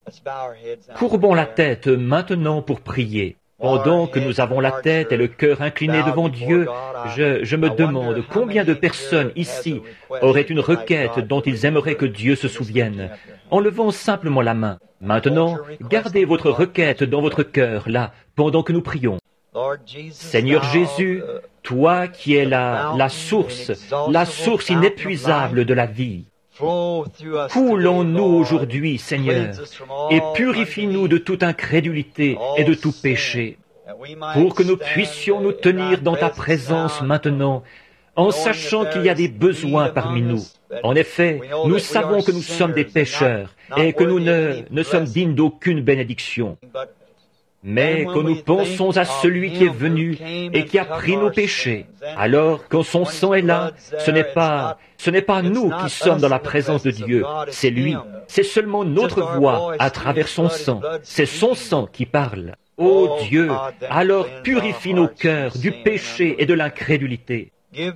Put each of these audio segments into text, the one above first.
Courbons la tête maintenant pour prier. Pendant que nous avons la tête et le cœur inclinés devant Dieu, je me demande combien de personnes ici auraient une requête dont ils aimeraient que Dieu se souvienne, en levant simplement la main. Maintenant, gardez votre requête dans votre cœur, là, pendant que nous prions. Seigneur Jésus, toi qui es la source inépuisable de la vie, coule en nous aujourd'hui, Seigneur, et purifie-nous de toute incrédulité et de tout péché, pour que nous puissions nous tenir dans ta présence maintenant, en sachant qu'il y a des besoins parmi nous. En effet, nous savons que nous sommes des pécheurs et que nous ne sommes dignes d'aucune bénédiction. Mais quand nous pensons à celui qui est venu et qui a pris nos péchés, alors quand son sang est là, ce n'est pas nous qui sommes dans la présence de Dieu, c'est lui. C'est seulement notre voix à travers son sang. C'est son sang qui parle. Ô Dieu, alors purifie nos cœurs du péché et de l'incrédulité.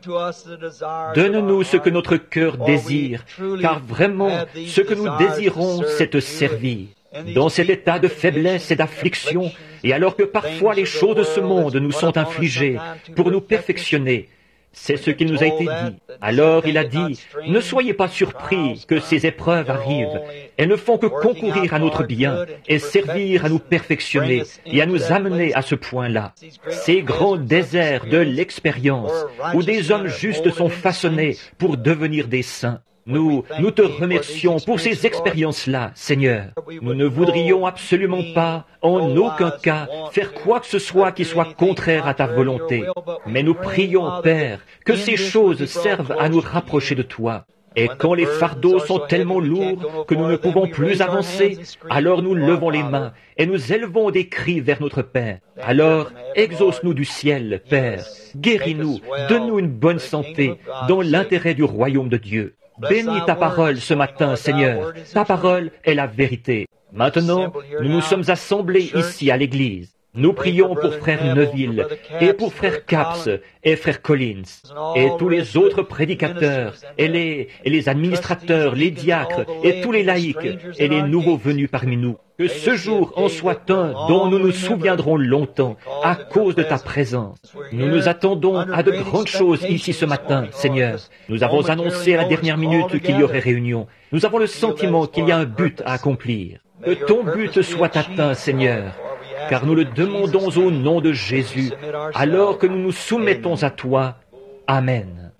Donne-nous ce que notre cœur désire, car vraiment, ce que nous désirons, c'est te servir. Dans cet état de faiblesse et d'affliction, et alors que parfois les choses de ce monde nous sont infligées pour nous perfectionner, c'est ce qu'il nous a été dit. Alors il a dit, ne soyez pas surpris que ces épreuves arrivent. Elles ne font que concourir à notre bien et servir à nous perfectionner et à nous amener à ce point-là. Ces grands déserts de l'expérience où des hommes justes sont façonnés pour devenir des saints. Nous te remercions pour ces expériences-là, Seigneur. Nous ne voudrions absolument pas, en aucun cas, faire quoi que ce soit qui soit contraire à ta volonté. Mais nous prions, Père, que ces choses servent à nous rapprocher de toi. Et quand les fardeaux sont tellement lourds que nous ne pouvons plus avancer, alors nous levons les mains et nous élevons des cris vers notre Père. Alors, exauce-nous du ciel, Père. Guéris-nous, donne-nous une bonne santé dans l'intérêt du royaume de Dieu. Bénis ta parole ce matin, Seigneur. Ta parole est la vérité. Maintenant, nous nous sommes assemblés ici à l'église. Nous prions pour frère Neville et pour frère Capps et frère Collins et tous les autres prédicateurs et les administrateurs, les diacres et tous les laïcs et les nouveaux venus parmi nous. Que ce jour en soit un dont nous nous souviendrons longtemps à cause de ta présence. Nous nous attendons à de grandes choses ici ce matin, Seigneur. Nous avons annoncé à la dernière minute qu'il y aurait réunion. Nous avons le sentiment qu'il y a un but à accomplir. Que ton but soit atteint, Seigneur. Car nous le demandons au nom de Jésus, alors que nous nous soumettons à toi. Amen.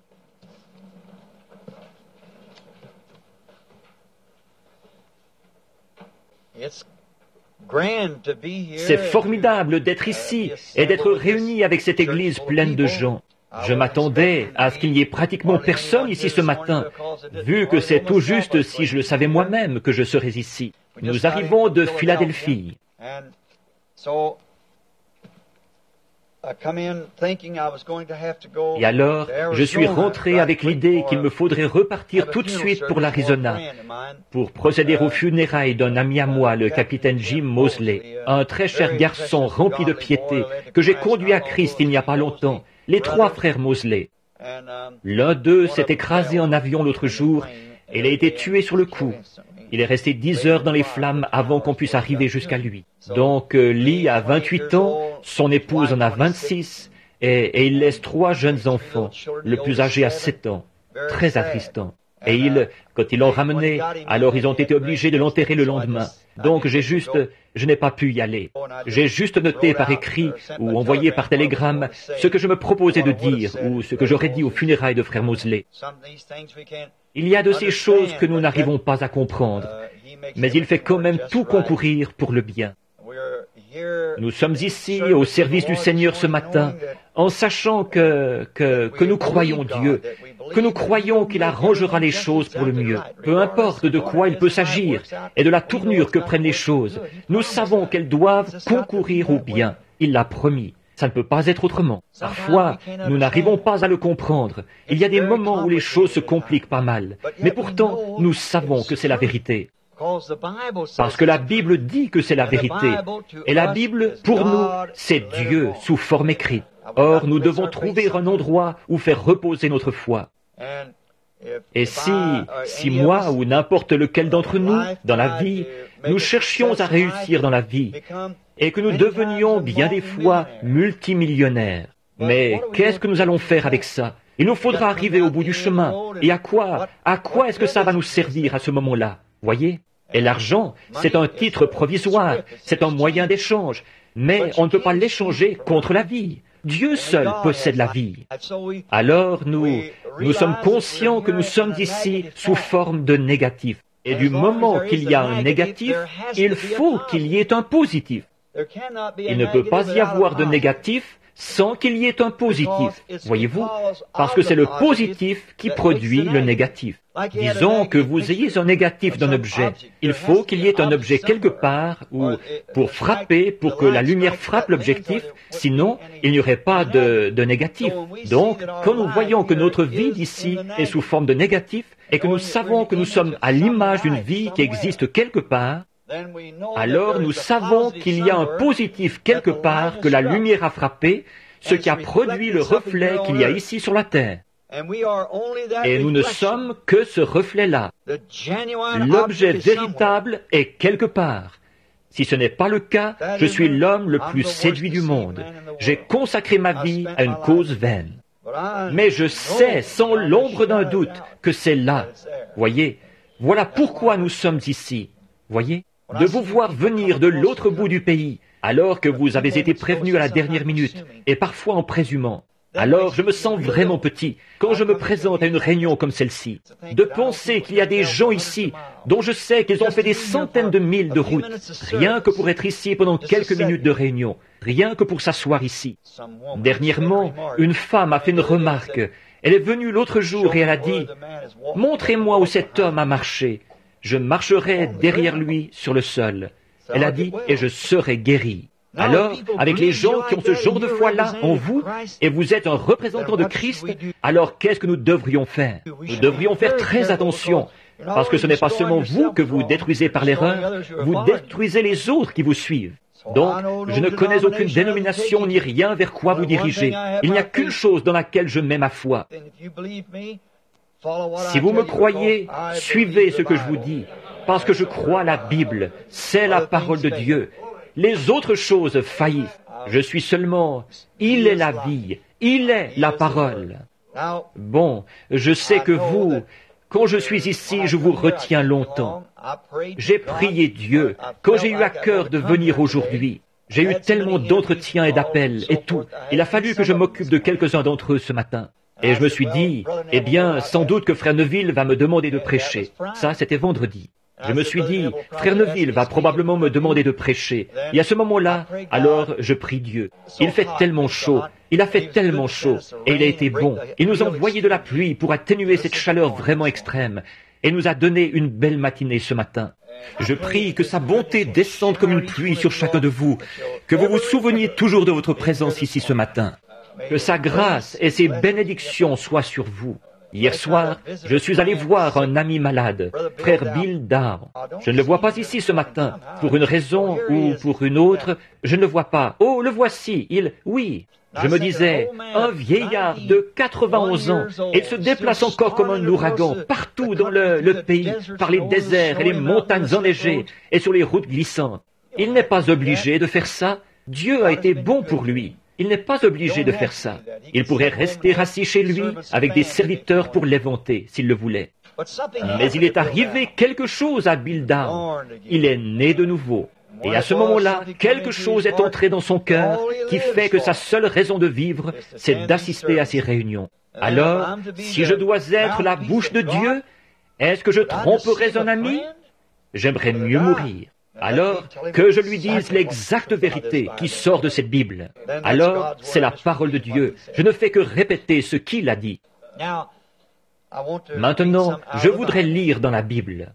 C'est formidable d'être ici et d'être réunis avec cette église pleine de gens. Je m'attendais à ce qu'il n'y ait pratiquement personne ici ce matin, vu que c'est tout juste si je le savais moi-même que je serais ici. Nous arrivons de Philadelphie. Et alors, je suis rentré avec l'idée qu'il me faudrait repartir tout de suite pour l'Arizona, pour procéder aux funérailles d'un ami à moi, le capitaine Jim Mosley, un très cher garçon rempli de piété, que j'ai conduit à Christ il n'y a pas longtemps, les trois frères Mosley. L'un d'eux s'est écrasé en avion l'autre jour, et il a été tué sur le coup. Il est resté 10 heures dans les flammes avant qu'on puisse arriver jusqu'à lui. Donc, Lee a 28 ans, son épouse en a 26, et il laisse 3 jeunes enfants, le plus âgé a 7 ans. Très attristant. Et quand ils l'ont ramené, alors ils ont été obligés de l'enterrer le lendemain. Donc je n'ai pas pu y aller. J'ai juste noté par écrit ou envoyé par télégramme ce que je me proposais de dire ou ce que j'aurais dit aux funérailles de frère Mosley. Il y a de ces choses que nous n'arrivons pas à comprendre, mais il fait quand même tout concourir pour le bien. Nous sommes ici au service du Seigneur ce matin, en sachant que nous croyons Dieu, que nous croyons qu'il arrangera les choses pour le mieux. Peu importe de quoi il peut s'agir et de la tournure que prennent les choses, nous savons qu'elles doivent concourir au bien. Il l'a promis. Ça ne peut pas être autrement. Parfois, nous n'arrivons pas à le comprendre. Il y a des moments où les choses se compliquent pas mal. Mais pourtant, nous savons que c'est la vérité. Parce que la Bible dit que c'est la vérité. Et la Bible, pour nous, c'est Dieu sous forme écrite. Or, nous devons trouver un endroit où faire reposer notre foi. Et si moi ou n'importe lequel d'entre nous, dans la vie, nous cherchions à réussir dans la vie, et que nous devenions bien des fois multimillionnaires, mais qu'est-ce que nous allons faire avec ça? Il nous faudra arriver au bout du chemin. Et à quoi est-ce que ça va nous servir à ce moment-là? Voyez? Et l'argent, c'est un titre provisoire, c'est un moyen d'échange, mais on ne peut pas l'échanger contre la vie. Dieu seul possède la vie. Alors nous sommes conscients que nous sommes ici sous forme de négatif. Et du moment qu'il y a un négatif, il faut qu'il y ait un positif. Il ne peut pas y avoir de négatif sans qu'il y ait un positif, voyez-vous, parce que c'est le positif qui produit le négatif. Disons que vous ayez un négatif d'un objet, il faut qu'il y ait un objet quelque part où, pour frapper, pour que la lumière frappe l'objectif, sinon il n'y aurait pas de négatif. Donc, quand nous voyons que notre vie d'ici est sous forme de négatif, et que nous savons que nous sommes à l'image d'une vie qui existe quelque part, alors nous savons qu'il y a un positif quelque part que la lumière a frappé, ce qui a produit le reflet qu'il y a ici sur la terre. Et nous ne sommes que ce reflet-là. L'objet véritable est quelque part. Si ce n'est pas le cas, je suis l'homme le plus séduit du monde. J'ai consacré ma vie à une cause vaine. Mais je sais, sans l'ombre d'un doute, que c'est là. Voyez, voilà pourquoi nous sommes ici. Voyez, de vous voir venir de l'autre bout du pays, alors que vous avez été prévenu à la dernière minute, et parfois en présumant. Alors je me sens vraiment petit quand je me présente à une réunion comme celle-ci. De penser qu'il y a des gens ici dont je sais qu'ils ont fait des centaines de milles de route, rien que pour être ici pendant quelques minutes de réunion, rien que pour s'asseoir ici. Dernièrement, une femme a fait une remarque. Elle est venue l'autre jour et elle a dit « Montrez-moi où cet homme a marché. Je marcherai derrière lui sur le sol. » Elle a dit « Et je serai guéri. » Alors, avec les gens qui ont ce genre de foi-là en vous, et vous êtes un représentant de Christ, alors qu'est-ce que nous devrions faire? Nous devrions faire très attention, parce que ce n'est pas seulement vous que vous détruisez par l'erreur, vous détruisez les autres qui vous suivent. Donc, je ne connais aucune dénomination ni rien vers quoi vous dirigez. Il n'y a qu'une chose dans laquelle je mets ma foi. Si vous me croyez, suivez ce que je vous dis, parce que je crois la Bible, c'est la parole de Dieu. Les autres choses faillissent. Je suis seulement, il est la vie, il est la parole. Bon, je sais que vous, quand je suis ici, je vous retiens longtemps. J'ai prié Dieu quand j'ai eu à cœur de venir aujourd'hui. J'ai eu tellement d'entretiens et d'appels et tout. Il a fallu que je m'occupe de quelques-uns d'entre eux ce matin. Et je me suis dit, eh bien, sans doute que Frère Neville va me demander de prêcher. Ça, c'était vendredi. Je me suis dit, Frère Neville va probablement me demander de prêcher. Et à ce moment-là, alors je prie Dieu. Il fait tellement chaud, il a fait tellement chaud, et il a été bon. Il nous a envoyé de la pluie pour atténuer cette chaleur vraiment extrême, et nous a donné une belle matinée ce matin. Je prie que sa bonté descende comme une pluie sur chacun de vous, que vous vous souveniez toujours de votre présence ici ce matin, que sa grâce et ses bénédictions soient sur vous. Hier soir, je suis allé voir un ami malade, frère Bill Dow. Je ne le vois pas ici ce matin, pour une raison ou pour une autre, je ne le vois pas. Oh, le voici, oui. Je me disais, un vieillard de 91 ans, et il se déplace encore comme un ouragan partout dans le pays, par les déserts et les montagnes enneigées et sur les routes glissantes. Il n'est pas obligé de faire ça. Dieu a été bon pour lui. Il n'est pas obligé de faire ça. Il pourrait rester assis chez lui avec des serviteurs pour l'éventer, s'il le voulait. Mais il est arrivé quelque chose à Bill Dow. Il est né de nouveau. Et à ce moment-là, quelque chose est entré dans son cœur qui fait que sa seule raison de vivre, c'est d'assister à ces réunions. Alors, si je dois être la bouche de Dieu, est-ce que je tromperais un ami? J'aimerais mieux mourir. Alors, que je lui dise l'exacte vérité qui sort de cette Bible. Alors, c'est la parole de Dieu. Je ne fais que répéter ce qu'il a dit. Maintenant, je voudrais lire dans la Bible.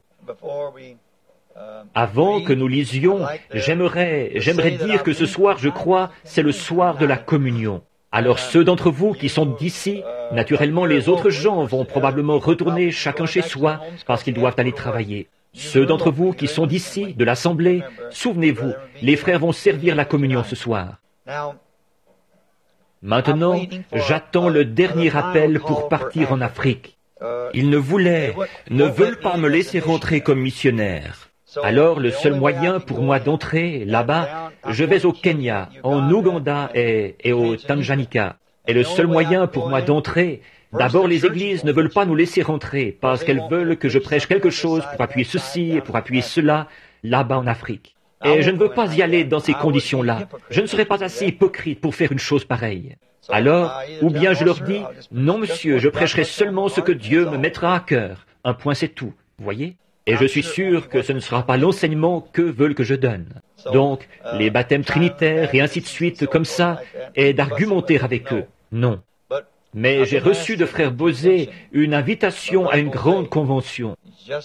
Avant que nous lisions, j'aimerais dire que ce soir, je crois, c'est le soir de la communion. Alors ceux d'entre vous qui sont d'ici, naturellement les autres gens vont probablement retourner chacun chez soi parce qu'ils doivent aller travailler. Ceux d'entre vous qui sont d'ici, de l'Assemblée, souvenez-vous, les frères vont servir la communion ce soir. Maintenant, j'attends le dernier appel pour partir en Afrique. Ils ne veulent pas me laisser rentrer comme missionnaire. Alors le seul moyen pour moi d'entrer là-bas, je vais au Kenya, en Ouganda et au Tanganyika. Et le seul moyen pour moi d'entrer, d'abord les églises ne veulent pas nous laisser rentrer parce qu'elles veulent que je prêche quelque chose pour appuyer ceci et pour appuyer cela, là-bas en Afrique. Et je ne veux pas y aller dans ces conditions-là. Je ne serai pas assez hypocrite pour faire une chose pareille. Alors, ou bien je leur dis, non monsieur, je prêcherai seulement ce que Dieu me mettra à cœur. Un point c'est tout, voyez? Et je suis sûr que ce ne sera pas l'enseignement que veulent que je donne. Donc, les baptêmes trinitaires et ainsi de suite comme ça, et d'argumenter avec eux. Non. Mais j'ai reçu de frère Bosé une invitation à une grande convention.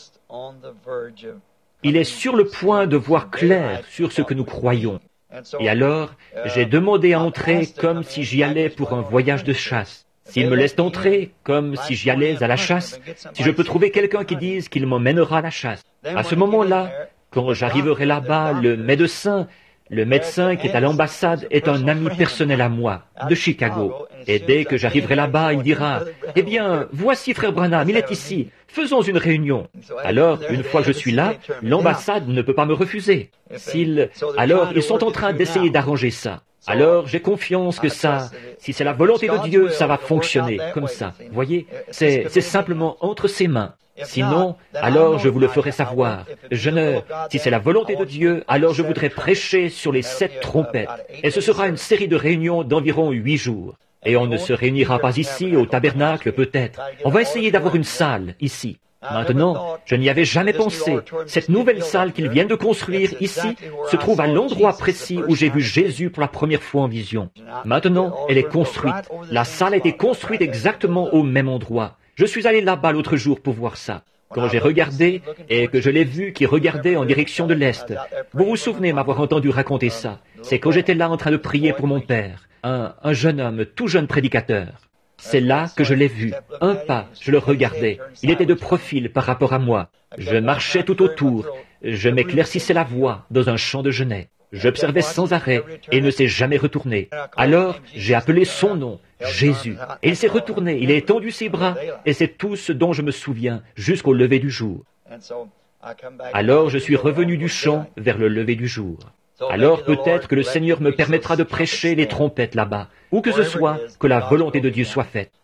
Il est sur le point de voir clair sur ce que nous croyons. Et alors, j'ai demandé à entrer comme si j'y allais pour un voyage de chasse. S'il me laisse entrer, comme si j'y allais à la chasse, si je peux trouver quelqu'un qui dise qu'il m'emmènera à la chasse. À ce moment-là, quand j'arriverai là-bas, le médecin qui est à l'ambassade est un ami personnel à moi, de Chicago. Et dès que j'arriverai là-bas, il dira, « Eh bien, voici frère Branham, il est ici, faisons une réunion. » Alors, une fois que je suis là, l'ambassade ne peut pas me refuser. Alors, ils sont en train d'essayer d'arranger ça. Alors, j'ai confiance que ça, si c'est la volonté de Dieu, ça va fonctionner comme ça. Vous voyez, c'est simplement entre ses mains. Sinon, alors je vous le ferai savoir. Si c'est la volonté de Dieu, alors je voudrais prêcher sur les 7 trompettes. Et ce sera une série de réunions d'environ 8 jours. Et on ne se réunira pas ici, au tabernacle peut-être. On va essayer d'avoir une salle ici. Maintenant, je n'y avais jamais pensé. Cette nouvelle salle qu'ils viennent de construire ici se trouve à l'endroit précis où j'ai vu Jésus pour la première fois en vision. Maintenant, elle est construite. La salle a été construite exactement au même endroit. Je suis allé là-bas l'autre jour pour voir ça. Quand j'ai regardé et que je l'ai vu qui regardait en direction de l'Est, vous vous souvenez m'avoir entendu raconter ça. C'est quand j'étais là en train de prier pour mon père, un jeune homme, tout jeune prédicateur. C'est là que je l'ai vu. Un pas, je le regardais. Il était de profil par rapport à moi. Je marchais tout autour. Je m'éclaircissais la voie dans un champ de genêts. J'observais sans arrêt et ne s'est jamais retourné. Alors, j'ai appelé son nom, Jésus. Et il s'est retourné, il a étendu ses bras, et c'est tout ce dont je me souviens jusqu'au lever du jour. Alors, je suis revenu du champ vers le lever du jour. Alors peut-être que le Seigneur me permettra de prêcher les trompettes là-bas, où que ce soit, que la volonté de Dieu soit faite.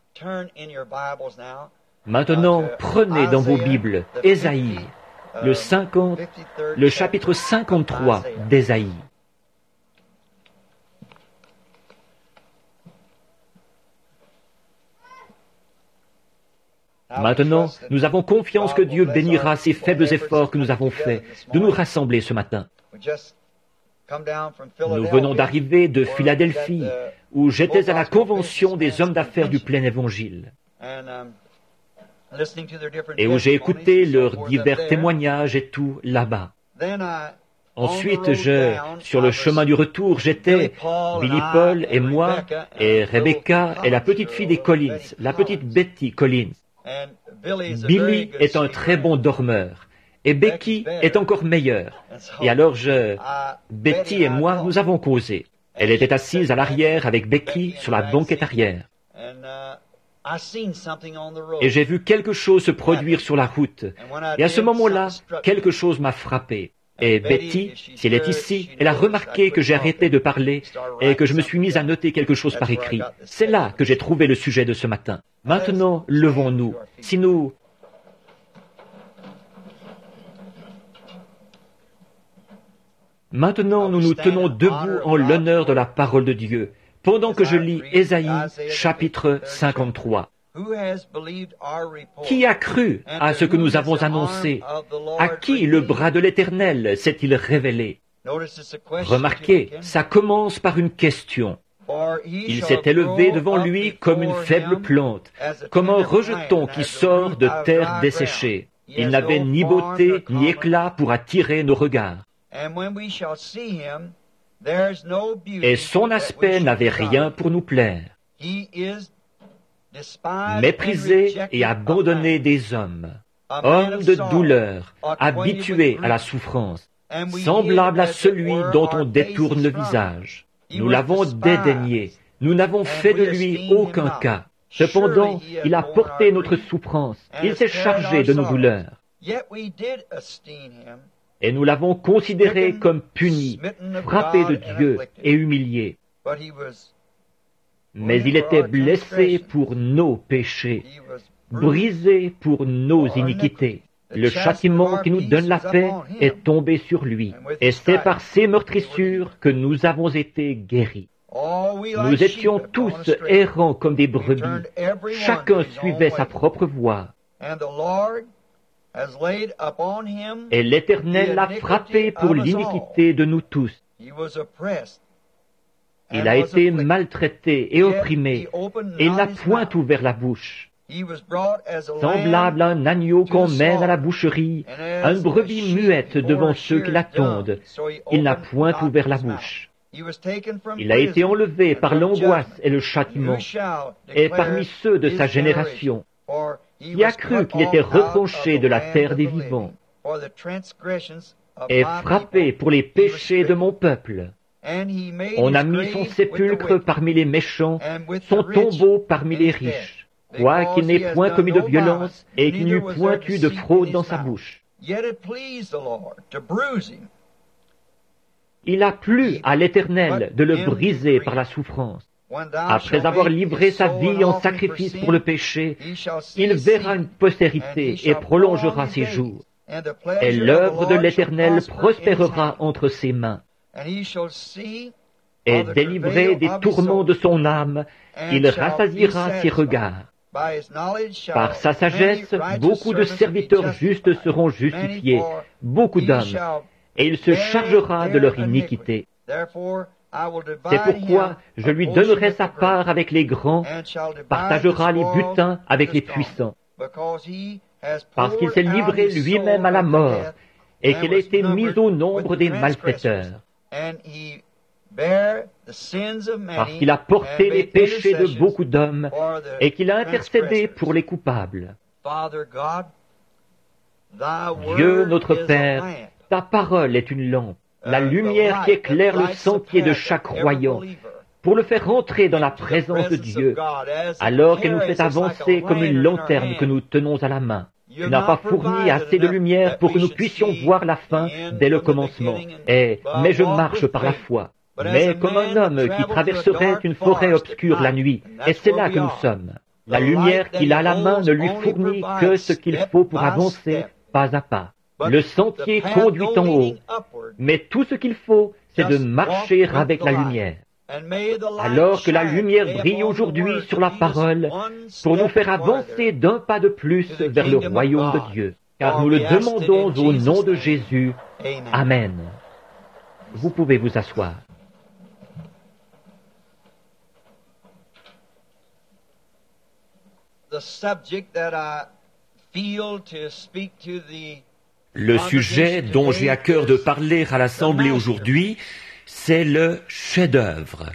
Maintenant, prenez dans vos Bibles Ésaïe, le chapitre 53 d'Ésaïe. Maintenant, nous avons confiance que Dieu bénira ces faibles efforts que nous avons faits de nous rassembler ce matin. Nous venons d'arriver de Philadelphie, où j'étais à la convention des hommes d'affaires du plein évangile, et où j'ai écouté leurs divers témoignages et tout là-bas. Ensuite, sur le chemin du retour, j'étais, Billy Paul et moi, et Rebecca et la petite fille des Collins, la petite Betty Collins. Billy est un très bon dormeur. Et Becky est encore meilleure. Et alors Betty et moi, nous avons causé. Elle était assise à l'arrière avec Becky sur la banquette arrière. Et j'ai vu quelque chose se produire sur la route. Et à ce moment-là, quelque chose m'a frappé. Et Betty, si elle est ici, elle a remarqué que j'ai arrêté de parler et que je me suis mis à noter quelque chose par écrit. C'est là que j'ai trouvé le sujet de ce matin. Maintenant, levons-nous. Maintenant, nous nous tenons debout en l'honneur de la parole de Dieu, pendant que je lis Ésaïe, chapitre 53. Qui a cru à ce que nous avons annoncé? À qui le bras de l'Éternel s'est-il révélé? Remarquez, ça commence par une question. Il s'est élevé devant lui comme une faible plante, comme un rejeton qui sort de terre desséchée. Il n'avait ni beauté ni éclat pour attirer nos regards. Et son aspect n'avait rien pour nous plaire. Méprisé et abandonné des hommes, homme de douleur, habitué à la souffrance, semblable à celui dont on détourne le visage. Nous l'avons dédaigné, nous n'avons fait de lui aucun cas. Cependant, il a porté notre souffrance, il s'est chargé de nos douleurs. Et nous l'avons considéré comme puni, frappé de Dieu et humilié. Mais il était blessé pour nos péchés, brisé pour nos iniquités. Le châtiment qui nous donne la paix est tombé sur lui, et c'est par ses meurtrissures que nous avons été guéris. Nous étions tous errants comme des brebis, chacun suivait sa propre voie. Et l'Éternel l'a frappé pour l'iniquité de nous tous. Il a été maltraité et opprimé, et il n'a point ouvert la bouche. Semblable à un agneau qu'on mène à la boucherie, à une brebis muette devant ceux qui l'attendent, il n'a point ouvert la bouche. Il a été enlevé par l'angoisse et le châtiment, et parmi ceux de sa génération, qui a cru qu'il était retranché de la terre des vivants, et frappé pour les péchés de mon peuple. On a mis son sépulcre parmi les méchants, son tombeau parmi les riches, quoiqu'il n'ait point commis de violence et qu'il n'eût point eu de fraude dans sa bouche. Il a plu à l'Éternel de le briser par la souffrance. Après avoir livré sa vie en sacrifice pour le péché, il verra une postérité et prolongera ses jours. Et l'œuvre de l'Éternel prospérera entre ses mains. Et délivré des tourments de son âme, il rassasiera ses regards. Par sa sagesse, beaucoup de serviteurs justes seront justifiés, beaucoup d'hommes, et il se chargera de leur iniquité. C'est pourquoi je lui donnerai sa part avec les grands, partagera les butins avec les puissants, parce qu'il s'est livré lui-même à la mort, et qu'il a été mis au nombre des malfaiteurs, parce qu'il a porté les péchés de beaucoup d'hommes, et qu'il a intercédé pour les coupables. Dieu notre Père, ta parole est une lampe, la lumière qui éclaire le sentier de chaque croyant, pour le faire entrer dans la présence de Dieu, alors qu'elle nous fait avancer comme une lanterne que nous tenons à la main. Tu n'as pas fourni assez de lumière pour que nous puissions voir la fin dès le commencement. Mais je marche par la foi. Mais comme un homme qui traverserait une forêt obscure la nuit, et c'est là que nous sommes. La lumière qu'il a à la main ne lui fournit que ce qu'il faut pour avancer pas à pas. Le sentier conduit en haut, mais tout ce qu'il faut, c'est de marcher avec la lumière. Alors que la lumière brille aujourd'hui sur la parole, pour nous faire avancer d'un pas de plus vers le royaume de Dieu. Car nous le demandons au nom de Jésus. Amen. Vous pouvez vous asseoir. Le sujet dont j'ai à cœur de parler à l'Assemblée aujourd'hui, c'est le chef-d'œuvre.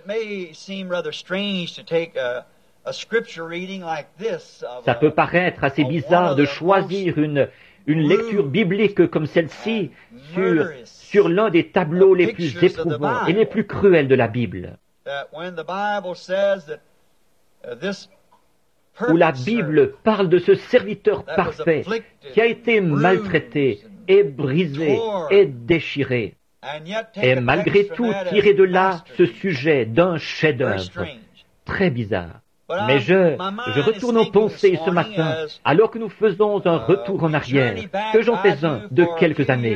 Ça peut paraître assez bizarre de choisir une lecture biblique comme celle-ci sur l'un des tableaux les plus éprouvants et les plus cruels de la Bible, où la Bible parle de ce serviteur parfait qui a été maltraité et brisé et déchiré. Et malgré tout, tirer de là ce sujet d'un chef-d'œuvre. Très bizarre. Mais je retourne en pensée ce matin, alors que nous faisons un retour en arrière, que j'en fais un de quelques années.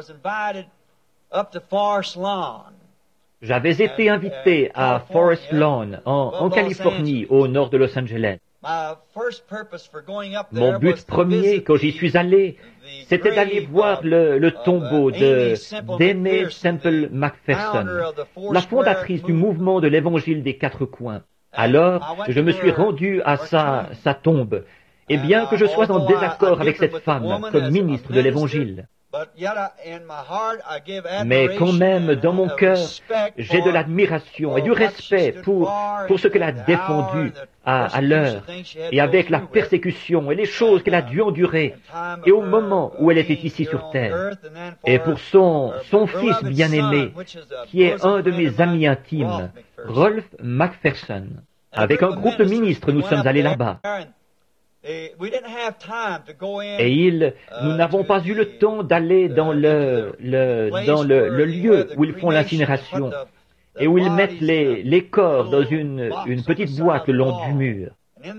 J'avais été invité à Forest Lawn, en Californie, au nord de Los Angeles. Mon but premier, quand j'y suis allé, c'était d'aller voir le tombeau d'Aimee Semple McPherson, la fondatrice du mouvement de l'Évangile des quatre coins. Alors, je me suis rendu à sa tombe, et bien que je sois en désaccord avec cette femme comme ministre de l'Évangile, mais quand même, dans mon cœur, j'ai de l'admiration et du respect pour ce qu'elle a défendu à l'heure, et avec la persécution et les choses qu'elle a dû endurer, et au moment où elle était ici sur terre, et pour son fils bien-aimé, qui est un de mes amis intimes, Rolf McPherson. Avec un groupe de ministres, nous sommes allés là-bas. Et nous n'avons pas eu le temps d'aller dans le lieu où ils font l'incinération et où ils mettent les corps dans une petite boîte le long du mur.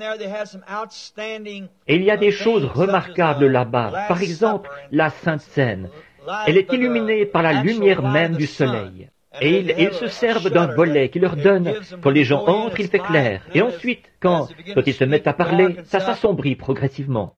Et il y a des choses remarquables là-bas. Par exemple, la Sainte Seine. Elle est illuminée par la lumière même du soleil. Et ils se servent d'un volet qui leur donne, quand les gens entrent, il fait clair. Et ensuite, quand ils se mettent à parler, ça s'assombrit progressivement.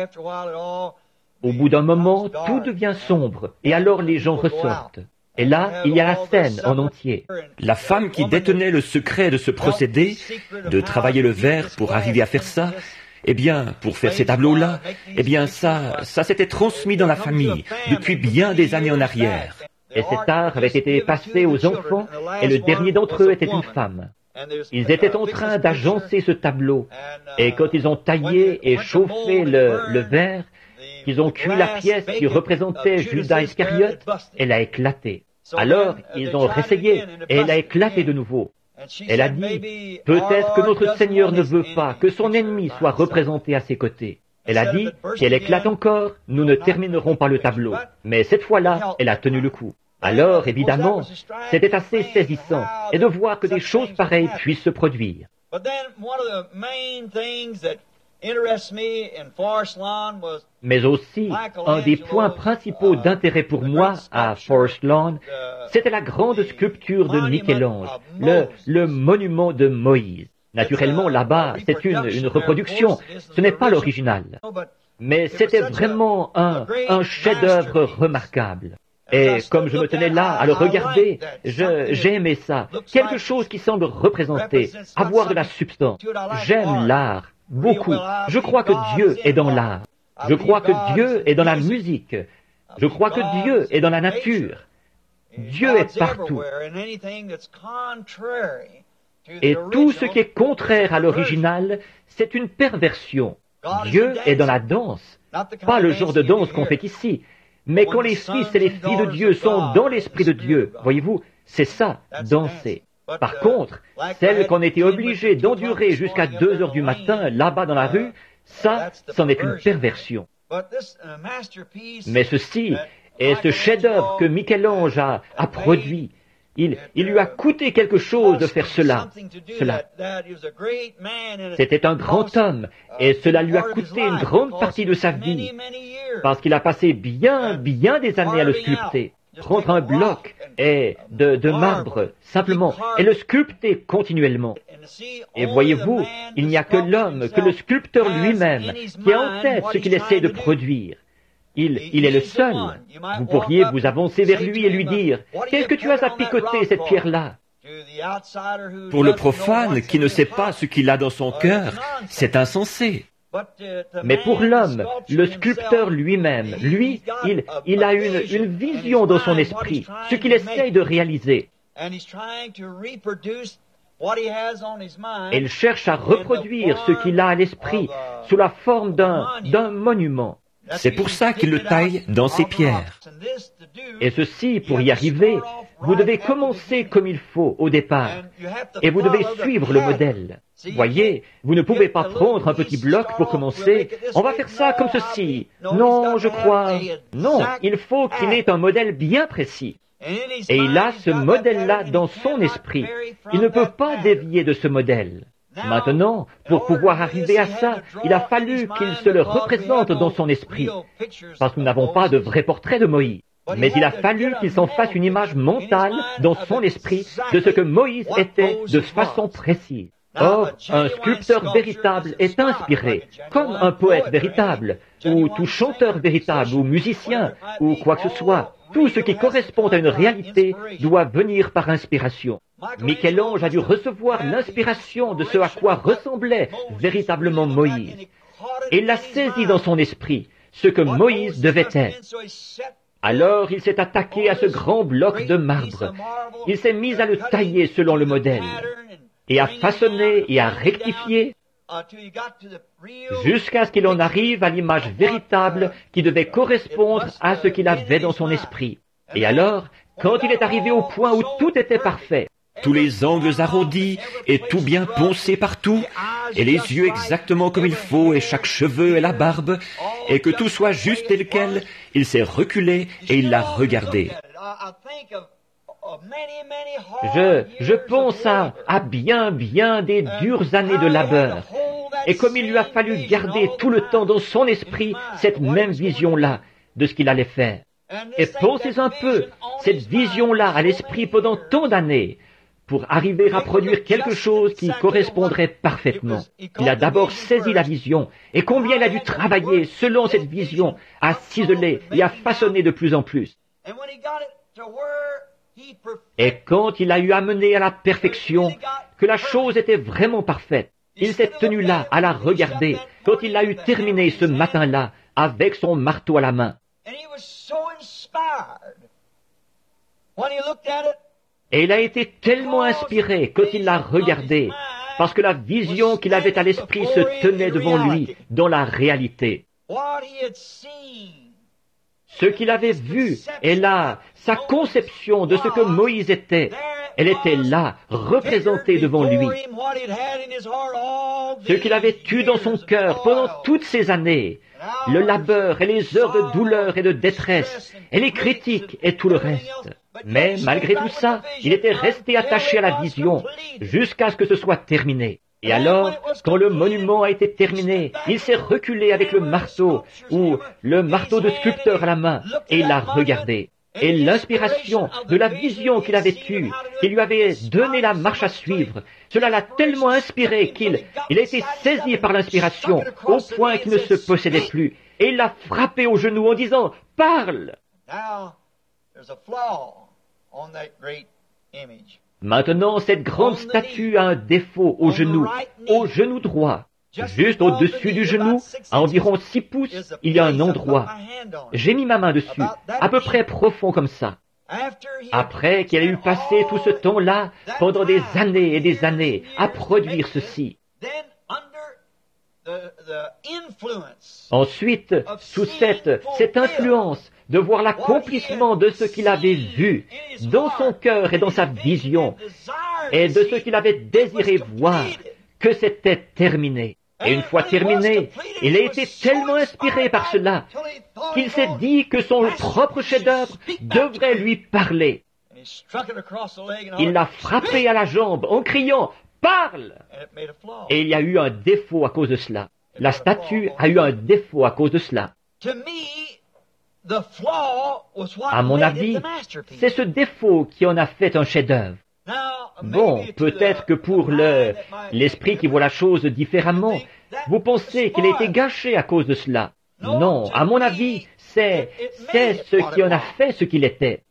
Au bout d'un moment, tout devient sombre, et alors les gens ressortent. Et là, il y a la scène en entier. La femme qui détenait le secret de ce procédé, de travailler le verre pour arriver à faire ça, eh bien, pour faire ces tableaux-là, eh bien, ça s'était transmis dans la famille depuis bien des années en arrière. Et cet art avait été passé aux enfants, et le dernier d'entre eux était une femme. Ils étaient en train d'agencer ce tableau, et quand ils ont taillé et chauffé le verre, ils ont cuit la pièce qui représentait Judas Iscariote, elle a éclaté. Alors, ils ont réessayé, et elle a éclaté de nouveau. Elle a dit, peut-être que notre Seigneur ne veut pas que son ennemi soit représenté à ses côtés. Elle a dit, si elle éclate encore, nous ne terminerons pas le tableau. Mais cette fois-là, elle a tenu le coup. Alors, évidemment, c'était assez saisissant, et de voir que des choses pareilles puissent se produire. Mais aussi, un des points principaux d'intérêt pour moi à Forest Lawn, c'était la grande sculpture de Michel-Ange, le monument de Moïse. Naturellement, là-bas, c'est une reproduction, ce n'est pas l'original. Mais c'était vraiment un chef-d'œuvre remarquable. Et comme je me tenais là à le regarder, j'ai aimé ça. Quelque chose qui semble représenter, avoir de la substance. J'aime l'art, beaucoup. Je crois que Dieu est dans l'art. Je crois que Dieu est dans la musique. Je crois que Dieu est dans la nature. Dieu est partout. Et tout ce qui est contraire à l'original, c'est une perversion. Dieu est dans la danse. Pas le genre de danse qu'on fait ici. Mais quand les fils et les filles de Dieu sont dans l'Esprit de Dieu, voyez-vous, c'est ça, danser. Par contre, celle qu'on était obligé d'endurer jusqu'à 2 heures du matin, là-bas dans la rue, ça, c'en est une perversion. Mais ceci est ce chef-d'œuvre que Michel-Ange a produit. Il lui a coûté quelque chose de faire cela. C'était un grand homme, et cela lui a coûté une grande partie de sa vie, parce qu'il a passé bien des années à le sculpter. Prendre un bloc de marbre, simplement, et le sculpter continuellement. Et voyez-vous, il n'y a que l'homme, que le sculpteur lui-même, qui a en tête ce qu'il essaie de produire. Il est le seul. Vous pourriez vous avancer vers lui et lui dire, « Qu'est-ce que tu as à picoter cette pierre-là » Pour le profane qui ne sait pas ce qu'il a dans son cœur, c'est insensé. Mais pour l'homme, le sculpteur lui-même, lui, il a une vision dans son esprit, ce qu'il essaye de réaliser. Et il cherche à reproduire ce qu'il a à l'esprit sous la forme d'un monument. C'est pour ça qu'il le taille dans ses pierres. Et ceci, pour y arriver, vous devez commencer comme il faut au départ. Et vous devez suivre le modèle. Voyez, vous ne pouvez pas prendre un petit bloc pour commencer. On va faire ça comme ceci. Non, je crois. Non, il faut qu'il ait un modèle bien précis. Et il a ce modèle-là dans son esprit. Il ne peut pas dévier de ce modèle. Maintenant, pour pouvoir arriver à ça, il a fallu qu'il se le représente dans son esprit, parce que nous n'avons pas de vrai portrait de Moïse. Mais il a fallu qu'il s'en fasse une image mentale dans son esprit de ce que Moïse était de façon précise. Or, un sculpteur véritable est inspiré, comme un poète véritable, ou tout chanteur véritable, ou musicien, ou quoi que ce soit. Tout ce qui correspond à une réalité doit venir par inspiration. Michel-Ange a dû recevoir l'inspiration de ce à quoi ressemblait véritablement Moïse. Et il l'a saisi dans son esprit, ce que Moïse devait être. Alors il s'est attaqué à ce grand bloc de marbre. Il s'est mis à le tailler selon le modèle, et à façonner et à rectifier, jusqu'à ce qu'il en arrive à l'image véritable qui devait correspondre à ce qu'il avait dans son esprit. Et alors, quand il est arrivé au point où tout était parfait, tous les angles arrondis, et tout bien poncé partout, et les yeux exactement comme il faut, et chaque cheveu et la barbe, et que tout soit juste tel quel, il s'est reculé et il l'a regardé. Je pense à bien des dures années de labeur. Et comme il lui a fallu garder tout le temps dans son esprit cette même vision-là de ce qu'il allait faire. Et pensez un peu, cette vision-là à l'esprit pendant tant d'années, pour arriver à produire quelque chose qui correspondrait parfaitement. Il a d'abord saisi la vision, et combien il a dû travailler selon cette vision, à ciseler et à façonner de plus en plus. Et quand il a eu amené à la perfection, que la chose était vraiment parfaite, il s'est tenu là à la regarder, quand il l'a eu terminé ce matin-là, avec son marteau à la main. Et il a été tellement inspiré quand il l'a regardé, parce que la vision qu'il avait à l'esprit se tenait devant lui dans la réalité. Ce qu'il avait vu, et là, sa conception de ce que Moïse était, elle était là, représentée devant lui. Ce qu'il avait eu dans son cœur pendant toutes ces années, le labeur et les heures de douleur et de détresse, et les critiques et tout le reste. Mais malgré tout ça, il était resté attaché à la vision jusqu'à ce que ce soit terminé. Et alors, quand le monument a été terminé, il s'est reculé avec le marteau, ou le marteau de sculpteur à la main, et il l'a regardé. Et l'inspiration de la vision qu'il avait eue, qui lui avait donné la marche à suivre, cela l'a tellement inspiré qu'il a été saisi par l'inspiration, au point qu'il ne se possédait plus. Et il l'a frappé au genou en disant « Parle !» Maintenant, cette grande statue a un défaut au genou droit. Juste au-dessus du genou, à environ 6 pouces, il y a un endroit. J'ai mis ma main dessus, à peu près profond comme ça. Après qu'il ait eu passé tout ce temps-là, pendant des années et des années, à produire ceci. Ensuite, sous cette influence de voir l'accomplissement de ce qu'il avait vu dans son cœur et dans sa vision, et de ce qu'il avait désiré voir, que c'était terminé. Et une fois terminé, il a été tellement inspiré par cela qu'il s'est dit que son propre chef-d'œuvre devrait lui parler. Il l'a frappé à la jambe en criant « Parle !» Et il y a eu un défaut à cause de cela. La statue a eu un défaut à cause de cela. À mon avis, c'est ce défaut qui en a fait un chef-d'œuvre. Bon, peut-être que pour l'esprit qui voit la chose différemment, vous pensez qu'il a été gâché à cause de cela. Non, à mon avis, c'est ce qui en a fait ce qu'il était.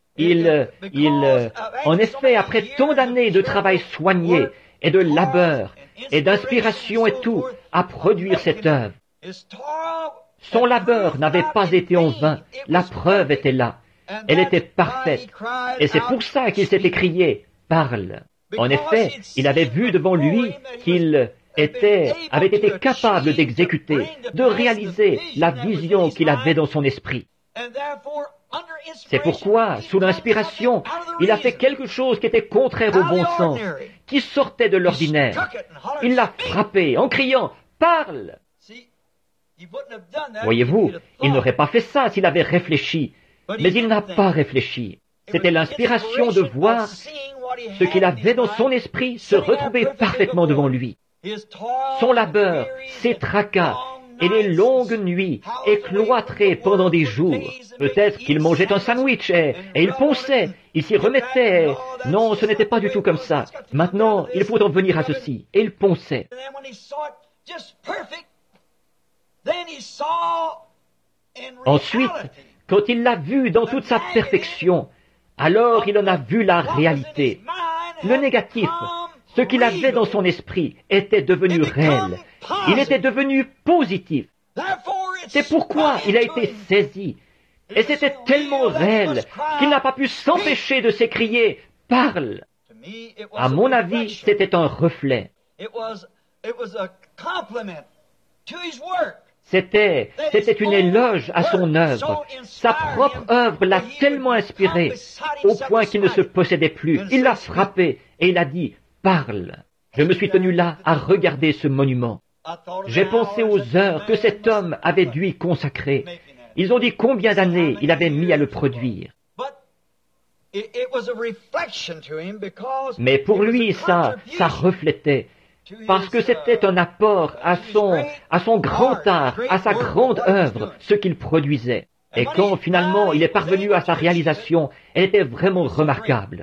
En effet, après tant d'années de travail soigné, et de labeur, et d'inspiration et tout, à produire cette œuvre. Son labeur n'avait pas été en vain, la preuve était là. Elle était parfaite. Et c'est pour ça qu'il s'est écrié « Parle ». En effet, il avait vu devant lui qu'il avait été capable d'exécuter, de réaliser la vision qu'il avait dans son esprit. C'est pourquoi, sous l'inspiration, il a fait quelque chose qui était contraire au bon sens, qui sortait de l'ordinaire. Il l'a frappé en criant « Parle !» Voyez-vous, il n'aurait pas fait ça s'il avait réfléchi, mais il n'a pas réfléchi. C'était l'inspiration de voir ce qu'il avait dans son esprit se retrouver parfaitement devant lui. Son labeur, ses tracas et les longues nuits et cloîtrées pendant des jours. Peut-être qu'il mangeait un sandwich et il ponçait, il s'y remettait. Non, ce n'était pas du tout comme ça. Maintenant, il faut en venir à ceci. Et il ponçait. Ensuite, quand il l'a vu dans toute sa perfection, alors il en a vu la réalité. Le négatif, ce qu'il avait dans son esprit, était devenu réel. Il était devenu positif. C'est pourquoi il a été saisi. Et c'était tellement réel qu'il n'a pas pu s'empêcher de s'écrier « Parle !» À mon avis, c'était un reflet. C'était une éloge à son œuvre. Sa propre œuvre l'a tellement inspiré, au point qu'il ne se possédait plus. Il l'a frappé et il a dit, « Parle !» Je me suis tenu là à regarder ce monument. J'ai pensé aux heures que cet homme avait dû y consacrer. Ils ont dit combien d'années il avait mis à le produire. Mais pour lui, ça reflétait, parce que c'était un apport à son grand art, à sa grande œuvre, ce qu'il produisait. Et quand finalement il est parvenu à sa réalisation, elle était vraiment remarquable.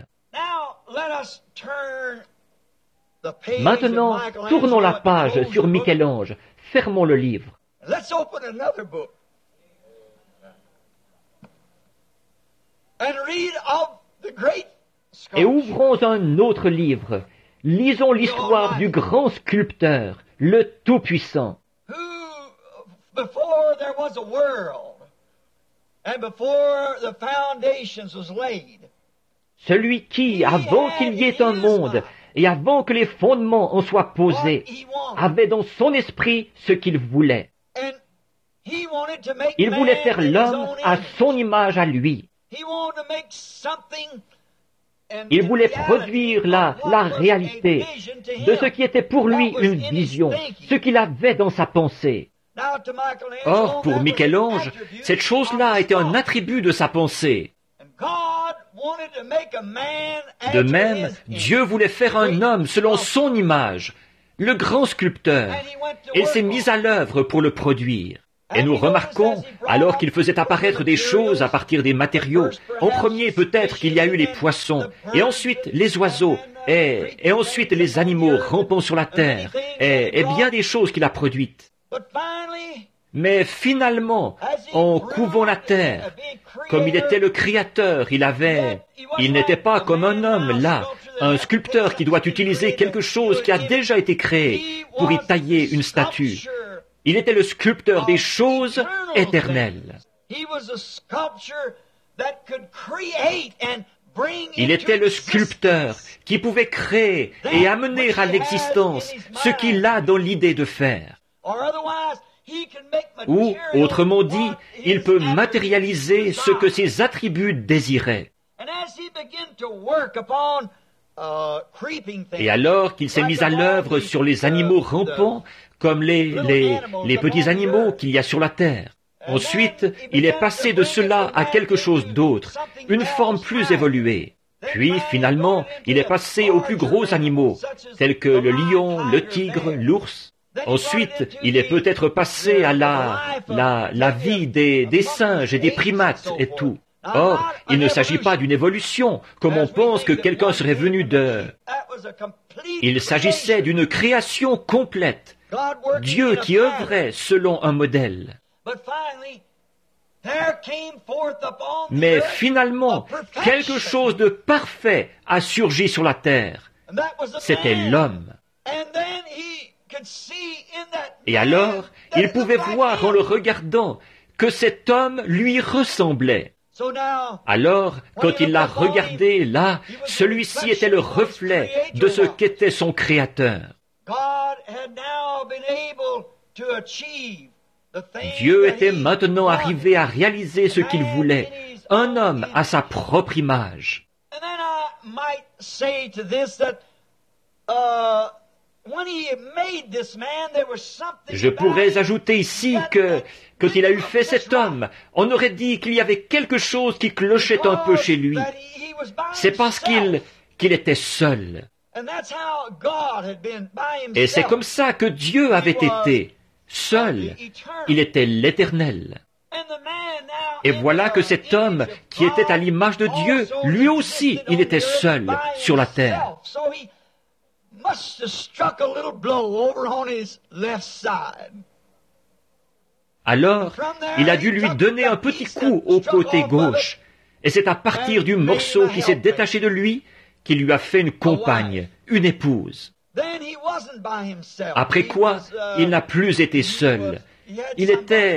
Maintenant, tournons la page sur Michel-Ange. Fermons le livre. Et ouvrons un autre livre. Lisons l'histoire du grand sculpteur, le Tout-Puissant. Celui qui, avant qu'il y ait un monde, et avant que les fondements en soient posés, avait dans son esprit ce qu'il voulait. Il voulait faire l'homme à son image à lui. Il voulait produire la réalité de ce qui était pour lui une vision, ce qu'il avait dans sa pensée. Or, pour Michel-Ange, cette chose-là était un attribut de sa pensée. De même, Dieu voulait faire un homme selon son image, le grand sculpteur, et il s'est mis à l'œuvre pour le produire. Et nous remarquons, alors qu'il faisait apparaître des choses à partir des matériaux, en premier peut-être qu'il y a eu les poissons, et ensuite les oiseaux, et ensuite les animaux rampant sur la terre, et bien des choses qu'il a produites. Mais finalement, en couvant la terre, comme il était le Créateur, il n'était pas comme un homme là, un sculpteur qui doit utiliser quelque chose qui a déjà été créé pour y tailler une statue. Il était le sculpteur des choses éternelles. Il était le sculpteur qui pouvait créer et amener à l'existence ce qu'il a dans l'idée de faire. Ou, autrement dit, il peut matérialiser ce que ses attributs désiraient. Et alors qu'il s'est mis à l'œuvre sur les animaux rampants, comme les petits animaux qu'il y a sur la terre. Ensuite, il est passé de cela à quelque chose d'autre, une forme plus évoluée. Puis, finalement, il est passé aux plus gros animaux, tels que le lion, le tigre, l'ours. Ensuite, il est peut-être passé à la vie des singes et des primates et tout. Or, il ne s'agit pas d'une évolution, comme on pense que quelqu'un serait venu de... Il s'agissait d'une création complète. Dieu qui œuvrait selon un modèle. Mais finalement, quelque chose de parfait a surgi sur la terre. C'était l'homme. Et alors, il pouvait voir en le regardant que cet homme lui ressemblait. Alors, quand il l'a regardé là, celui-ci était le reflet de ce qu'était son Créateur. Dieu était maintenant arrivé à réaliser ce qu'il voulait, un homme à sa propre image. Je pourrais ajouter ici que, quand il a eu fait cet homme, on aurait dit qu'il y avait quelque chose qui clochait un peu chez lui. C'est parce qu'il était seul. Et c'est comme ça que Dieu avait été, seul. Il était l'Éternel. Et voilà que cet homme, qui était à l'image de Dieu, lui aussi, il était seul sur la terre. Alors, il a dû lui donner un petit coup au côté gauche. Et c'est à partir du morceau qui s'est détaché de lui qu'il lui a fait une compagne, une épouse. Après quoi, il n'a plus été seul. Il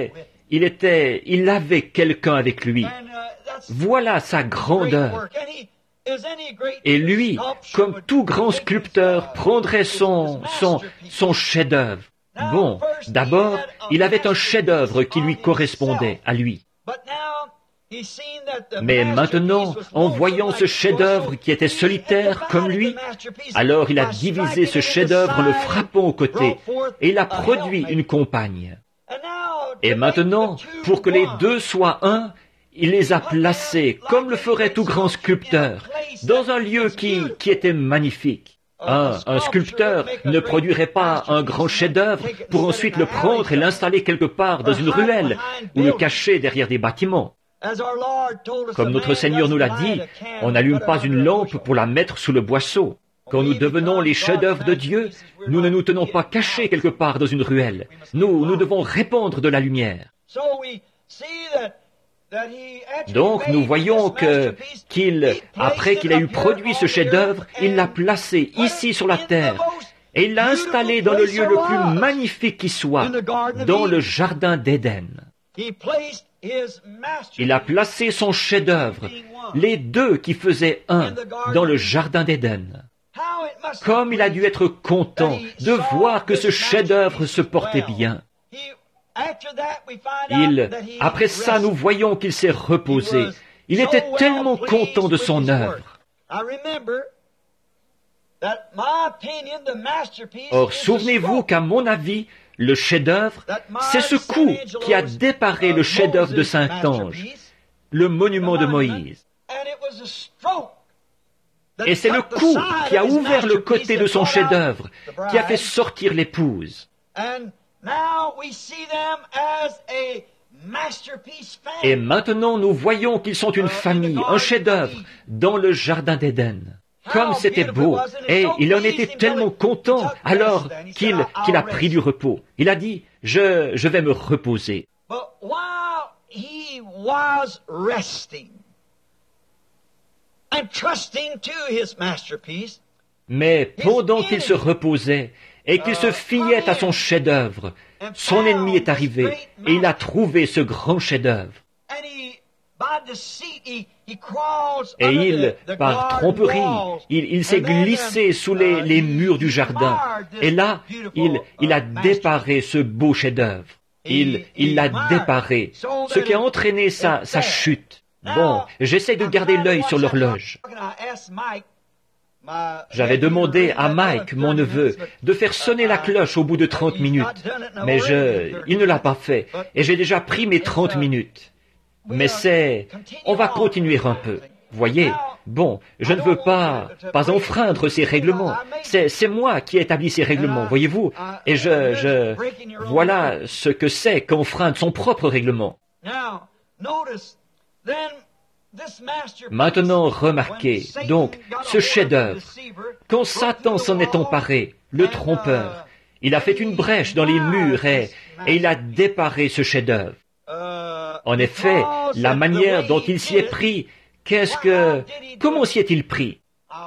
avait quelqu'un avec lui. Voilà sa grandeur. Et lui, comme tout grand sculpteur, prendrait son chef-d'œuvre. Bon, d'abord, il avait un chef-d'œuvre qui lui correspondait à lui. Mais maintenant, en voyant ce chef-d'œuvre qui était solitaire comme lui, alors il a divisé ce chef-d'œuvre en le frappant au côté, et il a produit une compagne. Et maintenant, pour que les deux soient un, il les a placés, comme le ferait tout grand sculpteur, dans un lieu qui était magnifique. Un sculpteur ne produirait pas un grand chef-d'œuvre pour ensuite le prendre et l'installer quelque part dans une ruelle ou le cacher derrière des bâtiments. Comme notre Seigneur nous l'a dit, on n'allume pas une lampe pour la mettre sous le boisseau. Quand nous devenons les chefs-d'œuvre de Dieu, nous ne nous tenons pas cachés quelque part dans une ruelle. Nous devons répandre de la lumière. Donc nous voyons après qu'il a eu produit ce chef-d'œuvre, il l'a placé ici sur la terre et il l'a installé dans le lieu le plus magnifique qui soit, dans le jardin d'Éden. Il a placé son chef-d'œuvre, les deux qui faisaient un, dans le jardin d'Éden. Comme il a dû être content de voir que ce chef-d'œuvre se portait bien. Après ça, nous voyons qu'il s'est reposé. Il était tellement content de son œuvre. Or, souvenez-vous qu'à mon avis, le chef-d'œuvre, c'est ce coup qui a déparé le chef-d'œuvre de Saint-Ange, le monument de Moïse. Et c'est le coup qui a ouvert le côté de son chef-d'œuvre, qui a fait sortir l'épouse. Et maintenant, nous voyons qu'ils sont une famille, un chef-d'œuvre, dans le jardin d'Éden. Comme c'était beau, et il en était tellement content alors qu'il a pris du repos. Il a dit, je vais me reposer. Mais pendant qu'il se reposait et qu'il se fiait à son chef-d'œuvre, son ennemi est arrivé et il a trouvé ce grand chef-d'œuvre. Et par tromperie, il s'est glissé sous les murs du jardin. Et là, il a déparé ce beau chef-d'œuvre. Il l'a déparé, ce qui a entraîné sa chute. Bon, j'essaie de garder l'œil sur l'horloge. J'avais demandé à Mike, mon neveu, de faire sonner la cloche au bout de 30 minutes. Mais il ne l'a pas fait. Et j'ai déjà pris mes 30 minutes. Mais on va continuer un peu. Voyez, bon, je ne veux pas enfreindre ces règlements. C'est moi qui établis ces règlements, voyez-vous. Et voilà ce que c'est qu'enfreindre son propre règlement. Maintenant, remarquez, donc, ce chef-d'œuvre, quand Satan s'en est emparé, le trompeur, il a fait une brèche dans les murs et il a déparé ce chef-d'œuvre. En effet, la manière dont il s'y est pris, comment s'y est-il pris?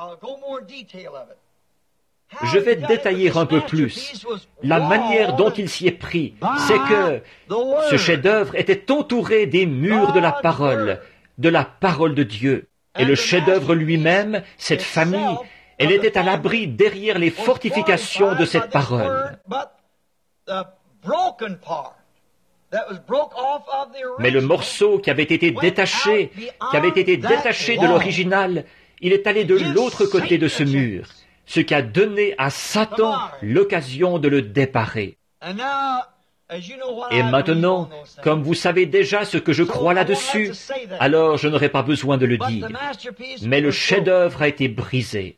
Je vais détailler un peu plus. La manière dont il s'y est pris, c'est que ce chef-d'œuvre était entouré des murs de la parole de Dieu. Et le chef-d'œuvre lui-même, cette famille, elle était à l'abri derrière les fortifications de cette parole. Mais le morceau qui avait été détaché de l'original, il est allé de l'autre côté de ce mur, ce qui a donné à Satan l'occasion de le déparer. Et maintenant, comme vous savez déjà ce que je crois là-dessus, alors je n'aurai pas besoin de le dire. Mais le chef-d'œuvre a été brisé.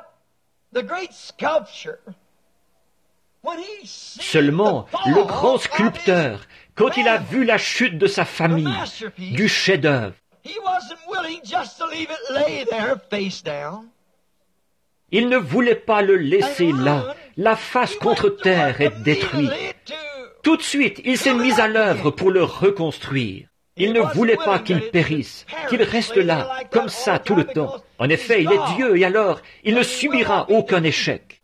Seulement, le grand sculpteur, quand il a vu la chute de sa famille, du chef-d'œuvre, il ne voulait pas le laisser là, la face contre terre et détruit. Tout de suite, il s'est mis à l'œuvre pour le reconstruire. Il ne voulait pas qu'il périsse, qu'il reste là, comme ça, tout le temps. En effet, il est Dieu, et alors, il ne subira aucun échec.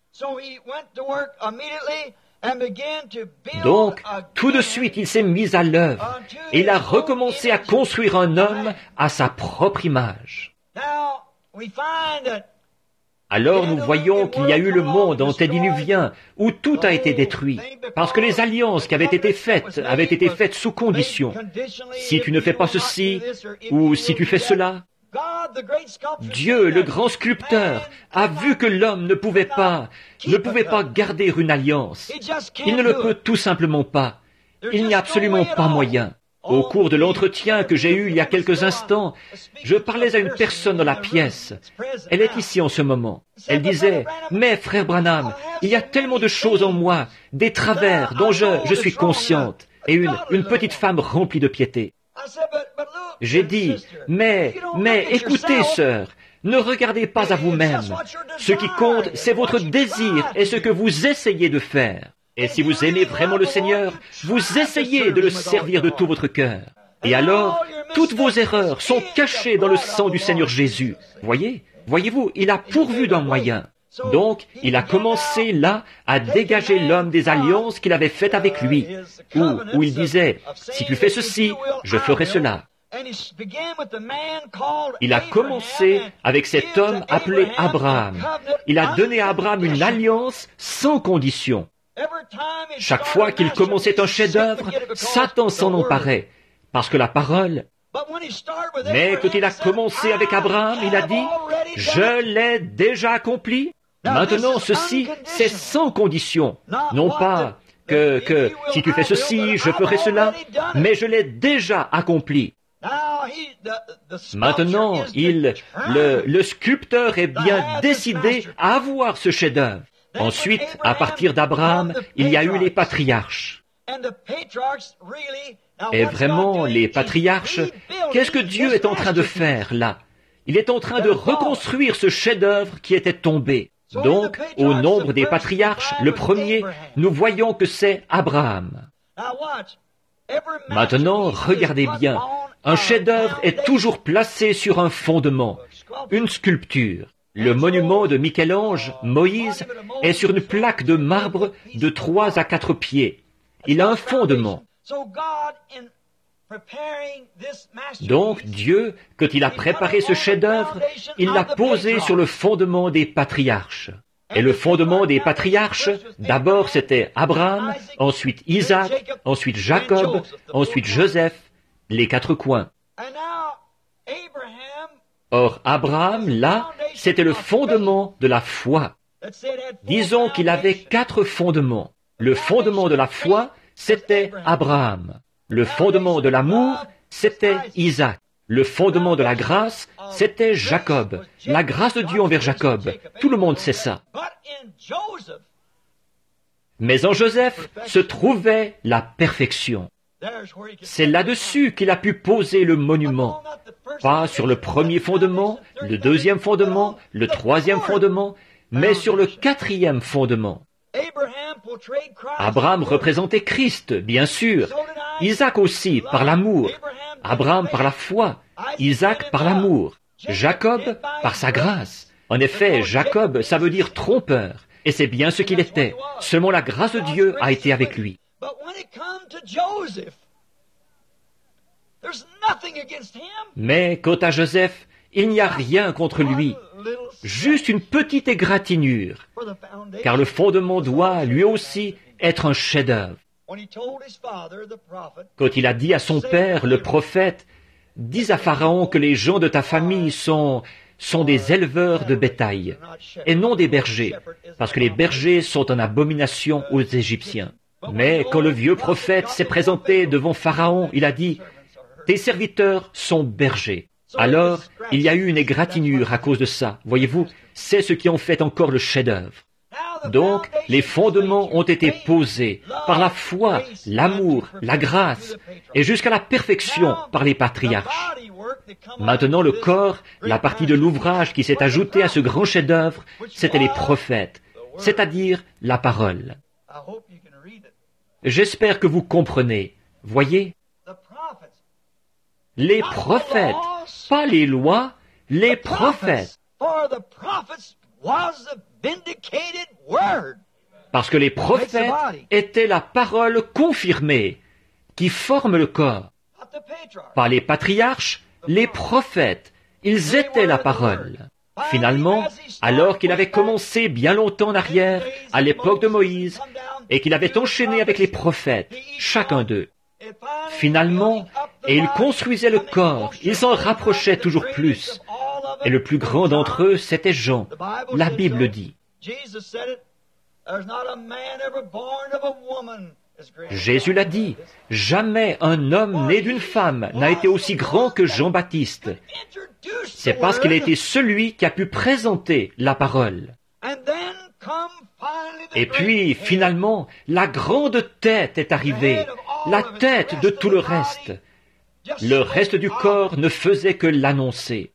Donc, tout de suite, il s'est mis à l'œuvre, et il a recommencé à construire un homme à sa propre image. Alors nous voyons qu'il y a eu le monde antédiluvien où tout a été détruit, parce que les alliances qui avaient été faites sous condition. Si tu ne fais pas ceci, ou si tu fais cela, Dieu, le grand sculpteur, a vu que l'homme ne pouvait pas garder une alliance. Il ne le peut tout simplement pas. Il n'y a absolument pas moyen. Au cours de l'entretien que j'ai eu il y a quelques instants, je parlais à une personne dans la pièce. Elle est ici en ce moment. Elle disait, « Mais, frère Branham, il y a tellement de choses en moi, des travers dont je suis consciente. » Et une petite femme remplie de piété. J'ai dit, mais écoutez, sœur, ne regardez pas à vous-même. Ce qui compte, c'est votre désir et ce que vous essayez de faire. Et si vous aimez vraiment le Seigneur, vous essayez de le servir de tout votre cœur. Et alors, toutes vos erreurs sont cachées dans le sang du Seigneur Jésus. Voyez-vous, il a pourvu d'un moyen. Donc, il a commencé là à dégager l'homme des alliances qu'il avait faites avec lui, où il disait, si tu fais ceci, je ferai cela. Il a commencé avec cet homme appelé Abraham. Il a donné à Abraham une alliance sans condition. Chaque fois qu'il commençait un chef-d'œuvre, Satan s'en emparait, parce que la parole... Mais quand il a commencé avec Abraham, il a dit, « Je l'ai déjà accompli. Maintenant, ceci, c'est sans condition. Non pas que si tu fais ceci, je ferai cela, mais je l'ai déjà accompli. » Maintenant, le sculpteur est bien décidé à avoir ce chef-d'œuvre. Ensuite, à partir d'Abraham, il y a eu les patriarches. Et vraiment, les patriarches, qu'est-ce que Dieu est en train de faire là? Il est en train de reconstruire ce chef-d'œuvre qui était tombé. Donc, au nombre des patriarches, le premier, nous voyons que c'est Abraham. Maintenant, regardez bien. Un chef-d'œuvre est toujours placé sur un fondement, une sculpture. Le monument de Michel-Ange, Moïse, est sur une plaque de marbre de 3 à 4 pieds. Il a un fondement. Donc Dieu, quand il a préparé ce chef-d'œuvre, il l'a posé sur le fondement des patriarches. Et le fondement des patriarches, d'abord c'était Abraham, ensuite Isaac, ensuite Jacob, ensuite Joseph, les 4 coins. Or Abraham, là, c'était le fondement de la foi. Disons qu'il avait 4 fondements. Le fondement de la foi, c'était Abraham. Le fondement de l'amour, c'était Isaac. Le fondement de la grâce, c'était Jacob. La grâce de Dieu envers Jacob. Tout le monde sait ça. Mais en Joseph se trouvait la perfection. C'est là-dessus qu'il a pu poser le monument. Pas sur le premier fondement, le deuxième fondement, le troisième fondement, mais sur le 4e fondement. Abraham représentait Christ, bien sûr. Isaac aussi, par l'amour. Abraham par la foi. Isaac par l'amour. Jacob par sa grâce. En effet, Jacob, ça veut dire trompeur. Et c'est bien ce qu'il était. Seulement la grâce de Dieu a été avec lui. Mais quant à Joseph, il n'y a rien contre lui. Juste une petite égratignure. Car le fondement doit, lui aussi, être un chef-d'œuvre. Quand il a dit à son père, le prophète, « Dis à Pharaon que les gens de ta famille sont des éleveurs de bétail, et non des bergers, parce que les bergers sont en abomination aux Égyptiens. » Mais quand le vieux prophète s'est présenté devant Pharaon, il a dit, « Tes serviteurs sont bergers. » Alors, il y a eu une égratignure à cause de ça. Voyez-vous, c'est ce qui en fait encore le chef-d'œuvre. Donc, les fondements ont été posés par la foi, l'amour, la grâce, et jusqu'à la perfection par les patriarches. Maintenant, le corps, la partie de l'ouvrage qui s'est ajoutée à ce grand chef-d'œuvre, c'était les prophètes, c'est-à-dire la parole. J'espère que vous comprenez. Voyez, les prophètes, pas les lois, les prophètes. Parce que les prophètes étaient la parole confirmée qui forme le corps. Pas les patriarches, les prophètes. Ils étaient la parole. Finalement, alors qu'il avait commencé bien longtemps en arrière, à l'époque de Moïse, et qu'il avait enchaîné avec les prophètes, chacun d'eux, finalement, et il construisait le corps, il s'en rapprochait toujours plus. Et le plus grand d'entre eux, c'était Jean. La Bible dit. Jésus l'a dit, jamais un homme né d'une femme n'a été aussi grand que Jean-Baptiste. C'est parce qu'il a été celui qui a pu présenter la parole. Et puis, finalement, la grande tête est arrivée, la tête de tout le reste. Le reste du corps ne faisait que l'annoncer.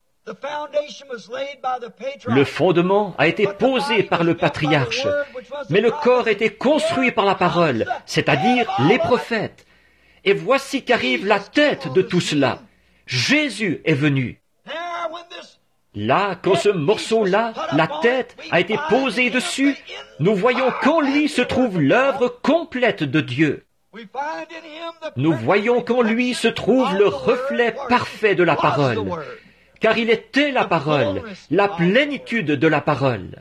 Le fondement a été posé par le patriarche, mais le corps a été construit par la parole, c'est-à-dire les prophètes. Et voici qu'arrive la tête de tout cela. Jésus est venu. Là, quand ce morceau-là, la tête, a été posée dessus, nous voyons qu'en lui se trouve l'œuvre complète de Dieu. Nous voyons qu'en lui se trouve le reflet parfait de la parole. Car il était la parole, la plénitude de la parole.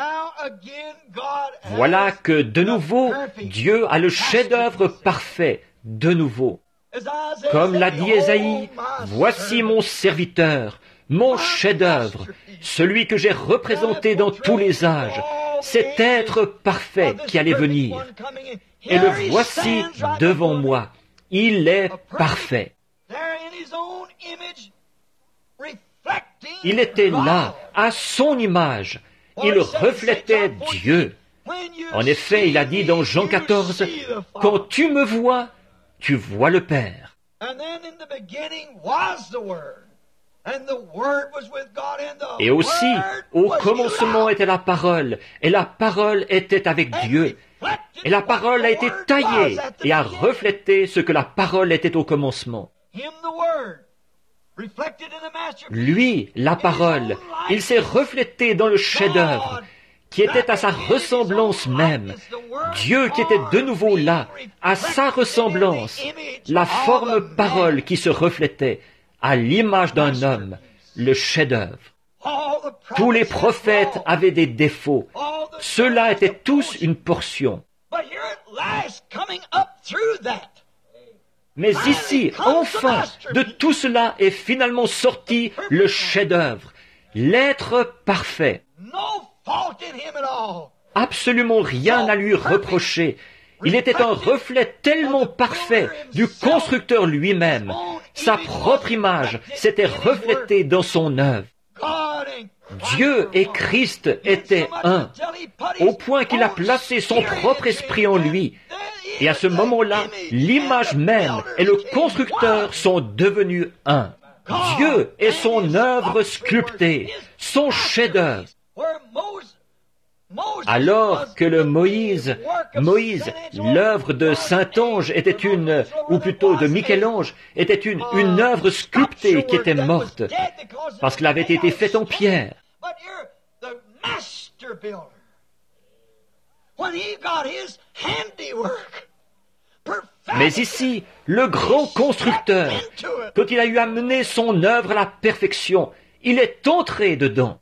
Voilà que, de nouveau, Dieu a le chef-d'œuvre parfait, de nouveau. Comme l'a dit Ésaïe, « Voici mon serviteur, mon chef-d'œuvre, celui que j'ai représenté dans tous les âges, cet être parfait qui allait venir. Et le voici devant moi, il est parfait. » Il était là, à son image. Il reflétait Dieu. En effet, il a dit dans Jean 14, « Quand tu me vois, tu vois le Père. » Et aussi, au commencement était la parole, et la parole était avec Dieu. Et la parole a été taillée et a reflété ce que la parole était au commencement. Lui, la parole, il s'est reflété dans le chef-d'œuvre, qui était à sa ressemblance même. Dieu qui était de nouveau là, à sa ressemblance, la forme parole qui se reflétait, à l'image d'un homme, le chef-d'œuvre. Tous les prophètes avaient des défauts. Ceux-là étaient tous une portion. Mais ici, enfin, de tout cela est finalement sorti le chef-d'œuvre, l'être parfait. Absolument rien à lui reprocher. Il était un reflet tellement parfait du constructeur lui-même. Sa propre image s'était reflétée dans son œuvre. Dieu et Christ étaient un, au point qu'il a placé son propre esprit en lui. Et à ce moment-là, l'image même et le constructeur sont devenus un. Dieu est son œuvre sculptée, son chef-d'œuvre. Alors que le Moïse, l'œuvre de Saint-Ange était ou plutôt de Michel-Ange, était une œuvre sculptée qui était morte, parce qu'elle avait été faite en pierre. Mais ici, le grand constructeur, quand il a eu amené son œuvre à la perfection, il est entré dedans.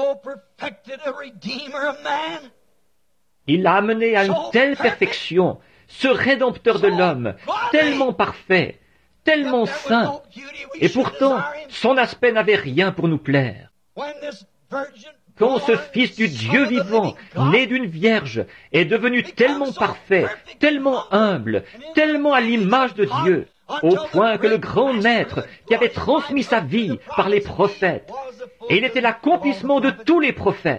Il l'a amené à une telle perfection, ce Rédempteur de l'homme, tellement parfait, tellement saint, et pourtant, son aspect n'avait rien pour nous plaire. Quand ce Fils du Dieu vivant, né d'une vierge, est devenu tellement parfait, tellement humble, tellement à l'image de Dieu, au point que le grand maître qui avait transmis sa vie par les prophètes, et il était l'accomplissement de tous les prophètes.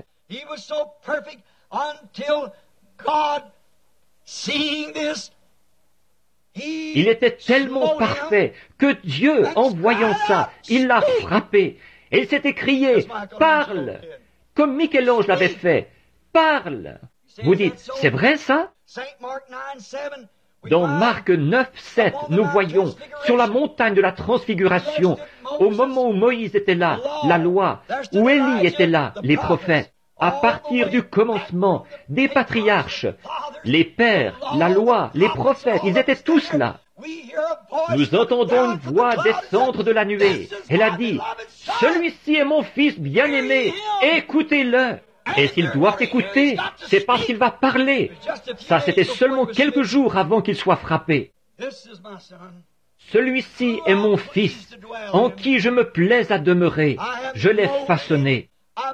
Il était tellement parfait que Dieu, en voyant ça, il l'a frappé, et il s'est écrié, « Parle !» comme Michel-Ange l'avait fait. « Parle !» Vous dites, c'est vrai ça? Dans Marc 9, 7, nous voyons, sur la montagne de la transfiguration, au moment où Moïse était là, la loi, où Élie était là, les prophètes, à partir du commencement, des patriarches, les pères, la loi, les prophètes, ils étaient tous là. Nous entendons une voix descendre de la nuée. Elle a dit, « Celui-ci est mon fils bien-aimé, écoutez-le !» Et s'ils doivent écouter, c'est parce qu'il va parler. Ça, c'était seulement quelques jours avant qu'il soit frappé. Celui-ci est mon fils, en qui je me plais à demeurer. Je l'ai façonné.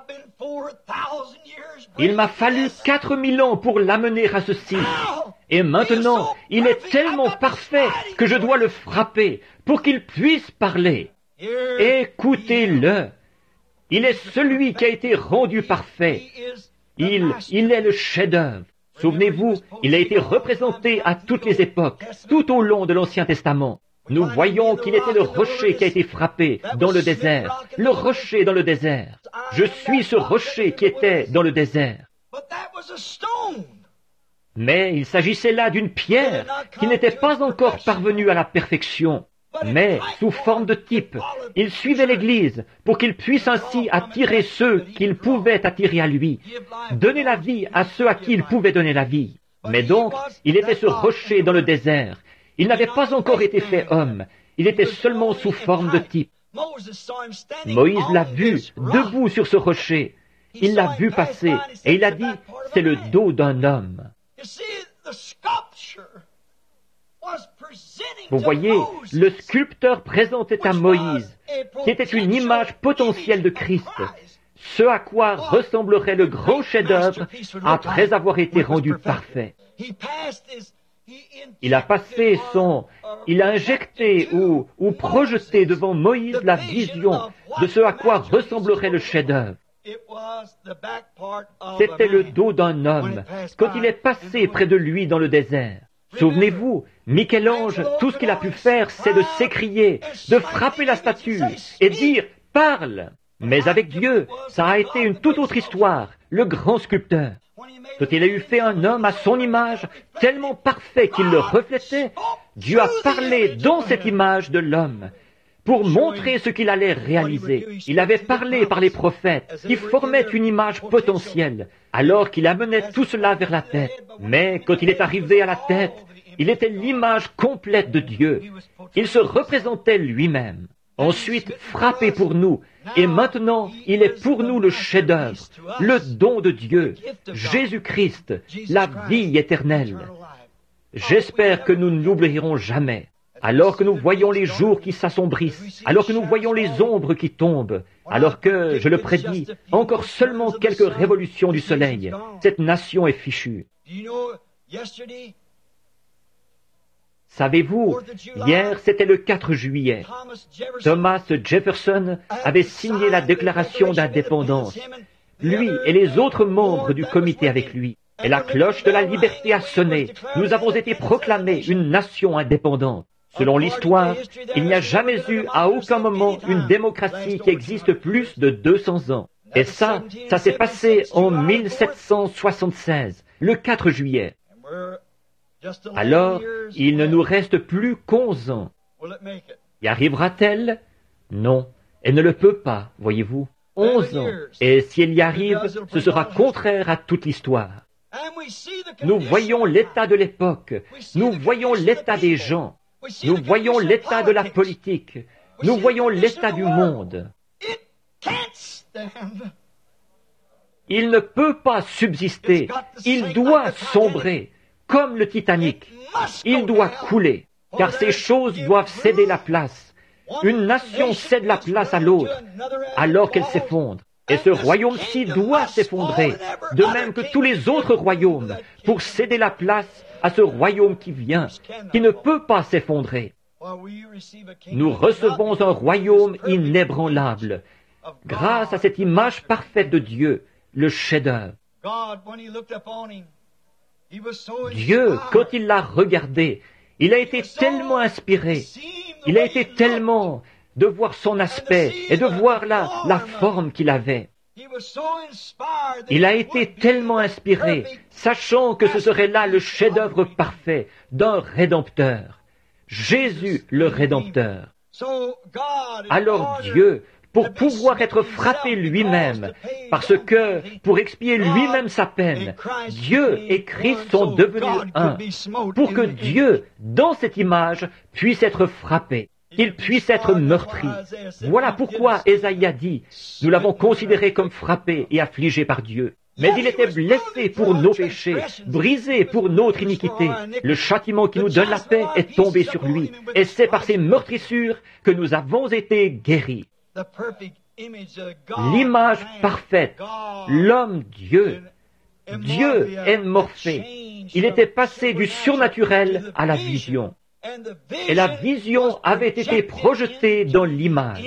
Il m'a fallu 4000 ans pour l'amener à ceci. Et maintenant, il est tellement parfait que je dois le frapper pour qu'il puisse parler. Écoutez-le. Il est celui qui a été rendu parfait. Il est le chef-d'œuvre. Souvenez-vous, il a été représenté à toutes les époques, tout au long de l'Ancien Testament. Nous voyons qu'il était le rocher qui a été frappé dans le désert. Le rocher dans le désert. Je suis ce rocher qui était dans le désert. Mais il s'agissait là d'une pierre qui n'était pas encore parvenue à la perfection. Mais, sous forme de type, il suivait l'Église pour qu'il puisse ainsi attirer ceux qu'il pouvait attirer à lui, donner la vie à ceux à qui il pouvait donner la vie. Mais donc, il était ce rocher dans le désert. Il n'avait pas encore été fait homme. Il était seulement sous forme de type. Moïse l'a vu, debout sur ce rocher. Il l'a vu passer et il a dit, c'est le dos d'un homme. Vous voyez, le sculpteur présentait à Moïse, qui était une image potentielle de Christ, ce à quoi ressemblerait le grand chef-d'œuvre après avoir été rendu parfait. Il a injecté ou projeté devant Moïse la vision de ce à quoi ressemblerait le chef-d'œuvre. C'était le dos d'un homme quand il est passé près de lui dans le désert. Souvenez-vous, Michel-Ange, tout ce qu'il a pu faire, c'est de s'écrier, de frapper la statue et dire « Parle !» Mais avec Dieu, ça a été une toute autre histoire, le grand sculpteur. Quand il a eu fait un homme à son image, tellement parfait qu'il le reflétait, Dieu a parlé dans cette image de l'homme pour montrer ce qu'il allait réaliser. Il avait parlé par les prophètes qui formaient une image potentielle, alors qu'il amenait tout cela vers la tête. Mais quand il est arrivé à la tête, il était l'image complète de Dieu. Il se représentait lui-même. Ensuite, frappé pour nous. Et maintenant, il est pour nous le chef-d'œuvre, le don de Dieu, Jésus-Christ, la vie éternelle. J'espère que nous ne l'oublierons jamais. Alors que nous voyons les jours qui s'assombrissent, alors que nous voyons les ombres qui tombent, alors que, je le prédis, encore seulement quelques révolutions du soleil, cette nation est fichue. Savez-vous, hier c'était le 4 juillet. Thomas Jefferson avait signé la déclaration d'indépendance, lui et les autres membres du comité avec lui. Et la cloche de la liberté a sonné. Nous avons été proclamés une nation indépendante. Selon l'histoire, il n'y a jamais eu à aucun moment une démocratie qui existe plus de 200 ans. Et ça s'est passé en 1776, le 4 juillet. Alors, il ne nous reste plus qu'11 ans. Y arrivera-t-elle? Non, elle ne le peut pas, voyez-vous. 11 ans. Et si elle y arrive, ce sera contraire à toute l'histoire. Nous voyons l'état de l'époque. Nous voyons l'état des gens. Nous voyons l'état de la politique. Nous voyons l'état du monde. Il ne peut pas subsister. Il doit sombrer, comme le Titanic. Il doit couler, car ces choses doivent céder la place. Une nation cède la place à l'autre, alors qu'elle s'effondre. Et ce royaume-ci doit s'effondrer, de même que tous les autres royaumes, pour céder la place à ce royaume qui vient, qui ne peut pas s'effondrer. Nous recevons un royaume inébranlable, grâce à cette image parfaite de Dieu, le chef-d'œuvre. Dieu, quand il l'a regardé, il a été tellement inspiré, il a été tellement de voir son aspect et de voir la forme qu'il avait. Il a été tellement inspiré, sachant que ce serait là le chef-d'œuvre parfait d'un Rédempteur, Jésus le Rédempteur. Alors Dieu, pour pouvoir être frappé lui-même, parce que, pour expier lui-même sa peine, Dieu et Christ sont devenus un, pour que Dieu, dans cette image, puisse être frappé, qu'il puisse être meurtri. Voilà pourquoi Ésaïe a dit, nous l'avons considéré comme frappé et affligé par Dieu. Mais il était blessé pour nos péchés, brisé pour notre iniquité. Le châtiment qui nous donne la paix est tombé sur lui, et c'est par ses meurtrissures que nous avons été guéris. L'image parfaite, l'homme Dieu. Dieu est morphé. Il était passé du surnaturel à la vision. Et la vision avait été projetée dans l'image.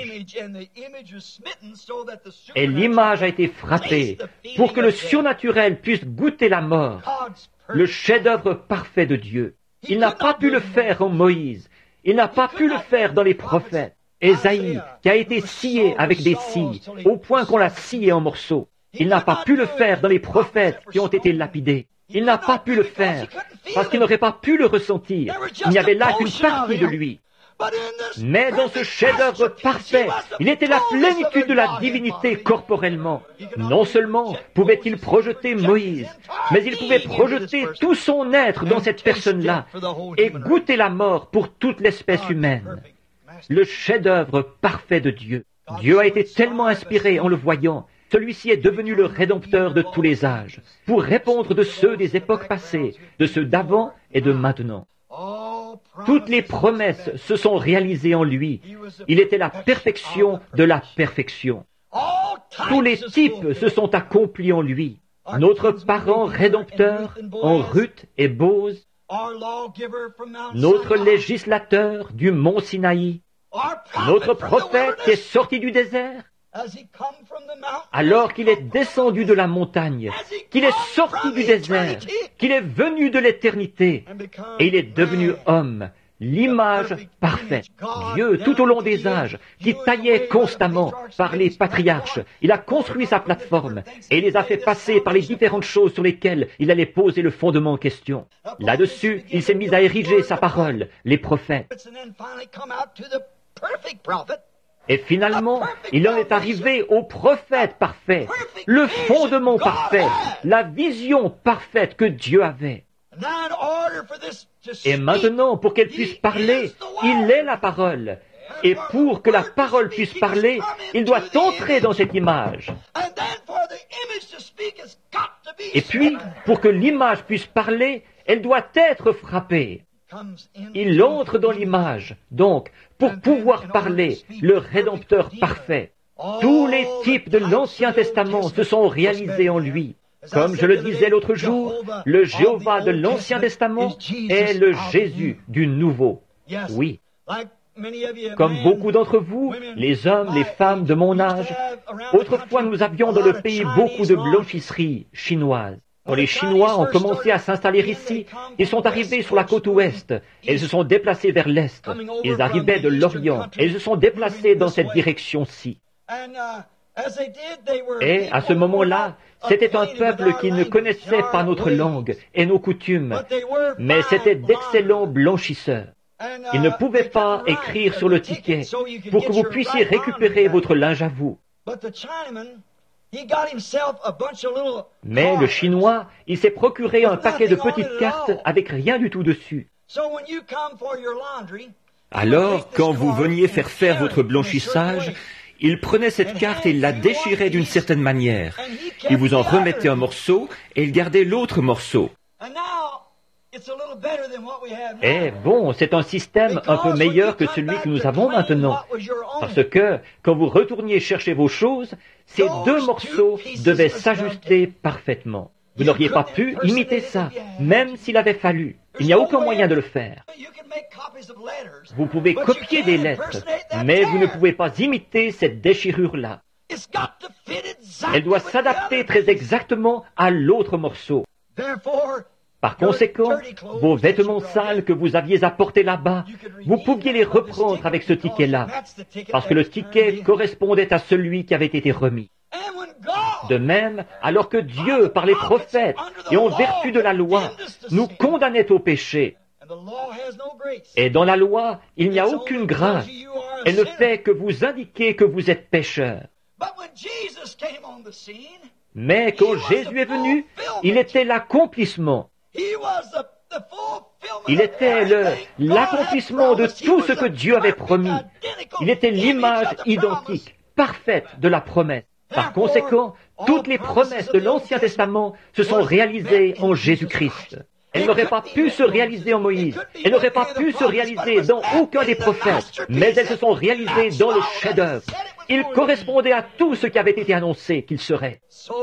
Et l'image a été frappée pour que le surnaturel puisse goûter la mort, le chef-d'œuvre parfait de Dieu. Il n'a pas pu le faire en Moïse. Il n'a pas pu le faire dans les prophètes. Ésaïe, qui a été scié avec des scies, au point qu'on l'a scié en morceaux. Il n'a pas pu le faire dans les prophètes qui ont été lapidés. Il n'a pas pu le faire parce qu'il n'aurait pas pu le ressentir. Il n'y avait là qu'une partie de lui. Mais dans ce chef-d'œuvre parfait, il était la plénitude de la divinité corporellement. Non seulement pouvait-il projeter Moïse, mais il pouvait projeter tout son être dans cette personne-là et goûter la mort pour toute l'espèce humaine. Le chef-d'œuvre parfait de Dieu. Dieu a été tellement inspiré en le voyant. Celui-ci est devenu le Rédempteur de tous les âges, pour répondre de ceux des époques passées, de ceux d'avant et de maintenant. Toutes les promesses se sont réalisées en lui. Il était la perfection de la perfection. Tous les types se sont accomplis en lui. Notre parent rédempteur en Ruth et Bose, notre législateur du mont Sinaï, notre prophète qui est sorti du désert, alors qu'il est descendu de la montagne, qu'il est sorti du désert, qu'il est venu de l'éternité, et il est devenu homme, l'image parfaite. Dieu, tout au long des âges, qui taillait constamment par les patriarches, il a construit sa plateforme, et il les a fait passer par les différentes choses sur lesquelles il allait poser le fondement en question. Là-dessus, il s'est mis à ériger sa parole, les prophètes. Et finalement, il en est arrivé au prophète parfait, le fondement parfait, la vision parfaite que Dieu avait. Et maintenant, pour qu'elle puisse parler, il est la parole. Et pour que la parole puisse parler, il doit entrer dans cette image. Et puis, pour que l'image puisse parler, elle doit être frappée. Il entre dans l'image, donc, pour pouvoir parler, le Rédempteur parfait. Tous les types de l'Ancien Testament se sont réalisés en lui. Comme je le disais l'autre jour, le Jéhovah de l'Ancien Testament est le Jésus du Nouveau. Oui. Comme beaucoup d'entre vous, les hommes, les femmes de mon âge, autrefois nous avions dans le pays beaucoup de blanchisseries chinoises. Quand les Chinois ont commencé à s'installer ici, ils sont arrivés sur la côte ouest et ils se sont déplacés vers l'est. Ils arrivaient de l'Orient et ils se sont déplacés dans cette direction-ci. Et à ce moment-là, c'était un peuple qui ne connaissait pas notre langue et nos coutumes, mais c'était d'excellents blanchisseurs. Ils ne pouvaient pas écrire sur le ticket pour que vous puissiez récupérer votre linge à vous. Mais le Chinois, il s'est procuré un paquet de petites cartes avec rien du tout dessus. Alors, quand vous veniez faire votre blanchissage, il prenait cette carte et il la déchirait d'une certaine manière. Il vous en remettait un morceau et il gardait l'autre morceau. Eh bon, c'est un système un peu meilleur que celui que nous avons maintenant. Parce que, quand vous retourniez chercher vos choses, ces deux morceaux devaient s'ajuster parfaitement. Vous n'auriez pas pu imiter ça, même s'il avait fallu. Il n'y a aucun moyen de le faire. Vous pouvez copier des lettres, mais vous ne pouvez pas imiter cette déchirure-là. Elle doit s'adapter très exactement à l'autre morceau. Par conséquent, vos vêtements sales que vous aviez apportés là-bas, vous pouviez les reprendre avec ce ticket-là, parce que le ticket correspondait à celui qui avait été remis. De même, alors que Dieu, par les prophètes et en vertu de la loi, nous condamnait au péché, Et dans la loi, il n'y a aucune grâce. Elle ne fait que vous indiquer que vous êtes pécheur. Mais quand Jésus est venu, il était l'accomplissement. Il était l'accomplissement de tout ce que Dieu avait promis. Il était l'image identique, parfaite de la promesse. Par conséquent, toutes les promesses de l'Ancien Testament se sont réalisées en Jésus-Christ. Elles n'auraient pas pu se réaliser en Moïse. Elles n'auraient pas pu se réaliser dans aucun des prophètes. Mais elles se sont réalisées dans le chef-d'œuvre. Il correspondait à tout ce qui avait été annoncé qu'il serait.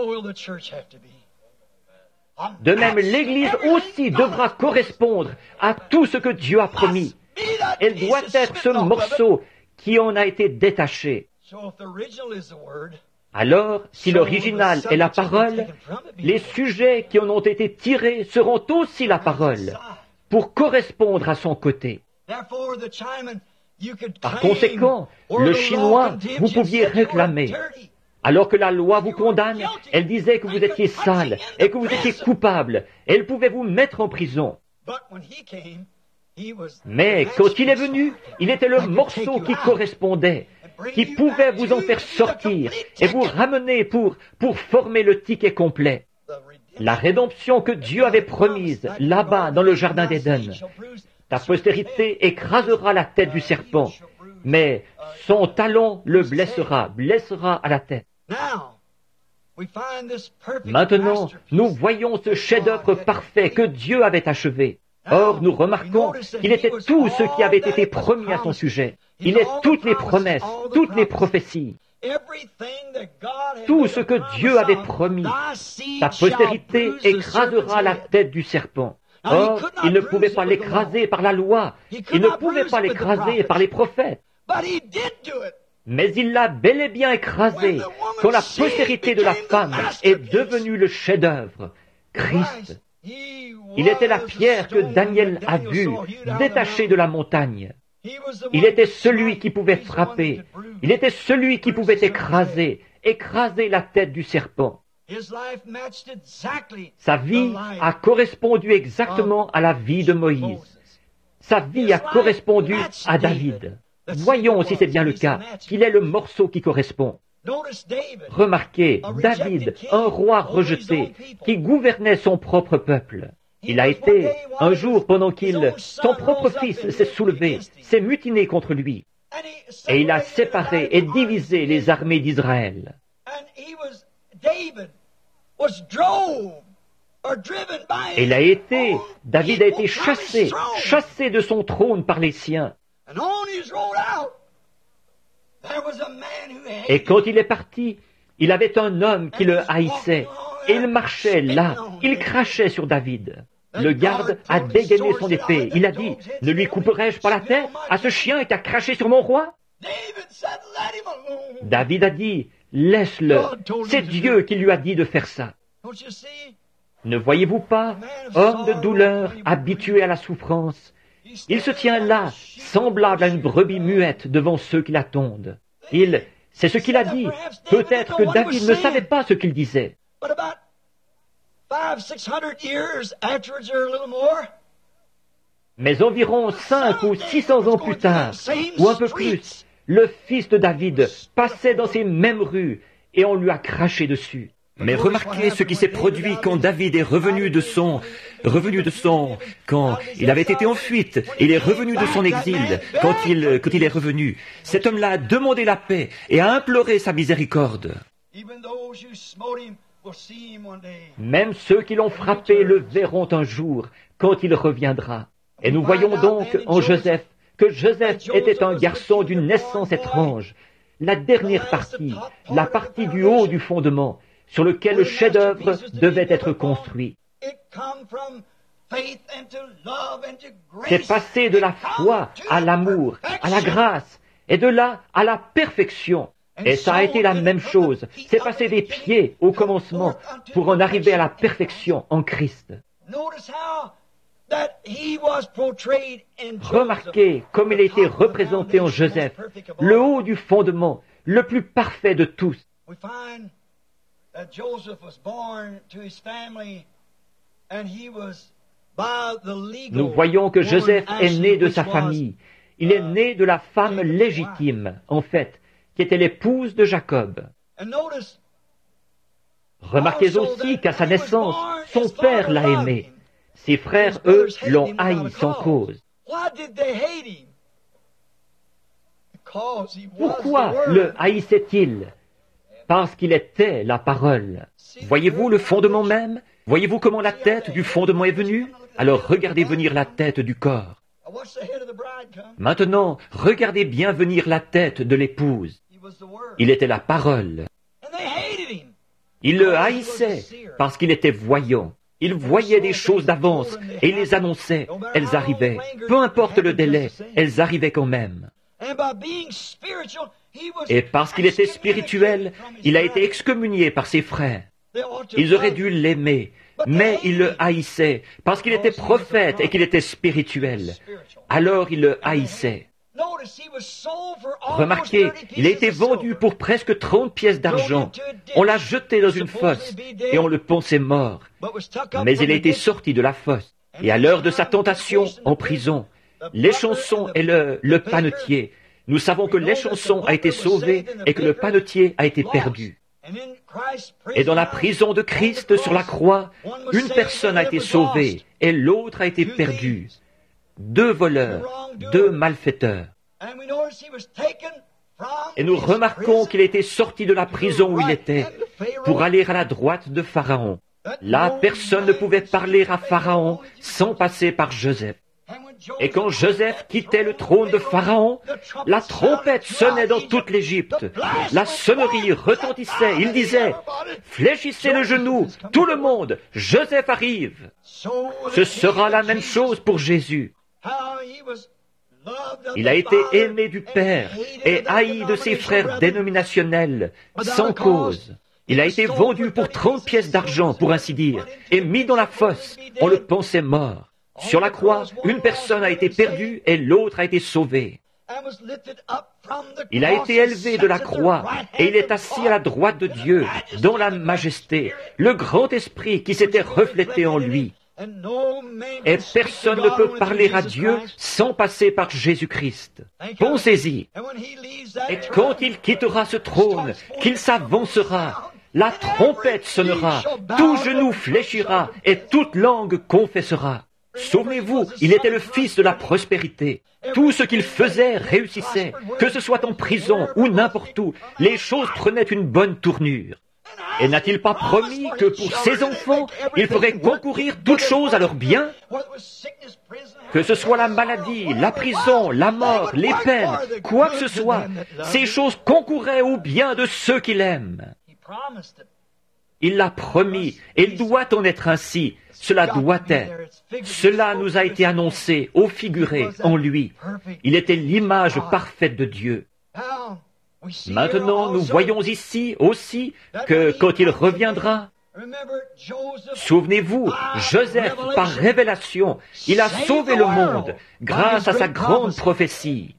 De même, l'Église aussi devra correspondre à tout ce que Dieu a promis. Elle doit être ce morceau qui en a été détaché. Alors, si l'original est la parole, les sujets qui en ont été tirés seront aussi la parole, pour correspondre à son côté. Par conséquent, le chinois, vous pouviez réclamer. Alors que la loi vous condamne, elle disait que vous étiez sale et que vous étiez coupable. Elle pouvait vous mettre en prison. Mais quand il est venu, il était le morceau qui correspondait, qui pouvait vous en faire sortir et vous ramener pour former le ticket complet. La rédemption que Dieu avait promise là-bas dans le jardin d'Éden. Ta postérité écrasera la tête du serpent, mais son talon le blessera à la tête. Maintenant, nous voyons ce chef-d'œuvre parfait que Dieu avait achevé. Or, nous remarquons qu'il était tout ce qui avait été promis à son sujet. Il est toutes les promesses, toutes les prophéties. Tout ce que Dieu avait promis. Ta postérité écrasera la tête du serpent. Or, il ne pouvait pas l'écraser par la loi. Il ne pouvait pas l'écraser par les prophètes. Mais il l'a bel et bien écrasé quand la postérité de la femme est devenue le chef-d'œuvre, Christ. Il était la pierre que Daniel a vue, détachée de la montagne. Il était celui qui pouvait frapper. Il était celui qui pouvait écraser la tête du serpent. Sa vie a correspondu exactement à la vie de Moïse. Sa vie a correspondu à David. Voyons si c'est bien le cas, qu'il est le morceau qui correspond. Remarquez, David, un roi rejeté, qui gouvernait son propre peuple. Il a été, un jour, pendant son propre fils s'est soulevé, s'est mutiné contre lui, et il a séparé et divisé les armées d'Israël. Et David a été chassé de son trône par les siens. Et quand il est parti, il avait un homme qui le haïssait, et il marchait là, il crachait sur David. Le garde a dégainé son épée. Il a dit, « Ne lui couperai-je pas la tête à ce chien qui a craché sur mon roi ?» David a dit, « Laisse-le, c'est Dieu qui lui a dit de faire ça. » Ne voyez-vous pas, homme de douleur, habitué à la souffrance, il se tient là, semblable à une brebis muette devant ceux qui l'attendent. C'est ce qu'il a dit. Peut-être que David ne savait pas ce qu'il disait. Mais environ 500 ou 600 ans plus tard, ou un peu plus, le fils de David passait dans ces mêmes rues et on lui a craché dessus. Mais remarquez ce qui s'est produit quand David est quand il avait été en fuite, il est revenu de son exil, quand il est revenu. Cet homme-là a demandé la paix et a imploré sa miséricorde. Même ceux qui l'ont frappé le verront un jour, quand il reviendra. Et nous voyons donc en Joseph que Joseph était un garçon d'une naissance étrange. La dernière partie, la partie du haut du fondement, sur lequel le chef-d'œuvre devait être construit. C'est passé de la foi à l'amour, à la grâce, et de là à la perfection. Et ça a été la même chose. C'est passé des pieds au commencement pour en arriver à la perfection en Christ. Remarquez comme il a été représenté en Joseph, le haut du fondement, le plus parfait de tous. That Joseph was born to his family, and he was Nous voyons que Joseph est né de sa famille. Il est né de la femme légitime, en fait, qui était l'épouse de Jacob. Remarquez aussi qu'à sa naissance, son père l'a aimé. Ses frères, eux, l'ont haï sans cause. Pourquoi le haïssait-il? Parce qu'il était la parole. Voyez-vous le fondement même? Voyez-vous comment la tête du fondement est venue? Alors regardez venir la tête du corps. Maintenant, regardez bien venir la tête de l'épouse. Il était la parole. Il le haïssait parce qu'il était voyant. Il voyait des choses d'avance et il les annonçait. Elles arrivaient. Peu importe le délai, elles arrivaient quand même. Et parce qu'il était spirituel, il a été excommunié par ses frères. Ils auraient dû l'aimer, mais ils le haïssaient parce qu'il était prophète et qu'il était spirituel. Alors ils le haïssaient. Remarquez, il a été vendu pour presque 30 pièces d'argent. On l'a jeté dans une fosse et on le pensait mort. Mais il a été sorti de la fosse. Et à l'heure de sa tentation, en prison, l'échanson et le panetier, nous savons que l'échanson a été sauvé et que le panetier a été perdu. Et dans la prison de Christ sur la croix, une personne a été sauvée et l'autre a été perdue. 2 voleurs, 2 malfaiteurs. Et nous remarquons qu'il a été sorti de la prison où il était pour aller à la droite de Pharaon. Là, personne ne pouvait parler à Pharaon sans passer par Joseph. Et quand Joseph quittait le trône de Pharaon, la trompette sonnait dans toute l'Égypte. La sonnerie retentissait. Il disait, « Fléchissez le genou, tout le monde, Joseph arrive. » Ce sera la même chose pour Jésus. Il a été aimé du Père et haï de ses frères dénominationnels, sans cause. Il a été vendu pour 30 pièces d'argent, pour ainsi dire, et mis dans la fosse. On le pensait mort. Sur la croix, une personne a été perdue et l'autre a été sauvée. Il a été élevé de la croix et il est assis à la droite de Dieu, dans la majesté, le grand esprit qui s'était reflété en lui. Et personne ne peut parler à Dieu sans passer par Jésus-Christ. Pensez-y. Et quand il quittera ce trône, qu'il s'avancera, la trompette sonnera, tout genou fléchira et toute langue confessera. Souvenez-vous, il était le fils de la prospérité. Tout ce qu'il faisait réussissait, que ce soit en prison ou n'importe où, les choses prenaient une bonne tournure. Et n'a-t-il pas promis que pour ses enfants, il ferait concourir toutes choses à leur bien? Que ce soit la maladie, la prison, la mort, les peines, quoi que ce soit, ces choses concouraient au bien de ceux qu'il aime. Il l'a promis, et il doit en être ainsi. Cela doit être. Cela nous a été annoncé, au figuré, en lui. Il était l'image parfaite de Dieu. Maintenant, nous voyons ici aussi que quand il reviendra, souvenez-vous, Joseph, par révélation, il a sauvé le monde grâce à sa grande prophétie.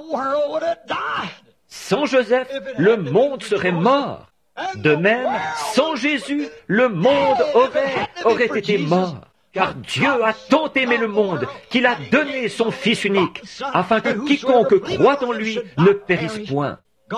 Sans Joseph, le monde serait mort. De même, sans Jésus, le monde aurait été mort. Car Dieu a tant aimé le monde qu'il a donné son Fils unique, afin que quiconque croit en lui ne périsse point.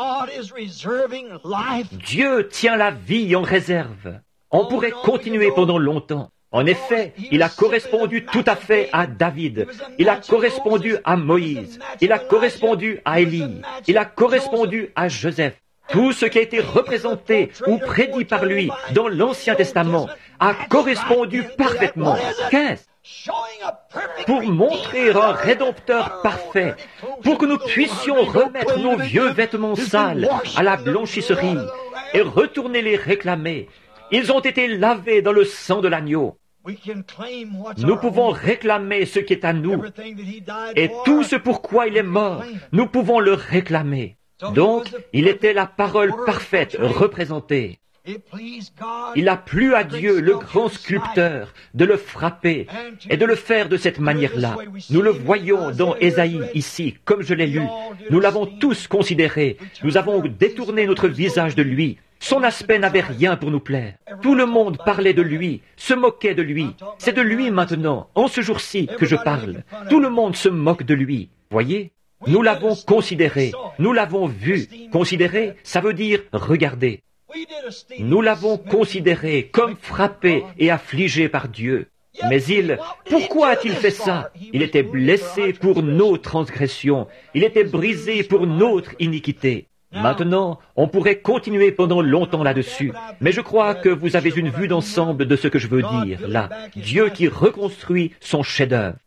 Dieu tient la vie en réserve. On pourrait continuer pendant longtemps. En effet, il a correspondu tout à fait à David. Il a correspondu à Moïse. Il a correspondu à Élie. Il a correspondu à Joseph. Tout ce qui a été représenté ou prédit par lui dans l'Ancien Testament a correspondu parfaitement. Qu'est-ce? Pour montrer un Rédempteur parfait, pour que nous puissions remettre nos vieux vêtements sales à la blanchisserie et retourner les réclamer. Ils ont été lavés dans le sang de l'agneau. Nous pouvons réclamer ce qui est à nous, et tout ce pourquoi il est mort, nous pouvons le réclamer. Donc, il était la parole parfaite représentée. Il a plu à Dieu, le grand sculpteur, de le frapper et de le faire de cette manière-là. Nous le voyons dans Ésaïe, ici, comme je l'ai lu. Nous l'avons tous considéré. Nous avons détourné notre visage de lui. Son aspect n'avait rien pour nous plaire. Tout le monde parlait de lui, se moquait de lui. C'est de lui maintenant, en ce jour-ci, que je parle. Tout le monde se moque de lui. Voyez? Nous l'avons considéré, nous l'avons vu. Considérer, ça veut dire regarder. Nous l'avons considéré comme frappé et affligé par Dieu. Mais pourquoi a-t-il fait ça? Il était blessé pour nos transgressions. Il était brisé pour notre iniquité. Maintenant, on pourrait continuer pendant longtemps là-dessus, mais je crois que vous avez une vue d'ensemble de ce que je veux dire, là. Dieu qui reconstruit son chef-d'œuvre.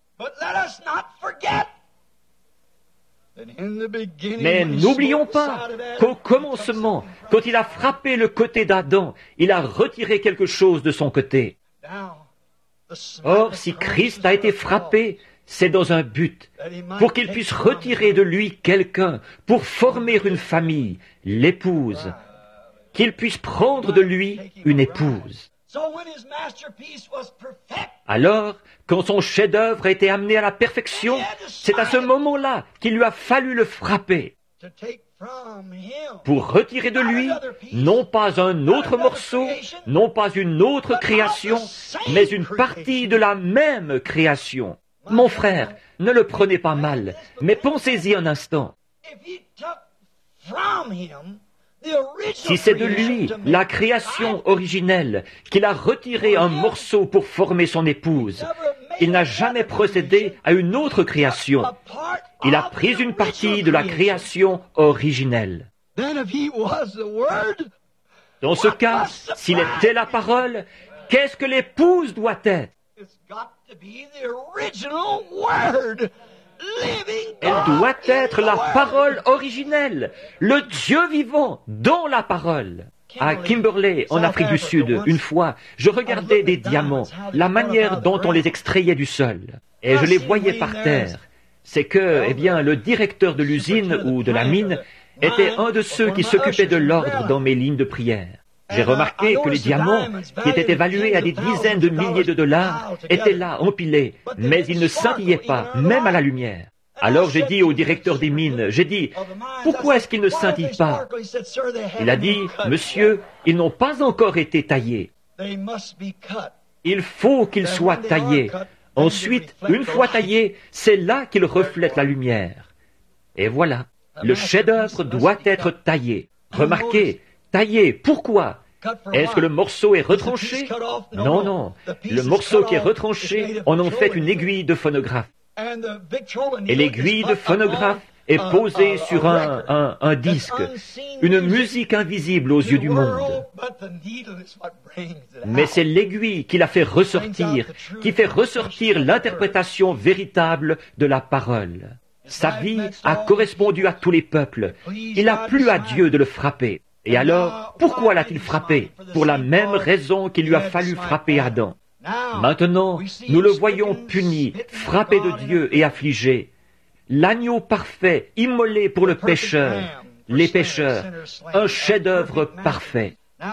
Mais n'oublions pas qu'au commencement, quand il a frappé le côté d'Adam, il a retiré quelque chose de son côté. Or, si Christ a été frappé, c'est dans un but, pour qu'il puisse retirer de lui quelqu'un, pour former une famille, l'épouse, qu'il puisse prendre de lui une épouse. Alors, quand son chef-d'œuvre a été amené à la perfection, c'est à ce moment-là qu'il lui a fallu le frapper, pour retirer de lui, non pas un autre morceau, non pas une autre création, mais une partie de la même création. Mon frère, ne le prenez pas mal, mais pensez-y un instant. Si c'est de lui, la création originelle, qu'il a retiré un morceau pour former son épouse, il n'a jamais procédé à une autre création. Il a pris une partie de la création originelle. Dans ce cas, s'il était la parole, qu'est-ce que l'épouse doit être? Elle doit être la parole originelle, le Dieu vivant dans la parole. À Kimberley, en Afrique du Sud, une fois, je regardais des diamants, la manière dont on les extrayait du sol, et je les voyais par terre. C'est que, le directeur de l'usine ou de la mine était un de ceux qui s'occupaient de l'ordre dans mes lignes de prière. J'ai remarqué que les diamants, qui étaient évalués à des dizaines de milliers de dollars, étaient là, empilés, mais ils ne scintillaient pas, même à la lumière. Alors j'ai dit au directeur des mines, pourquoi est-ce qu'ils ne scintillent pas? Il a dit, monsieur, ils n'ont pas encore été taillés. Il faut qu'ils soient taillés. Ensuite, une fois taillés, c'est là qu'ils reflètent la lumière. Et voilà, le chef-d'œuvre doit être taillé. Remarquez, taillé, pourquoi? Est-ce que le morceau est retranché? Non, non. Le morceau qui est retranché, on en fait une aiguille de phonographe. Et l'aiguille de phonographe est posée sur un disque, une musique invisible aux yeux du monde. Mais c'est l'aiguille qui la fait ressortir, qui fait ressortir l'interprétation véritable de la parole. Sa vie a correspondu à tous les peuples. Il a plu à Dieu de le frapper. Et alors, pourquoi l'a-t-il frappé? Pour la même raison qu'il lui a fallu frapper Adam. Maintenant, nous le voyons puni, frappé de Dieu et affligé. L'agneau parfait, immolé pour le pécheur, les pécheurs, un chef-d'œuvre parfait.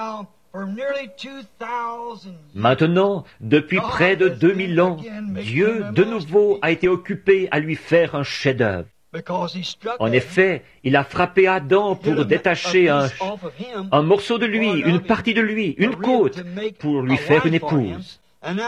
Maintenant, depuis près de 2000 ans, Dieu, de nouveau, a été occupé à lui faire un chef-d'œuvre. En effet, il a frappé Adam pour détacher un morceau de lui, une partie de lui, une côte, pour lui faire une épouse.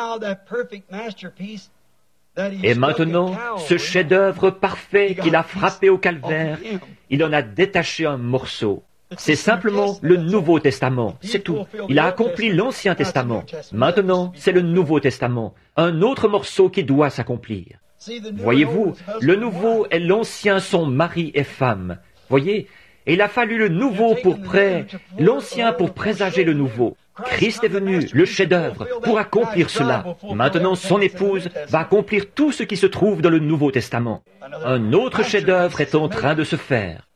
Et maintenant, ce chef-d'œuvre parfait qu'il a frappé au calvaire, il en a détaché un morceau. C'est simplement le Nouveau Testament, c'est tout. Il a accompli l'Ancien Testament. Maintenant, c'est le Nouveau Testament, un autre morceau qui doit s'accomplir. Voyez-vous, le Nouveau et l'Ancien sont mari et femme. Voyez, et il a fallu le Nouveau l'Ancien pour présager le Nouveau. Christ est venu, le chef-d'œuvre, pour accomplir cela. Maintenant, son épouse va accomplir tout ce qui se trouve dans le Nouveau Testament. Un autre chef-d'œuvre est en train de se faire.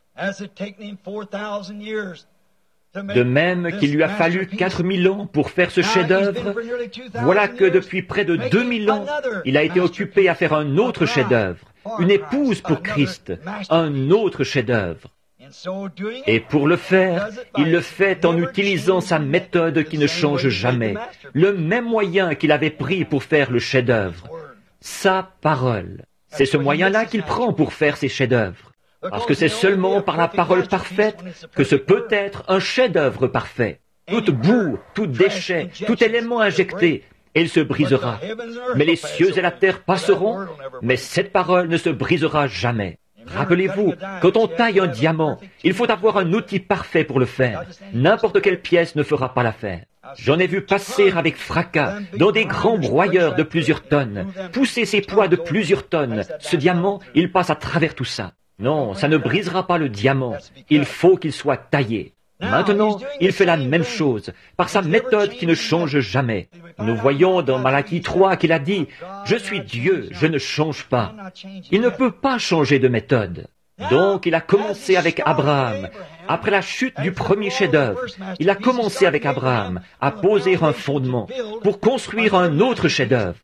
De même qu'il lui a fallu 4000 ans pour faire ce chef-d'œuvre, voilà que depuis près de 2000 ans, il a été occupé à faire un autre chef-d'œuvre, une épouse pour Christ, un autre chef-d'œuvre. Et pour le faire, il le fait en utilisant sa méthode qui ne change jamais, le même moyen qu'il avait pris pour faire le chef-d'œuvre, sa parole. C'est ce moyen-là qu'il prend pour faire ses chefs-d'œuvre. Parce que c'est seulement par la parole parfaite que ce peut être un chef-d'œuvre parfait. Toute boue, tout déchet, tout élément injecté, il se brisera. Mais les cieux et la terre passeront, mais cette parole ne se brisera jamais. Rappelez-vous, quand on taille un diamant, il faut avoir un outil parfait pour le faire. N'importe quelle pièce ne fera pas l'affaire. J'en ai vu passer avec fracas, dans des grands broyeurs de plusieurs tonnes, pousser ses poids de plusieurs tonnes. Ce diamant, il passe à travers tout ça. Non, ça ne brisera pas le diamant. Il faut qu'il soit taillé. Maintenant, il fait la même chose, par sa méthode qui ne change jamais. Nous voyons dans Malachie 3 qu'il a dit « Je suis Dieu, je ne change pas ». Il ne peut pas changer de méthode. Donc, il a commencé avec Abraham. Après la chute du premier chef-d'œuvre, il a commencé avec Abraham à poser un fondement pour construire un autre chef-d'œuvre.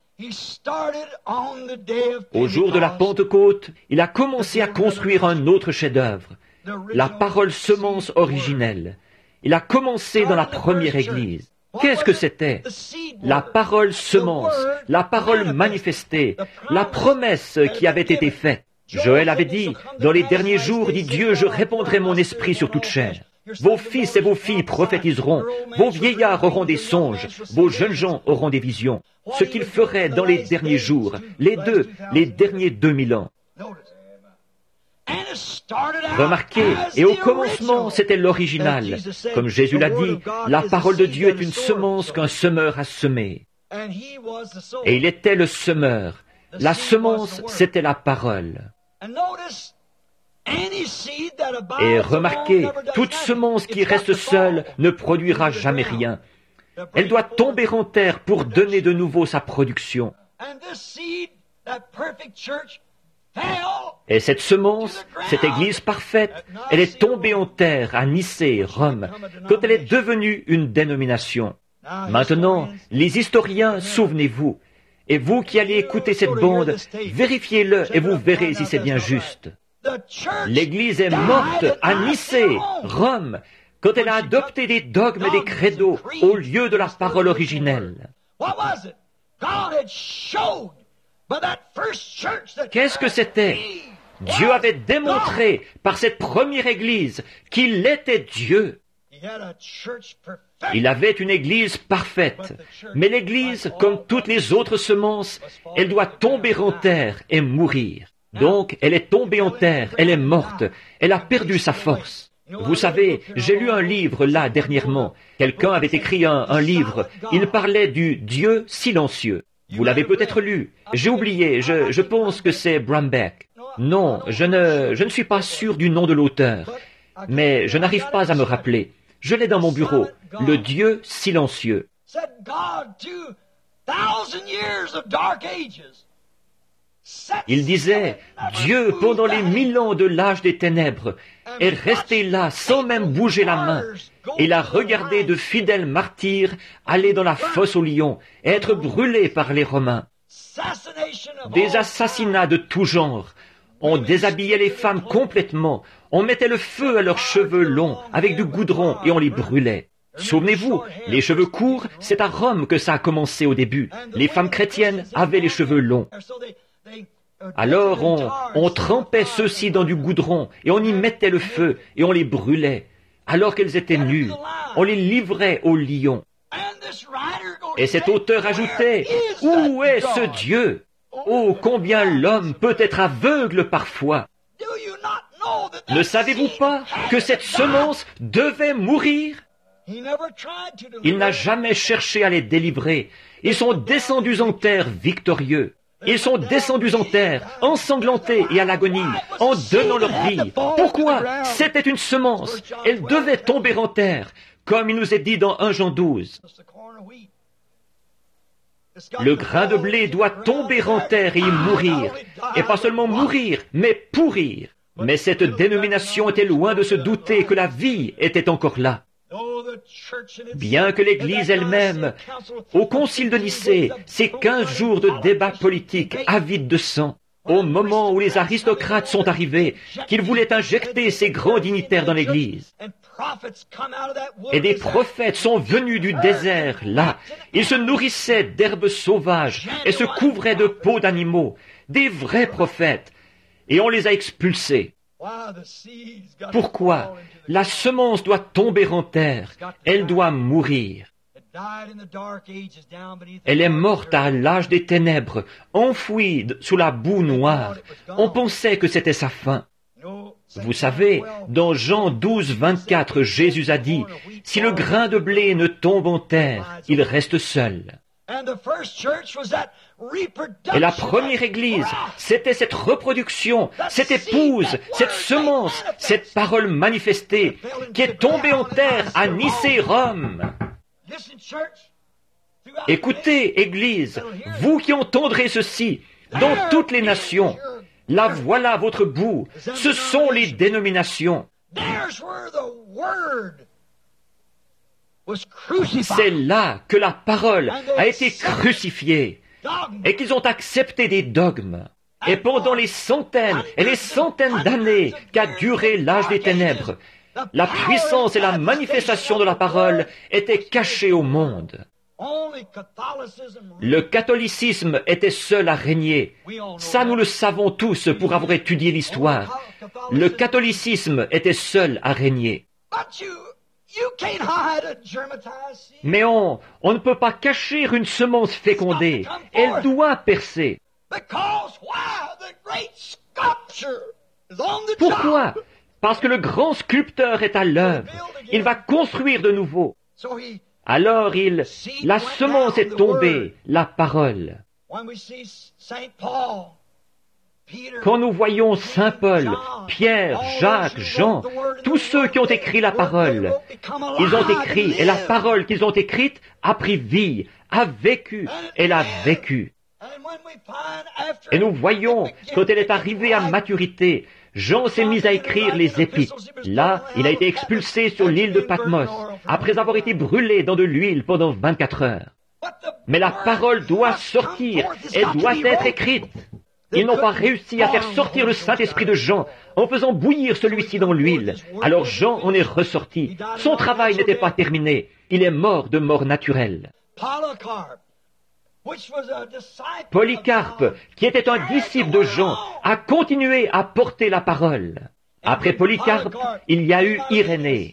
Au jour de la Pentecôte, il a commencé à construire un autre chef-d'œuvre, la parole semence originelle. Il a commencé dans la première église. Qu'est-ce que c'était? La parole semence, la parole manifestée, la promesse qui avait été faite. Joël avait dit, dans les derniers jours, dit Dieu, je répandrai mon esprit sur toute chair. Vos fils et vos filles prophétiseront, vos vieillards auront des songes, vos jeunes gens auront des visions. Ce qu'il ferait dans les derniers jours, les derniers 2000 ans. Remarquez, et au commencement, c'était l'original. Comme Jésus l'a dit, la parole de Dieu est une semence qu'un semeur a semée. Et il était le semeur. La semence, c'était la parole. Et remarquez, toute semence qui reste seule ne produira jamais rien. Elle doit tomber en terre pour donner de nouveau sa production. Et cette semence, cette Église parfaite, elle est tombée en terre à Nicée, Rome, quand elle est devenue une dénomination. Maintenant, les historiens, souvenez-vous, et vous qui allez écouter cette bande, vérifiez-le et vous verrez si c'est bien juste. L'Église est morte à Nicée, Rome, quand elle a adopté des dogmes et des credos au lieu de la parole originelle. Qu'est-ce que c'était? Dieu avait démontré par cette première Église qu'il était Dieu. Il avait une Église parfaite, mais l'Église, comme toutes les autres semences, elle doit tomber en terre et mourir. Donc, elle est tombée en terre, elle est morte, elle a perdu sa force. Vous savez, j'ai lu un livre là dernièrement. Quelqu'un avait écrit un livre. Il parlait du Dieu silencieux. Vous l'avez peut-être lu. J'ai oublié, je pense que c'est Brumbeck. Non, je ne suis pas sûr du nom de l'auteur, mais je n'arrive pas à me rappeler. Je l'ai dans mon bureau. Le Dieu silencieux. Il disait, Dieu, pendant les 1000 ans de l'âge des ténèbres, est resté là sans même bouger la main. Il a regardé de fidèles martyrs aller dans la fosse aux lions et être brûlés par les Romains. Des assassinats de tout genre. On déshabillait les femmes complètement. On mettait le feu à leurs cheveux longs avec du goudron et on les brûlait. Souvenez-vous, les cheveux courts, c'est à Rome que ça a commencé au début. Les femmes chrétiennes avaient les cheveux longs. Alors on trempait ceux-ci dans du goudron et on y mettait le feu et on les brûlait. Alors qu'elles étaient nues, on les livrait aux lions. Et cet auteur ajoutait, « Où est ce Dieu? Oh, combien l'homme peut être aveugle parfois! Ne savez-vous pas que cette semence devait mourir? » Il n'a jamais cherché à les délivrer. Ils sont descendus en terre victorieux. Ils sont descendus en terre, ensanglantés et à l'agonie, en donnant leur vie. Pourquoi? C'était une semence. Elle devait tomber en terre, comme il nous est dit dans 1 Jean 12. Le grain de blé doit tomber en terre et y mourir. Et pas seulement mourir, mais pourrir. Mais cette dénomination était loin de se douter que la vie était encore là. Bien que l'Église elle-même, au concile de Nicée, ces 15 jours de débat politique avides de sang, au moment où les aristocrates sont arrivés, qu'ils voulaient injecter ces grands dignitaires dans l'Église. Et des prophètes sont venus du désert, là. Ils se nourrissaient d'herbes sauvages et se couvraient de peaux d'animaux, des vrais prophètes. Et on les a expulsés. Pourquoi la semence doit tomber en terre? Elle doit mourir. Elle est morte à l'âge des ténèbres, enfouie sous la boue noire. On pensait que c'était sa fin. Vous savez, dans Jean 12, 24, Jésus a dit, « Si le grain de blé ne tombe en terre, il reste seul. » Et la première Église, c'était cette reproduction, cette épouse, cette semence, cette parole manifestée qui est tombée en terre à Nicée, Rome. Écoutez, Église, vous qui entendrez ceci, dans toutes les nations, là voilà votre bout, ce sont les dénominations. C'est là que la parole a été crucifiée et qu'ils ont accepté des dogmes. Et pendant les centaines et les centaines d'années qu'a duré l'âge des ténèbres, la puissance et la manifestation de la parole étaient cachées au monde. Le catholicisme était seul à régner. Ça, nous le savons tous pour avoir étudié l'histoire. Le catholicisme était seul à régner. Mais on ne peut pas cacher une semence fécondée. Elle doit percer. Pourquoi? Parce que le grand sculpteur est à l'œuvre. Il va construire de nouveau. Alors la semence est tombée, la parole. Quand nous voyons Saint Paul, Pierre, Jacques, Jean, tous ceux qui ont écrit la parole, ils ont écrit, et la parole qu'ils ont écrite a pris vie, a vécu, elle a vécu. Et nous voyons, quand elle est arrivée à maturité, Jean s'est mis à écrire les épîtres. Là, il a été expulsé sur l'île de Patmos, après avoir été brûlé dans de l'huile pendant 24 heures. Mais la parole doit sortir, elle doit être écrite. Ils n'ont pas réussi à faire sortir le Saint-Esprit de Jean en faisant bouillir celui-ci dans l'huile. Alors Jean en est ressorti. Son travail n'était pas terminé. Il est mort de mort naturelle. Polycarpe, qui était un disciple de Jean, a continué à porter la parole. Après Polycarpe, il y a eu Irénée.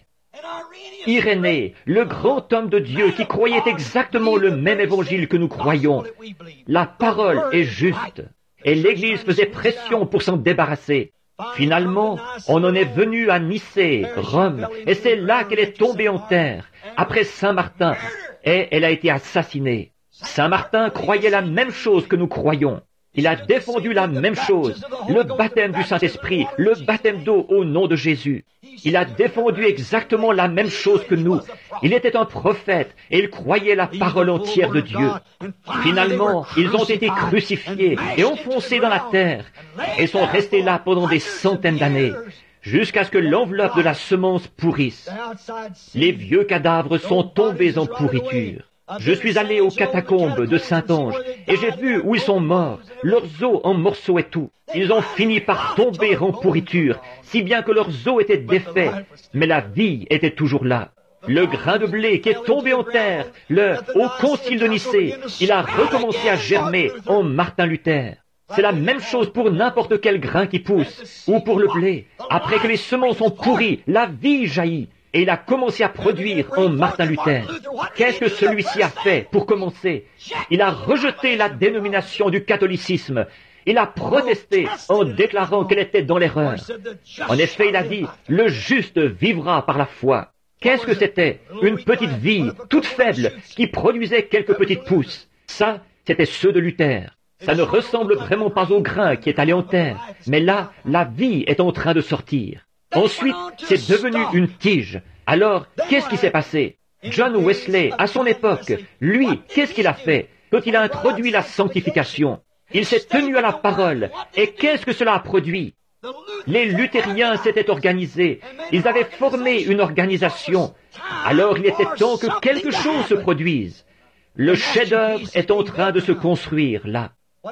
Irénée, le grand homme de Dieu qui croyait exactement le même évangile que nous croyons. La parole est juste. Et l'Église faisait pression pour s'en débarrasser. Finalement, on en est venu à Nicée, Rome, et c'est là qu'elle est tombée en terre, après Saint Martin, et elle a été assassinée. Saint Martin croyait la même chose que nous croyons. Il a défendu la même chose, le baptême du Saint-Esprit, le baptême d'eau au nom de Jésus. Il a défendu exactement la même chose que nous. Il était un prophète et il croyait la parole entière de Dieu. Finalement, ils ont été crucifiés et enfoncés dans la terre et sont restés là pendant des centaines d'années, jusqu'à ce que l'enveloppe de la semence pourrisse. Les vieux cadavres sont tombés en pourriture. Je suis allé aux catacombes de Saint-Ange et j'ai vu où ils sont morts, leurs os en morceaux et tout. Ils ont fini par tomber en pourriture, si bien que leurs os étaient défaits, mais la vie était toujours là. Le grain de blé qui est tombé en terre, au concile de Nicée, il a recommencé à germer en Martin Luther. C'est la même chose pour n'importe quel grain qui pousse, ou pour le blé. Après que les semences ont pourri, la vie jaillit. Et il a commencé à produire en Martin Luther. Qu'est-ce que celui-ci a fait pour commencer? Il a rejeté la dénomination du catholicisme. Il a protesté en déclarant qu'elle était dans l'erreur. En effet, il a dit, le juste vivra par la foi. Qu'est-ce que c'était? Une petite vie, toute faible, qui produisait quelques petites pousses. Ça, c'était ceux de Luther. Ça ne ressemble vraiment pas au grain qui est allé en terre. Mais là, la vie est en train de sortir. Ensuite, c'est devenu une tige. Alors, qu'est-ce qui s'est passé? John Wesley, à son époque, lui, qu'est-ce qu'il a fait quand il a introduit la sanctification? Il s'est tenu à la parole. Et qu'est-ce que cela a produit? Les luthériens s'étaient organisés. Ils avaient formé une organisation. Alors, il était temps que quelque chose se produise. Le chef-d'œuvre est en train de se construire là.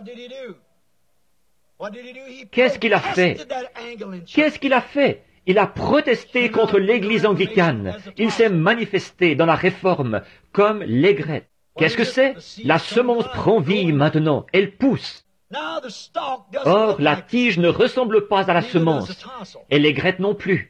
Qu'est-ce qu'il a fait? Qu'est-ce qu'il a fait? Il a protesté contre l'Église anglicane. Il s'est manifesté dans la réforme comme l'aigrette. Qu'est-ce que c'est? La semence prend vie maintenant. Elle pousse. Or, la tige ne ressemble pas à la semence, et l'aigrette non plus.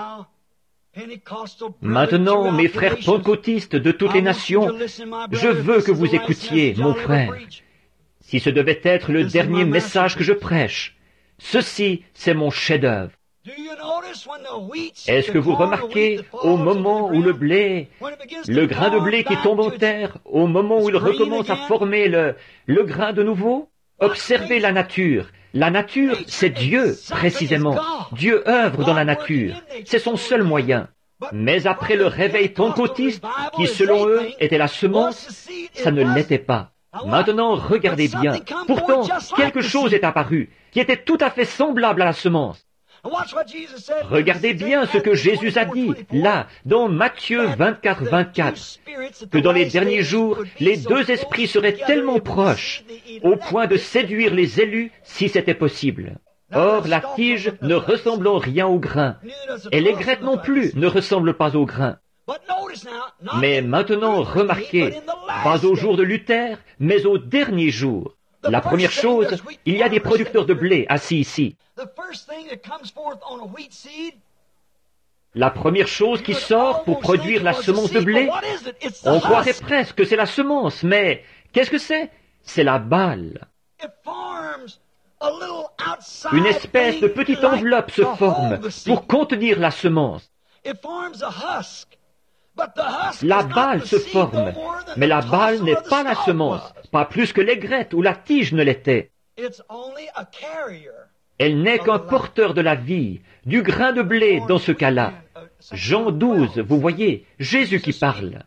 Maintenant, mes frères pentecôtistes de toutes les nations, je veux que vous écoutiez, mon frère. Si ce devait être le dernier message que je prêche, ceci, c'est mon chef-d'œuvre. Est-ce que vous remarquez, au moment où le blé, le grain de blé qui tombe en terre, au moment où il recommence à former le grain de nouveau? Observez la nature. La nature, c'est Dieu, précisément. Dieu œuvre dans la nature. C'est son seul moyen. Mais après le réveil pentecôtiste, qui selon eux était la semence, ça ne l'était pas. Maintenant, regardez bien. Pourtant, quelque chose est apparu, qui était tout à fait semblable à la semence. Regardez bien ce que Jésus a dit, là, dans Matthieu 24, 24, que dans les derniers jours, les deux esprits seraient tellement proches, au point de séduire les élus si c'était possible. Or, la tige ne ressemble en rien au grain, et l'aigrette non plus ne ressemble pas au grain. Mais maintenant, remarquez, pas au jour de Luther, mais au dernier jour. La première chose, il y a des producteurs de blé assis ici. La première chose qui sort pour produire la semence de blé, on croirait presque que c'est la semence, mais qu'est-ce que c'est? C'est la balle. Une espèce de petite enveloppe se forme pour contenir la semence. La balle se forme, mais la balle n'est pas la semence, pas plus que l'aigrette ou la tige ne l'était. Elle n'est qu'un porteur de la vie, du grain de blé dans ce cas-là. Jean 12, vous voyez, Jésus qui parle.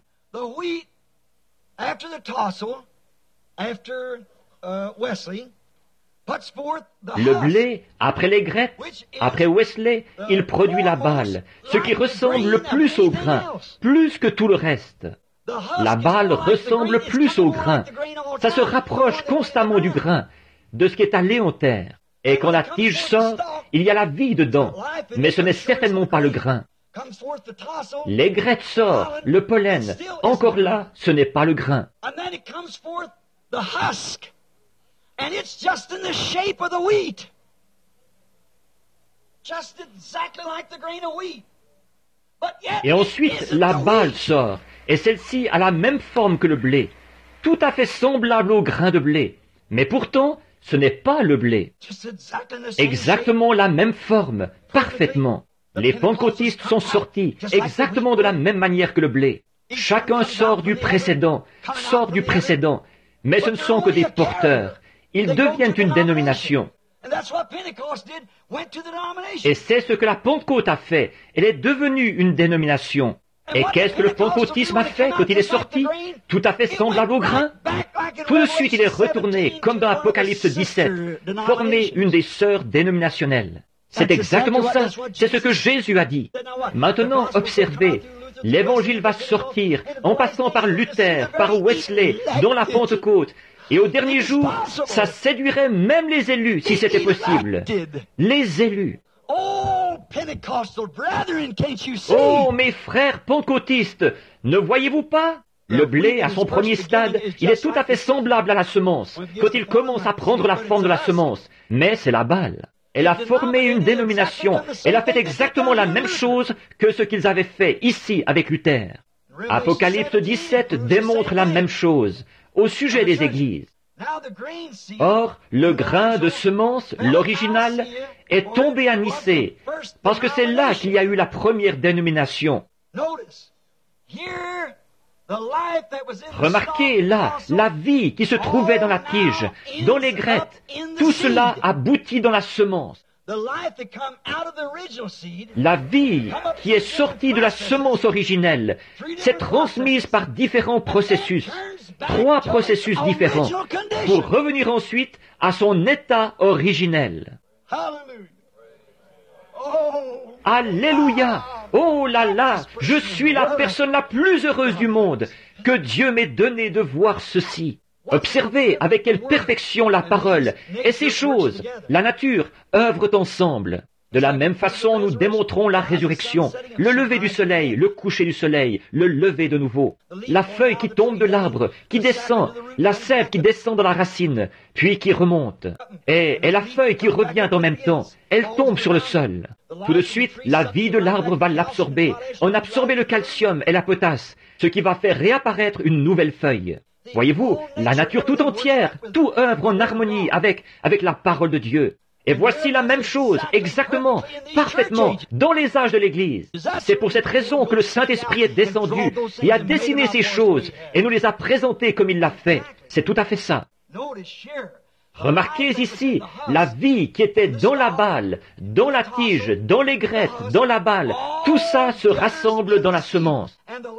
Le blé, après l'aigrette, après Wesley, il produit la balle, ce qui ressemble le plus au grain, plus que tout le reste. La balle ressemble plus au grain. Ça se rapproche constamment du grain, de ce qui est allé en terre. Et quand la tige sort, il y a la vie dedans, mais ce n'est certainement pas le grain. L'aigrette sort, le pollen, encore là, ce n'est pas le grain. And it's just in the shape of the wheat. Just exactly like the grain of wheat. Et ensuite, la balle sort, et celle-ci a la même forme que le blé, tout à fait semblable au grain de blé. Mais pourtant, ce n'est pas le blé. Exactement la même forme, parfaitement. Les pentecôtistes sont sortis exactement de la même manière que le blé. Chacun sort du précédent, mais ce ne sont que des porteurs. Ils deviennent une dénomination. Et c'est ce que la Pentecôte a fait. Elle est devenue une dénomination. Et qu'est-ce que le pentecôtisme a fait quand il est sorti? Tout à fait semblable au grain. Tout de suite, il est retourné, comme dans Apocalypse 17, former une des sœurs dénominationnelles. C'est exactement ça. C'est ce que Jésus a dit. Maintenant, observez. L'Évangile va sortir en passant par Luther, par Wesley, dans la Pentecôte. Et au dernier jour, ça séduirait même les élus, si c'était possible. Les élus. Oh, mes frères pentecôtistes, ne voyez-vous pas? Le blé, à son premier stade, il est tout à fait semblable à la semence, quand il commence à prendre la forme de la semence. Mais c'est la balle. Elle a formé une dénomination. Elle a fait exactement la même chose que ce qu'ils avaient fait ici avec Luther. Apocalypse 17 démontre la même chose au sujet des églises. Or, le grain de semence, l'original, est tombé à Nicée, parce que c'est là qu'il y a eu la première dénomination. Remarquez là, la vie qui se trouvait dans la tige, dans l'aigrette, tout cela aboutit dans la semence. La vie qui est sortie de la semence originelle s'est transmise par différents processus, 3 processus différents, pour revenir ensuite à son état originel. Alléluia! Oh là là! Je suis la personne la plus heureuse du monde, que Dieu m'ait donné de voir ceci. Observez avec quelle perfection la parole et ces choses, la nature, œuvrent ensemble. De la même façon, nous démontrons la résurrection, le lever du soleil, le coucher du soleil, le lever de nouveau, la feuille qui tombe de l'arbre, qui descend, la sève qui descend dans la racine, puis qui remonte, et la feuille qui revient en même temps, elle tombe sur le sol. Tout de suite, la vie de l'arbre va l'absorber, en absorber le calcium et la potasse, ce qui va faire réapparaître une nouvelle feuille. Voyez-vous, la nature tout entière, tout œuvre en harmonie avec la parole de Dieu. Et voici la même chose, exactement, parfaitement, dans les âges de l'Église. C'est pour cette raison que le Saint-Esprit est descendu et a dessiné ces choses et nous les a présentées comme il l'a fait. C'est tout à fait ça. Remarquez ici la vie qui était dans la balle, dans la tige, dans les graines, dans la balle. Tout ça se rassemble dans la semence.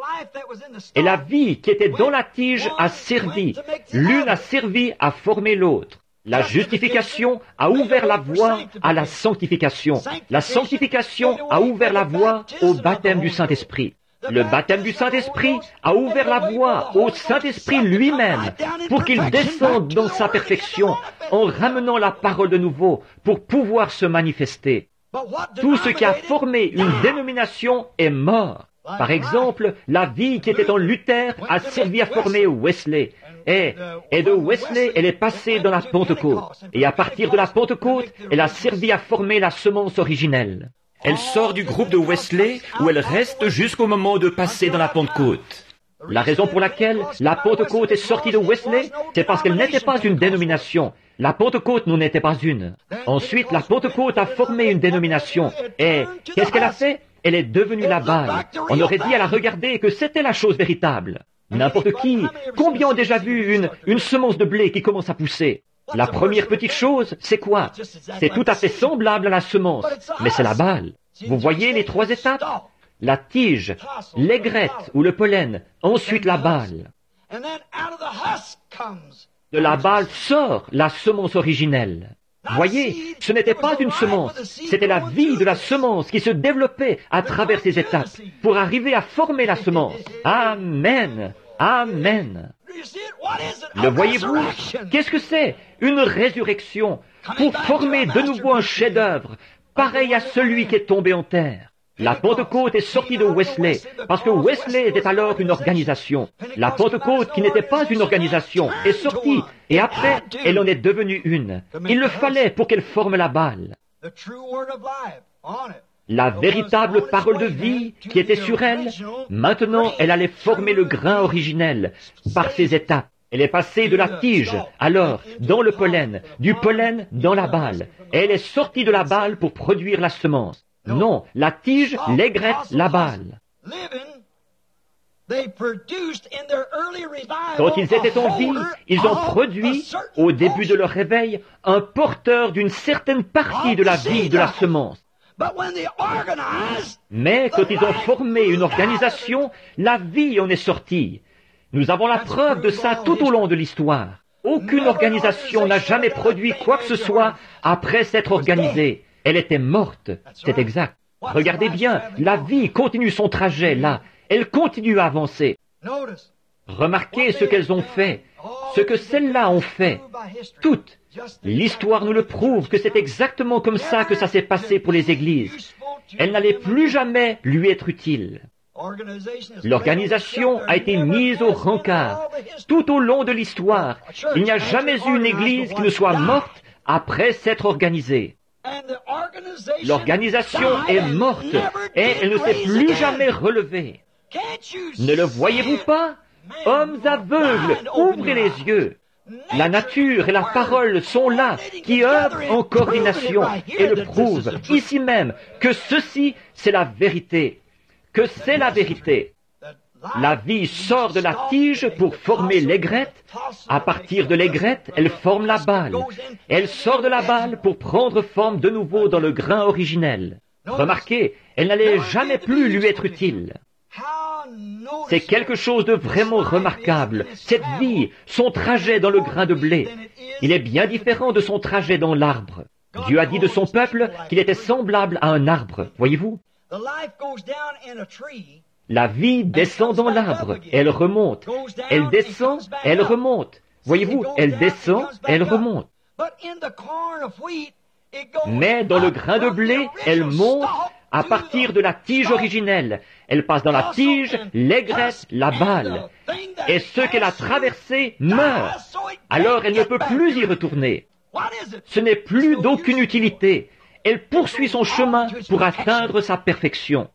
Et la vie qui était dans la tige a servi. L'une a servi à former l'autre. La justification a ouvert la voie à la sanctification. La sanctification a ouvert la voie au baptême du Saint-Esprit. Le baptême du Saint-Esprit a ouvert la voie au Saint-Esprit lui-même pour qu'il descende dans sa perfection en ramenant la parole de nouveau pour pouvoir se manifester. Tout ce qui a formé une dénomination est mort. Par exemple, la vie qui était en Luther a servi à former Wesley. Et de Wesley, elle est passée dans la Pentecôte. Et à partir de la Pentecôte, elle a servi à former la semence originelle. Elle sort du groupe de Wesley où elle reste jusqu'au moment de passer dans la Pentecôte. La raison pour laquelle la Pentecôte est sortie de Wesley, c'est parce qu'elle n'était pas une dénomination. La Pentecôte n'en était pas une. Ensuite, la Pentecôte a formé une dénomination. Et qu'est-ce qu'elle a fait? Elle est devenue la balle. On aurait dit à la regarder que c'était la chose véritable. N'importe qui, combien ont déjà vu une semence de blé qui commence à pousser? La première petite chose, c'est quoi? C'est tout à fait semblable à la semence, mais c'est la balle. Vous voyez les trois étapes? La tige, l'aigrette ou le pollen, ensuite la balle. De la balle sort la semence originelle. Voyez, ce n'était pas une semence, c'était la vie de la semence qui se développait à travers ces étapes pour arriver à former la semence. Amen. Amen. Le voyez-vous? Qu'est-ce que c'est? Une résurrection pour former de nouveau un chef-d'œuvre pareil à celui qui est tombé en terre. La Pentecôte est sortie de Wesley, parce que Wesley était alors une organisation. La Pentecôte, qui n'était pas une organisation, est sortie, et après, elle en est devenue une. Il le fallait pour qu'elle forme la balle. La véritable parole de vie qui était sur elle, maintenant, elle allait former le grain originel par ses étapes. Elle est passée de la tige, alors, dans le pollen, du pollen dans la balle. Et elle est sortie de la balle pour produire la semence. Non, la tige, l'aigrette, la balle. Quand ils étaient en vie, ils ont produit, au début de leur réveil, un porteur d'une certaine partie de la vie de la semence. Mais quand ils ont formé une organisation, la vie en est sortie. Nous avons la preuve de ça tout au long de l'histoire. Aucune organisation n'a jamais produit quoi que ce soit après s'être organisée. Elle était morte, c'est exact. Regardez bien, la vie continue son trajet là. Elle continue à avancer. Remarquez ce qu'elles ont fait, ce que celles-là ont fait. Toutes. L'histoire nous le prouve que c'est exactement comme ça que ça s'est passé pour les églises. Elles n'allaient plus jamais lui être utiles. L'organisation a été mise au rencard. Tout au long de l'histoire, il n'y a jamais eu une église qui ne soit morte après s'être organisée. L'organisation est morte et elle ne s'est plus jamais relevée. Ne le voyez-vous pas? Hommes aveugles, ouvrez les yeux. La nature et la parole sont là, qui œuvrent en coordination et le prouvent, ici même, que ceci, c'est la vérité. Que c'est la vérité. La vie sort de la tige pour former l'aigrette. À partir de l'aigrette, elle forme la balle. Elle sort de la balle pour prendre forme de nouveau dans le grain originel. Remarquez, elle n'allait jamais plus lui être utile. C'est quelque chose de vraiment remarquable. Cette vie, son trajet dans le grain de blé, il est bien différent de son trajet dans l'arbre. Dieu a dit de son peuple qu'il était semblable à un arbre. Voyez-vous? La vie descend dans l'arbre, elle remonte. Elle descend, elle remonte. Voyez-vous, elle descend, elle remonte. Mais dans le grain de blé, elle monte à partir de la tige originelle. Elle passe dans la tige, l'aigrette, la balle. Et ceux qu'elle a traversés meurent. Alors elle ne peut plus y retourner. Ce n'est plus d'aucune utilité. Elle poursuit son chemin pour atteindre sa perfection.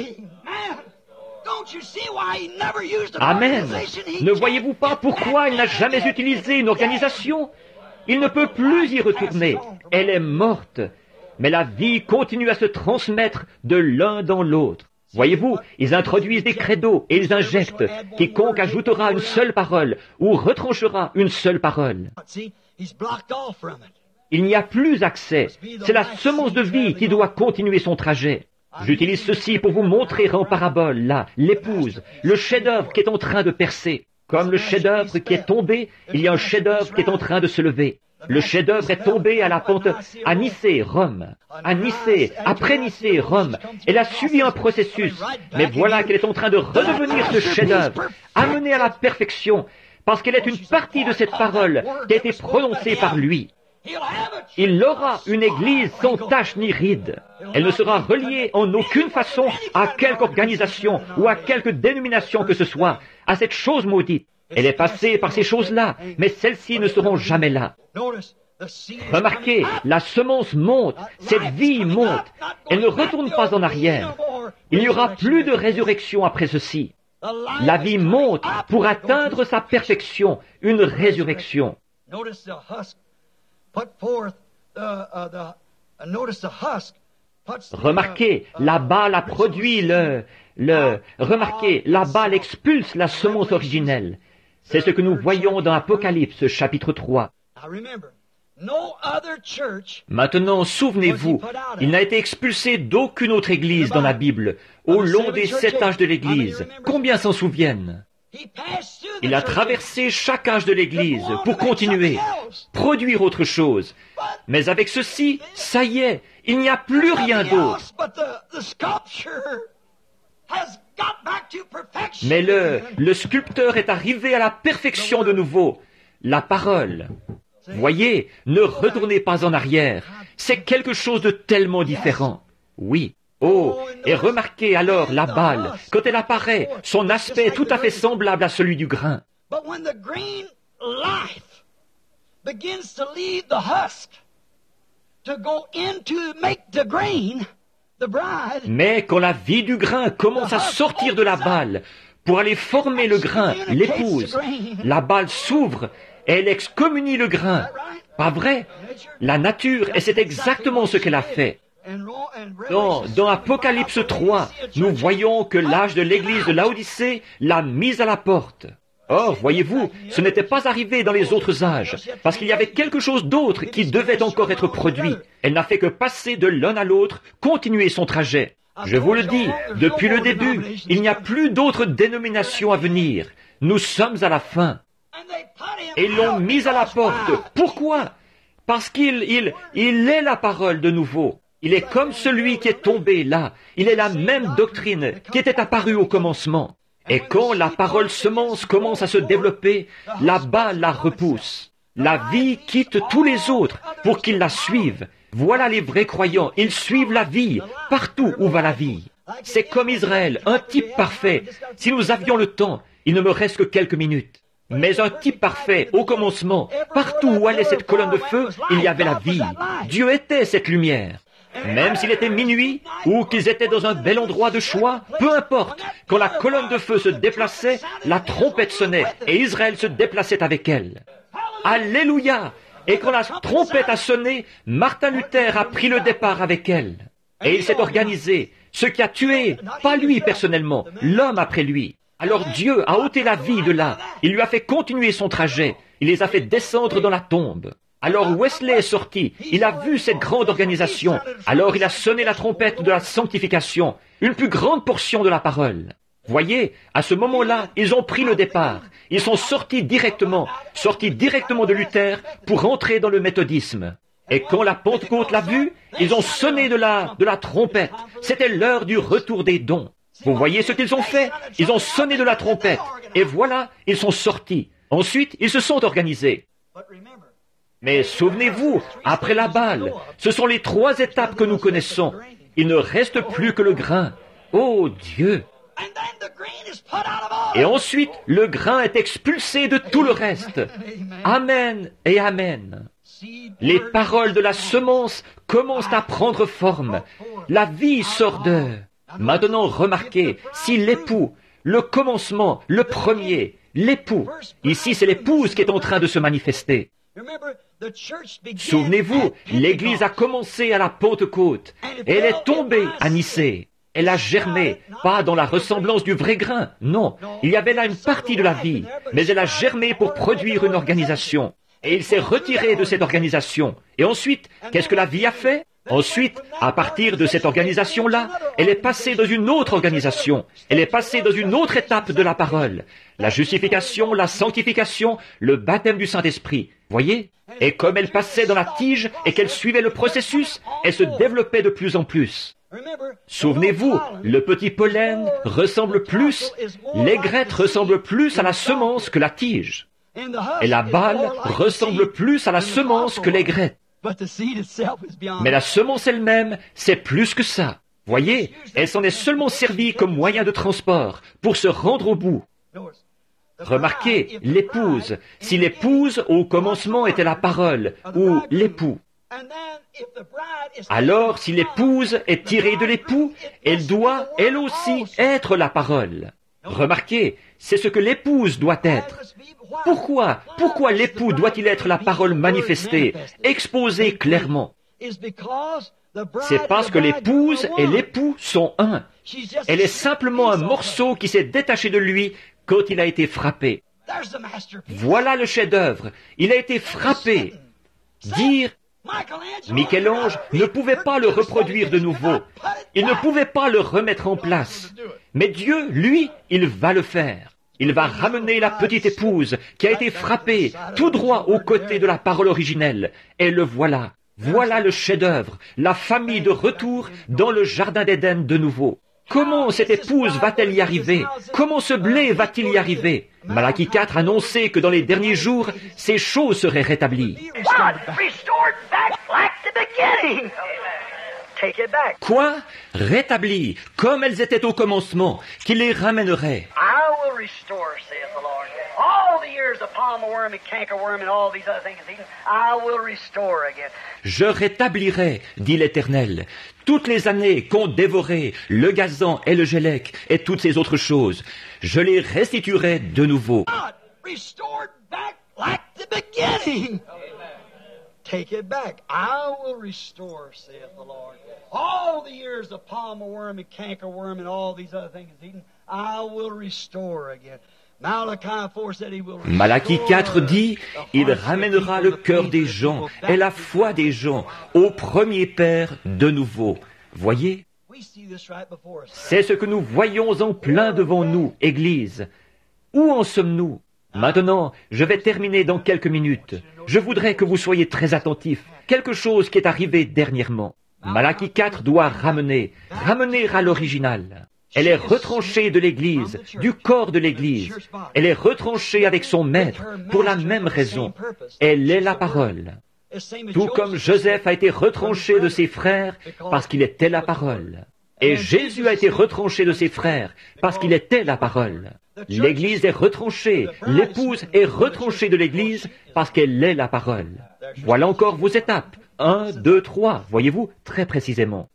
Amen. Ne voyez-vous pas pourquoi il n'a jamais utilisé une organisation? Il ne peut plus y retourner. Elle est morte. Mais la vie continue à se transmettre de l'un dans l'autre. Voyez-vous, ils introduisent des credos et ils injectent. Quiconque ajoutera une seule parole ou retranchera une seule parole. Il n'y a plus accès. C'est la semence de vie qui doit continuer son trajet. J'utilise ceci pour vous montrer en parabole, là, l'épouse, le chef-d'œuvre qui est en train de percer. Comme le chef-d'œuvre qui est tombé, il y a un chef-d'œuvre qui est en train de se lever. Le chef-d'œuvre est tombé à la pente, à Nicée, Rome. À Nicée, après Nicée, Rome. Elle a suivi un processus. Mais voilà qu'elle est en train de redevenir ce chef-d'œuvre, amené à la perfection, parce qu'elle est une partie de cette parole qui a été prononcée par lui. Il aura une église sans tache ni ride. Elle ne sera reliée en aucune façon à quelque organisation ou à quelque dénomination que ce soit, à cette chose maudite. Elle est passée par ces choses-là, mais celles-ci ne seront jamais là. Remarquez, la semence monte, cette vie monte. Elle ne retourne pas en arrière. Il n'y aura plus de résurrection après ceci. La vie monte pour atteindre sa perfection, une résurrection. Remarquez, la balle a produit Remarquez, la balle expulse la semence originelle. C'est ce que nous voyons dans Apocalypse, chapitre 3. Maintenant, souvenez-vous, il n'a été expulsé d'aucune autre église dans la Bible, au long des 7 âges de l'église. Combien s'en souviennent? Il a traversé chaque âge de l'église pour continuer, produire autre chose. Mais avec ceci, ça y est, il n'y a plus rien d'autre. Mais le sculpteur est arrivé à la perfection de nouveau, la parole. Voyez, ne retournez pas en arrière. C'est quelque chose de tellement différent. Oui. Oh, et remarquez alors la balle, quand elle apparaît, son aspect est tout à fait semblable à celui du grain. Mais quand la vie du grain commence à sortir de la balle pour aller former le grain, l'épouse, la balle s'ouvre et elle excommunie le grain. Pas vrai? La nature, et c'est exactement ce qu'elle a fait. Dans Apocalypse 3, nous voyons que l'âge de l'église de Laodicée l'a mise à la porte. Or, voyez-vous, ce n'était pas arrivé dans les autres âges, parce qu'il y avait quelque chose d'autre qui devait encore être produit. Elle n'a fait que passer de l'un à l'autre, continuer son trajet. Je vous le dis, depuis le début, il n'y a plus d'autres dénominations à venir. Nous sommes à la fin. Et ils l'ont mise à la porte. Pourquoi? Parce qu'il est la parole de nouveau. Il est comme celui qui est tombé là. Il est la même doctrine qui était apparue au commencement. Et quand la parole semence commence à se développer, là-bas la repousse. La vie quitte tous les autres pour qu'ils la suivent. Voilà les vrais croyants. Ils suivent la vie partout où va la vie. C'est comme Israël, un type parfait. Si nous avions le temps, il ne me reste que quelques minutes. Mais un type parfait, au commencement, partout où allait cette colonne de feu, il y avait la vie. Dieu était cette lumière. Même s'il était minuit, ou qu'ils étaient dans un bel endroit de choix, peu importe, quand la colonne de feu se déplaçait, la trompette sonnait, et Israël se déplaçait avec elle. Alléluia! Et quand la trompette a sonné, Martin Luther a pris le départ avec elle. Et il s'est organisé, ce qui a tué, pas lui personnellement, l'homme après lui. Alors Dieu a ôté la vie de là, il lui a fait continuer son trajet, il les a fait descendre dans la tombe. Alors Wesley est sorti, il a vu cette grande organisation, alors il a sonné la trompette de la sanctification, une plus grande portion de la parole. Voyez, à ce moment-là, ils ont pris le départ, ils sont sortis directement de Luther pour entrer dans le méthodisme. Et quand la Pentecôte l'a vu, ils ont sonné de la trompette, c'était l'heure du retour des dons. Vous voyez ce qu'ils ont fait? Ils ont sonné de la trompette, et voilà, ils sont sortis. Ensuite, ils se sont organisés. Mais souvenez-vous, après la balle, ce sont les 3 étapes que nous connaissons. Il ne reste plus que le grain. Oh Dieu! Et ensuite, le grain est expulsé de tout le reste. Amen et amen. Les paroles de la semence commencent à prendre forme. La vie sort d'eux. Maintenant, remarquez, si l'époux, le commencement, le premier, l'époux, ici c'est l'épouse qui est en train de se manifester. Souvenez-vous, l'Église a commencé à la Pentecôte, et elle est tombée à Nicée. Elle a germé, pas dans la ressemblance du vrai grain, non, il y avait là une partie de la vie, mais elle a germé pour produire une organisation. Et il s'est retiré de cette organisation. Et ensuite, qu'est-ce que la vie a fait? Ensuite, à partir de cette organisation-là, elle est passée dans une autre organisation. Elle est passée dans une autre étape de la parole. La justification, la sanctification, le baptême du Saint-Esprit. Voyez? Et comme elle passait dans la tige et qu'elle suivait le processus, elle se développait de plus en plus. Souvenez-vous, le petit pollen ressemble plus, l'aigrette ressemble plus à la semence que la tige. Et la balle ressemble plus à la semence que l'aigrette. Mais la semence elle-même, c'est plus que ça. Voyez, elle s'en est seulement servie comme moyen de transport, pour se rendre au bout. Remarquez, l'épouse. Si l'épouse, au commencement, était la parole, ou l'époux. Alors, si l'épouse est tirée de l'époux, elle doit, elle aussi, être la parole. Remarquez, c'est ce que l'épouse doit être. Pourquoi l'époux doit-il être la parole manifestée, exposée clairement? C'est parce que l'épouse et l'époux sont un. Elle est simplement un morceau qui s'est détaché de lui quand il a été frappé. Voilà le chef-d'œuvre. Il a été frappé. Dire, Michel-Ange ne pouvait pas le reproduire de nouveau. Il ne pouvait pas le remettre en place. Mais Dieu, lui, il va le faire. Il va ramener la petite épouse qui a été frappée tout droit aux côtés de la parole originelle. Et le voilà. Voilà le chef-d'œuvre, la famille de retour dans le jardin d'Éden de nouveau. Comment cette épouse va-t-elle y arriver? Comment ce blé va-t-il y arriver? Malachie 4 annonçait que dans les derniers jours, ces choses seraient rétablies. Quoi? Rétablies, comme elles étaient au commencement, qu'il les ramènerait. Je rétablirai, dit l'Éternel, toutes les années qu'ont dévoré le gazan et le gélec et toutes ces autres choses. Je les restituerai de nouveau. Take it back. I will restore, saith the Lord. All the years the palm worm and cankerworm and all these other things eaten, I will restore again. Malachie 4 dit, il ramènera le cœur des gens et la foi des gens au premier père de nouveau. Voyez? C'est ce que nous voyons en plein devant nous, Église. Où en sommes-nous? Maintenant, je vais terminer dans quelques minutes. Je voudrais que vous soyez très attentifs. Quelque chose qui est arrivé dernièrement. Malachie 4 doit ramener à l'original. Elle est retranchée de l'Église, du corps de l'Église. Elle est retranchée avec son maître pour la même raison. Elle est la parole. Tout comme Joseph a été retranché de ses frères parce qu'il était la parole. Et Jésus a été retranché de ses frères parce qu'il était la parole. L'Église est retranchée, l'épouse est retranchée de l'Église parce qu'elle est la parole. Voilà encore vos étapes. 1, 2, 3, voyez-vous, très précisément.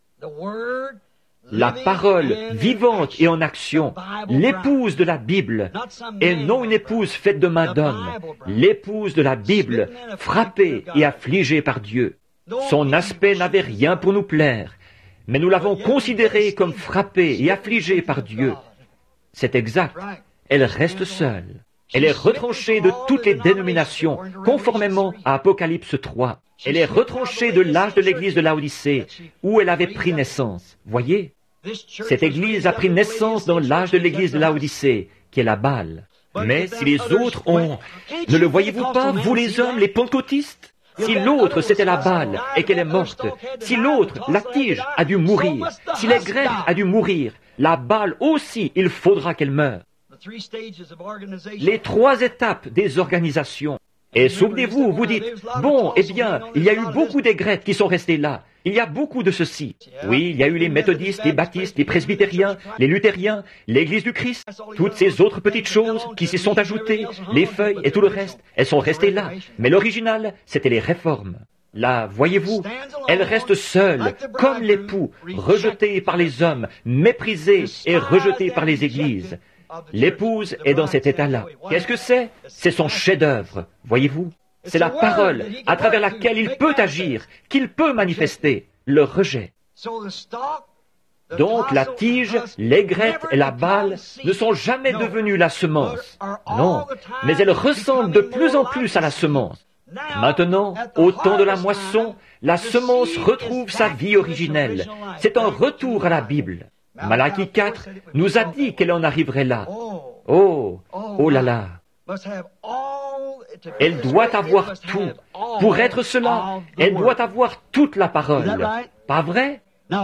La parole vivante et en action, l'épouse de la Bible, et non une épouse faite de main d'homme, l'épouse de la Bible, frappée et affligée par Dieu. Son aspect n'avait rien pour nous plaire, mais nous l'avons considérée comme frappée et affligée par Dieu. C'est exact. Elle reste seule. Elle est retranchée de toutes les dénominations, conformément à Apocalypse 3. Elle est retranchée de l'âge de l'église de Laodicée, où elle avait pris naissance. Voyez? Cette église a pris naissance dans l'âge de l'église de Laodicée, qui est la Baal. Mais si les autres ont... Ne le voyez-vous pas, vous les hommes, les pentecôtistes? Si l'autre c'était la Baal et qu'elle est morte, si l'autre, la tige, a dû mourir, si les Grecs a dû mourir, la Baal aussi, il faudra qu'elle meure. Les 3 étapes des organisations. Et souvenez-vous, vous dites, bon, eh bien, il y a eu beaucoup d'aigrettes qui sont restées là. Il y a beaucoup de ceci. Oui, il y a eu les méthodistes, les baptistes, les presbytériens, les luthériens, l'Église du Christ. Toutes ces autres petites choses qui s'y sont ajoutées, les feuilles et tout le reste, elles sont restées là. Mais l'original, c'était les réformes. Là, voyez-vous, elle reste seule, comme l'époux, rejeté par les hommes, méprisé et rejeté par les églises. L'épouse est dans cet état-là. Qu'est-ce que c'est? C'est son chef-d'œuvre, voyez-vous? C'est la parole à travers laquelle il peut agir, qu'il peut manifester, le rejet. Donc la tige, l'aigrette et la balle ne sont jamais devenues la semence. Non, mais elles ressemblent de plus en plus à la semence. Maintenant, au temps de la moisson, la semence retrouve sa vie originelle. C'est un retour à la Bible. Malachie 4 nous a dit qu'elle en arriverait là. Oh, oh là là. Elle doit avoir tout. Pour être cela, elle doit avoir toute la parole. Pas vrai?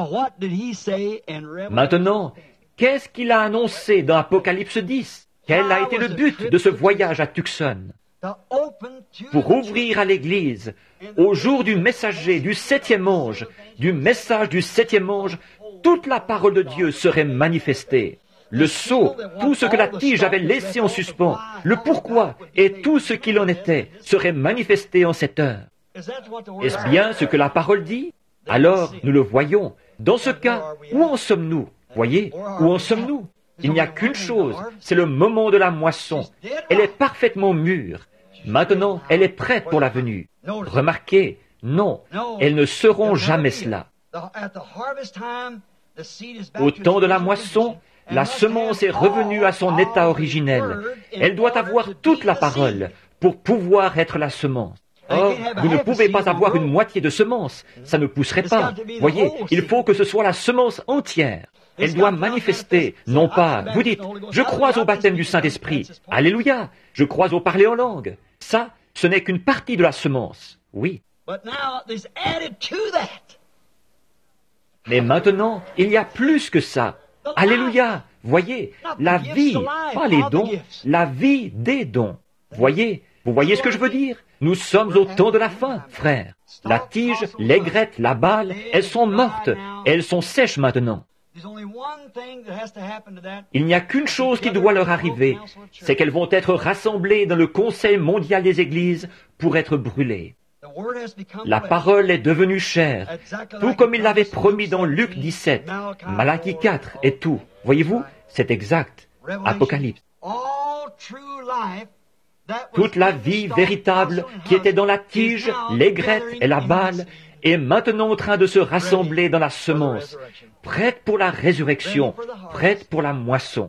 Maintenant, qu'est-ce qu'il a annoncé dans Apocalypse 10? Quel a été le but de ce voyage à Tucson? Pour ouvrir à l'Église, au jour du messager, du septième ange, du message du septième ange, toute la parole de Dieu serait manifestée. Le sceau, tout ce que la tige avait laissé en suspens, le pourquoi et tout ce qu'il en était serait manifesté en cette heure. Est-ce bien ce que la parole dit? Alors, nous le voyons. Dans ce cas, où en sommes-nous? Voyez, où en sommes-nous? Il n'y a qu'une chose, c'est le moment de la moisson. Elle est parfaitement mûre. Maintenant, elle est prête pour la venue. Remarquez, non, elles ne seront jamais cela. Au temps de la moisson, la semence est revenue à son état originel. Elle doit avoir toute la parole pour pouvoir être la semence. Or, vous ne pouvez pas avoir une moitié de semence, ça ne pousserait pas. Voyez, il faut que ce soit la semence entière. Elle doit manifester, non pas, vous dites, je crois au baptême du Saint-Esprit, alléluia, je crois au parler en langue. Ça, ce n'est qu'une partie de la semence, oui. Mais maintenant, il y a plus que ça. Alléluia, voyez, la vie, pas les dons, la vie des dons. Voyez, vous voyez ce que je veux dire? Nous sommes au temps de la fin, frères. La tige, l'aigrette, la balle, elles sont mortes, elles sont sèches maintenant. Il n'y a qu'une chose qui doit leur arriver, c'est qu'elles vont être rassemblées dans le Conseil mondial des Églises pour être brûlées. La parole est devenue chair, tout comme il l'avait promis dans Luc 17, Malachie 4 et tout. Voyez-vous, c'est exact. Apocalypse. Toute la vie véritable qui était dans la tige, l'aigrette et la balle est maintenant en train de se rassembler dans la semence, prête pour la résurrection, prête pour la moisson.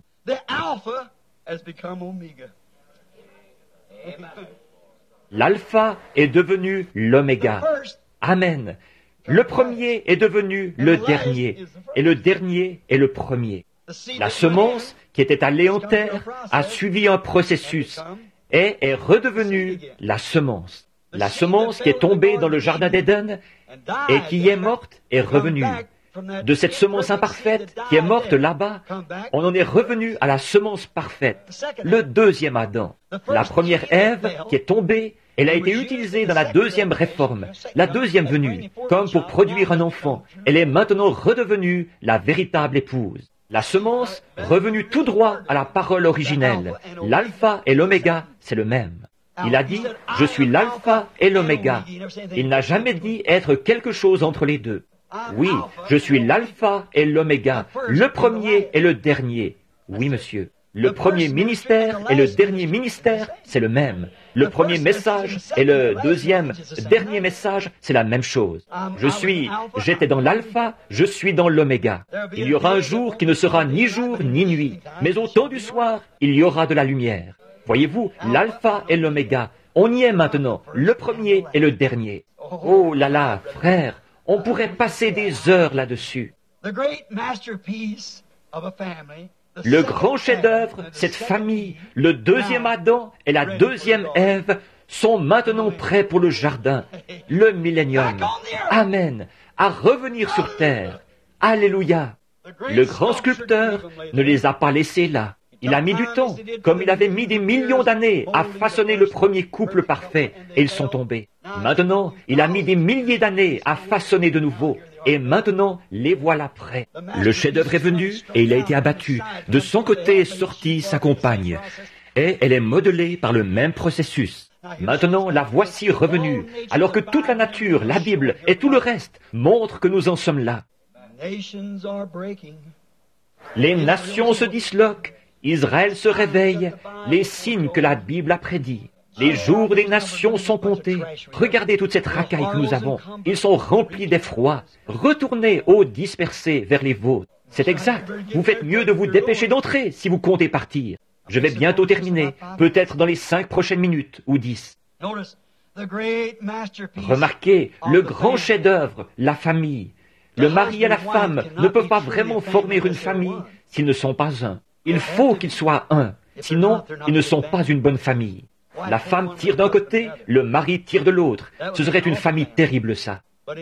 L'alpha est devenu l'oméga. Amen. Le premier est devenu le dernier, et le dernier est le premier. La semence qui était allée en terre a suivi un processus et est redevenue la semence. La semence qui est tombée dans le jardin d'Éden et qui est morte est revenue. De cette semence imparfaite qui est morte là-bas, on en est revenu à la semence parfaite, le deuxième Adam. La première Ève qui est tombée, elle a été utilisée dans la deuxième réforme, la deuxième venue, comme pour produire un enfant. Elle est maintenant redevenue la véritable épouse. La semence revenue tout droit à la parole originelle. L'alpha et l'oméga, c'est le même. Il a dit, je suis l'alpha et l'oméga. Il n'a jamais dit être quelque chose entre les deux. Oui, je suis l'alpha et l'oméga, le premier et le dernier. Oui, monsieur. Le premier ministère et le dernier ministère, c'est le même. Le premier message et le deuxième, dernier message, c'est la même chose. J'étais dans l'alpha, je suis dans l'oméga. Il y aura un jour qui ne sera ni jour ni nuit, mais au temps du soir, il y aura de la lumière. Voyez-vous, l'alpha et l'oméga, on y est maintenant, le premier et le dernier. Oh là là, frère, on pourrait passer des heures là-dessus. Le grand chef-d'œuvre, cette famille, le deuxième Adam et la deuxième Ève sont maintenant prêts pour le jardin, le millénium. Amen. À revenir sur terre. Alléluia. Le grand sculpteur ne les a pas laissés là. Il a mis du temps, comme il avait mis des millions d'années à façonner le premier couple parfait, et ils sont tombés. Maintenant, il a mis des milliers d'années à façonner de nouveau, et maintenant, les voilà prêts. Le chef-d'œuvre est venu, et il a été abattu. De son côté est sortie sa compagne, et elle est modelée par le même processus. Maintenant, la voici revenue, alors que toute la nature, la Bible et tout le reste montrent que nous en sommes là. Les nations se disloquent, Israël se réveille, les signes que la Bible a prédits. Les jours des nations sont comptés. Regardez toute cette racaille que nous avons. Ils sont remplis d'effroi. Retournez, ô dispersés, vers les vôtres. C'est exact. Vous faites mieux de vous dépêcher d'entrer si vous comptez partir. Je vais bientôt terminer, peut-être dans les 5 prochaines minutes ou 10. Remarquez le grand chef-d'œuvre, la famille. Le mari et la femme ne peuvent pas vraiment former une famille s'ils ne sont pas un. Il faut qu'ils soient un, sinon ils ne sont pas une bonne famille. La femme tire d'un côté, le mari tire de l'autre. Ce serait une famille terrible, ça.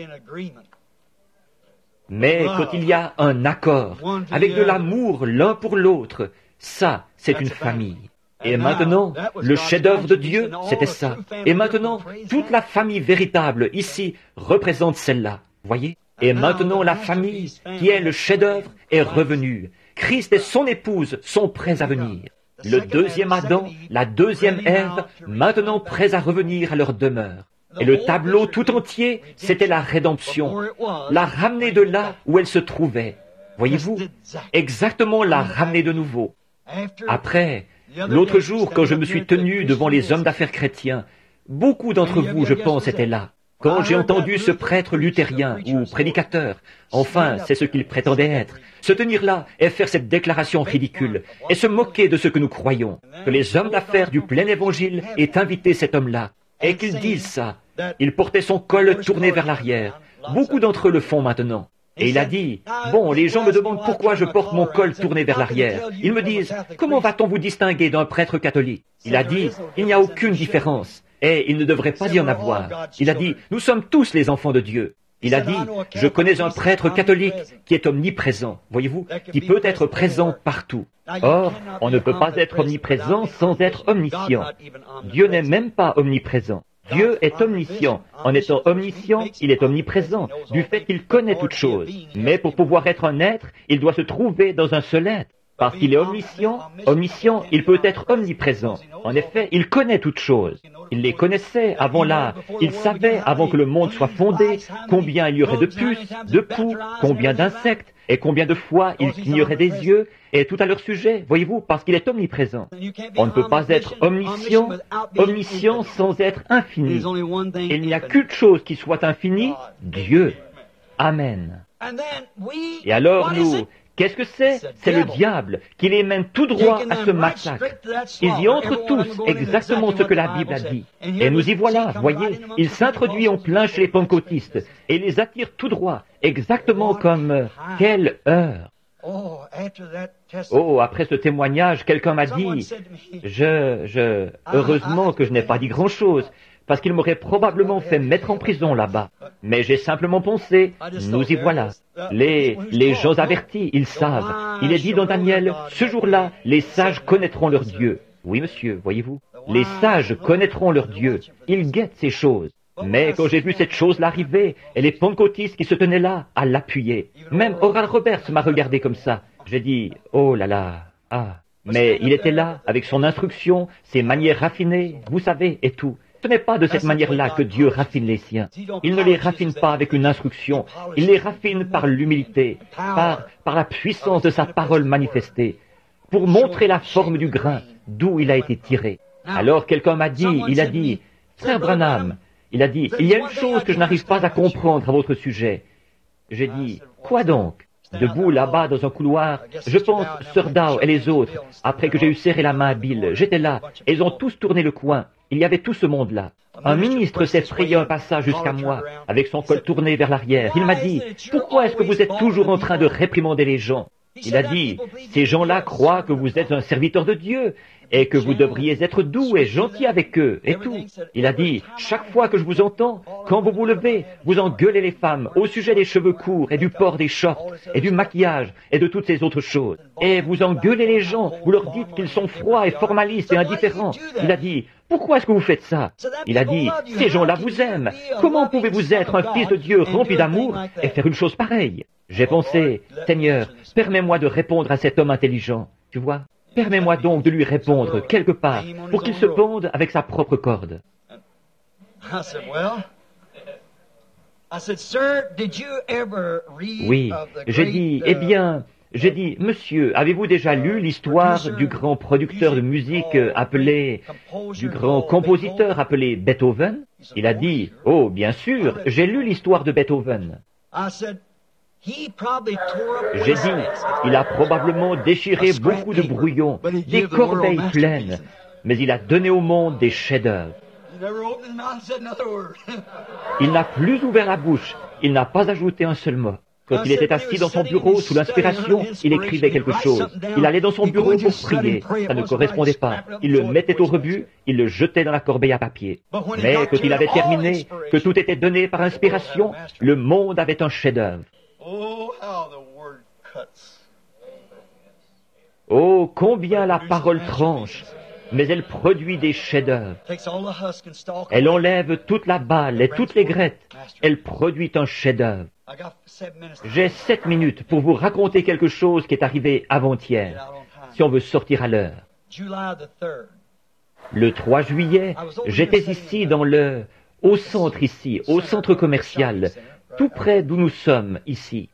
Mais quand il y a un accord, avec de l'amour l'un pour l'autre, ça, c'est une famille. Et maintenant, le chef-d'œuvre de Dieu, c'était ça. Et maintenant, toute la famille véritable ici représente celle-là. Voyez? Et maintenant, la famille, qui est le chef-d'œuvre, est revenue. Christ et son épouse sont prêts à venir. Le deuxième Adam, la deuxième Ève, maintenant prêts à revenir à leur demeure. Et le tableau tout entier, c'était la rédemption. La ramener de là où elle se trouvait. Voyez-vous? Exactement la ramener de nouveau. Après, l'autre jour, quand je me suis tenu devant les hommes d'affaires chrétiens, beaucoup d'entre vous, je pense, étaient là. Quand j'ai entendu ce prêtre luthérien ou prédicateur, enfin, c'est ce qu'il prétendait être, se tenir là et faire cette déclaration ridicule et se moquer de ce que nous croyons, que les hommes d'affaires du plein évangile aient invité cet homme-là et qu'ils disent ça. Il portait son col tourné vers l'arrière. Beaucoup d'entre eux le font maintenant. Et il a dit, bon, les gens me demandent pourquoi je porte mon col tourné vers l'arrière. Ils me disent, comment va-t-on vous distinguer d'un prêtre catholique? Il a dit, il n'y a aucune différence. Et il ne devrait pas y en avoir. Il a dit, nous sommes tous les enfants de Dieu. Il a dit, je connais un prêtre catholique qui est omniprésent, voyez-vous, qui peut être présent partout. Or, on ne peut pas être omniprésent sans être omniscient. Dieu n'est même pas omniprésent. Dieu est omniscient. En étant omniscient, il est omniprésent, du fait qu'il connaît toutes choses. Mais pour pouvoir être un être, il doit se trouver dans un seul être. Parce qu'il est omniscient, il peut être omniprésent. En effet, il connaît toutes choses. Il les connaissait avant là. Il savait, avant que le monde soit fondé, combien il y aurait de puces, de poux, combien d'insectes, et combien de fois il clignerait des yeux, et tout à leur sujet, voyez-vous, parce qu'il est omniprésent. On ne peut pas être omniscient sans être infini. Il n'y a qu'une chose qui soit infinie, Dieu. Amen. Et alors nous... Qu'est-ce que c'est? C'est le diable qui les mène tout droit à ce massacre. Ils y entrent tous exactement ce que la Bible a dit. Et nous y voilà, voyez, il s'introduit en plein chez les pentecôtistes et les attire tout droit, exactement comme quelle heure. Oh, après ce témoignage, quelqu'un m'a dit, heureusement que je n'ai pas dit grand-chose, parce qu'il m'aurait probablement fait mettre en prison là-bas. Mais j'ai simplement pensé, nous y voilà. Les gens avertis, ils savent. Il est dit dans Daniel, ce jour-là, les sages connaîtront leur Dieu. Oui, monsieur, voyez-vous. Les sages connaîtront leur Dieu. Ils guettent ces choses. Mais quand j'ai vu cette chose-là arriver, et les pentecôtistes qui se tenaient là, à l'appuyer, même Oral Roberts m'a regardé comme ça. J'ai dit, oh là là, ah. Mais il était là, avec son instruction, ses manières raffinées, vous savez, et tout. Ce n'est pas de cette manière-là que Dieu raffine les siens. Il ne les raffine pas avec une instruction. Il les raffine par l'humilité, par la puissance de sa parole manifestée, pour montrer la forme du grain, d'où il a été tiré. Alors quelqu'un m'a dit, il a dit, Frère Branham, il a dit, il y a une chose que je n'arrive pas à comprendre à votre sujet. J'ai dit, quoi donc? Debout là-bas dans un couloir, je pense, Sir Dow et les autres, après que j'ai eu serré la main à Bill, j'étais là, et ils ont tous tourné le coin. Il y avait tout ce monde-là. Un ministre s'est frayé un passage jusqu'à moi, avec son col tourné vers l'arrière. Il m'a dit, pourquoi est-ce que vous êtes toujours en train de réprimander les gens? Il a dit, ces gens-là croient que vous êtes un serviteur de Dieu et que vous devriez être doux et gentil avec eux et tout. Il a dit, chaque fois que je vous entends, quand vous vous levez, vous engueulez les femmes au sujet des cheveux courts et du port des shorts et du maquillage et de toutes ces autres choses. Et vous engueulez les gens, vous leur dites qu'ils sont froids et formalistes et indifférents. Il a dit, pourquoi est-ce que vous faites ça? Il a dit, ces gens-là vous aiment. Comment pouvez-vous être un fils de Dieu rempli d'amour et faire une chose pareille? J'ai pensé, Seigneur, permets-moi de répondre à cet homme intelligent. Tu vois? Permets-moi donc de lui répondre quelque part pour qu'il se pende avec sa propre corde. Oui, j'ai dit, eh bien, j'ai dit, monsieur, avez-vous déjà lu l'histoire du grand producteur de musique du grand compositeur appelé Beethoven? Il a dit, oh, bien sûr, j'ai lu l'histoire de Beethoven. J'ai dit, il a probablement déchiré beaucoup de brouillons, des corbeilles pleines, mais il a donné au monde des chefs-d'œuvre. Il n'a plus ouvert la bouche, il n'a pas ajouté un seul mot. Quand il était assis dans son bureau sous l'inspiration, il écrivait quelque chose. Il allait dans son bureau pour prier. Ça ne correspondait pas. Il le mettait au rebut, il le jetait dans la corbeille à papier. Mais quand il avait terminé, que tout était donné par inspiration, le monde avait un chef-d'œuvre. Oh, combien la parole tranche, mais elle produit des chefs-d'œuvre. Elle enlève toute la balle et toutes les grettes. Elle produit un chef-d'œuvre. J'ai 7 minutes pour vous raconter quelque chose qui est arrivé avant-hier, si on veut sortir à l'heure. Le 3 juillet, j'étais ici au centre ici, au centre commercial, tout près d'où nous sommes ici.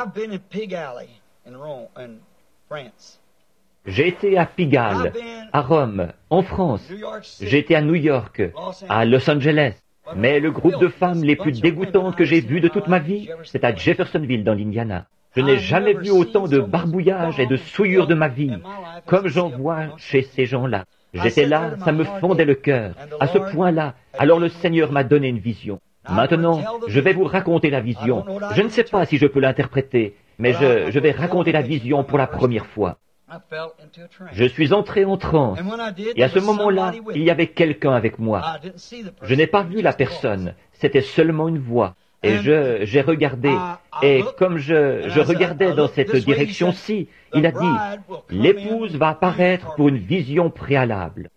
J'ai été à Pigalle, à Rome, en France. J'ai été à New York, à Los Angeles. Mais le groupe de femmes les plus dégoûtantes que j'ai vues de toute ma vie, c'est à Jeffersonville, dans l'Indiana. Je n'ai jamais vu autant de barbouillage et de souillure de ma vie, comme j'en vois chez ces gens-là. J'étais là, ça me fondait le cœur, à ce point-là. Alors le Seigneur m'a donné une vision. Maintenant, je vais vous raconter la vision. Je ne sais pas si je peux l'interpréter, mais je vais raconter la vision pour la première fois. Je suis entré en transe, et à ce moment-là, il y avait quelqu'un avec moi. Je n'ai pas vu la personne, c'était seulement une voix. Et j'ai regardé, et comme je regardais dans cette direction-ci, il a dit, l'épouse va apparaître pour une vision préalable.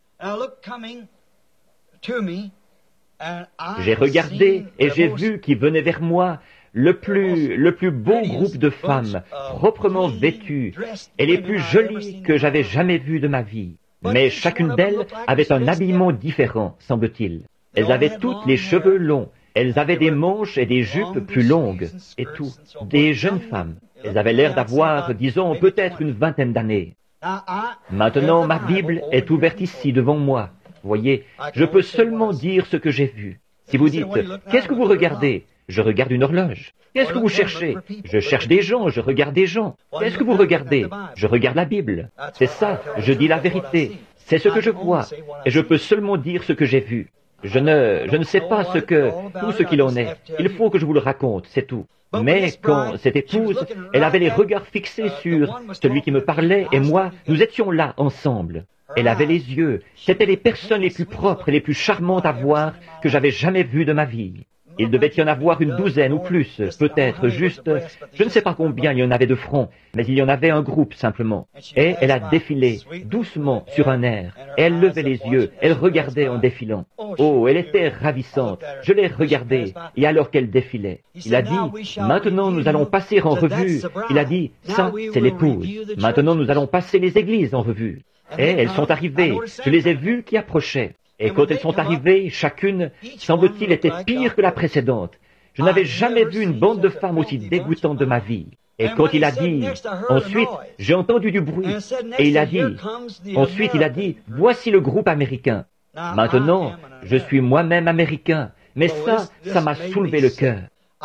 J'ai regardé, et j'ai vu qu'il venait vers moi le plus beau groupe de femmes, proprement vêtues, et les plus jolies que j'avais jamais vues de ma vie. Mais chacune d'elles avait un habillement différent, semble-t-il. Elles avaient toutes les cheveux longs, elles avaient des manches et des jupes plus longues, et tout. Des jeunes femmes. Elles avaient l'air d'avoir, disons, peut-être une vingtaine d'années. Maintenant, ma Bible est ouverte ici devant moi. Vous voyez, je peux seulement dire ce que j'ai vu. Si vous dites, qu'est-ce que vous regardez? Je regarde une horloge. Qu'est-ce que vous cherchez? Je cherche des gens, je regarde des gens. Qu'est-ce que vous regardez? Je regarde la Bible. C'est ça, je dis la vérité. C'est ce que je vois. Et je peux seulement dire ce que j'ai vu. Je ne sais pas tout ce qu'il en est. Il faut que je vous le raconte, c'est tout. Mais quand cette épouse, elle avait les regards fixés sur celui qui me parlait et moi, nous étions là ensemble. Elle avait les yeux. C'étaient les personnes les plus propres et les plus charmantes à voir que j'avais jamais vues de ma vie. Il devait y en avoir une douzaine ou plus, peut-être, juste, je ne sais pas combien il y en avait de front, mais il y en avait un groupe simplement. Et elle a défilé, doucement, sur un air. Et elle levait les yeux, elle regardait en défilant. Oh, elle était ravissante. Je l'ai regardée, et alors qu'elle défilait. Il a dit, maintenant nous allons passer en revue. Il a dit, ça, c'est l'épouse. Maintenant nous allons passer les églises en revue. Et elles sont arrivées, je les ai vues qui approchaient. Et quand elles sont arrivées, chacune, semble-t-il, était pire que la précédente. Je n'avais jamais vu une bande de femmes aussi dégoûtante de ma vie. Et quand il a dit, ensuite, j'ai entendu du bruit. Et il a dit, ensuite il a dit, voici le groupe américain. Maintenant, je suis moi-même américain. Mais ça m'a soulevé le cœur.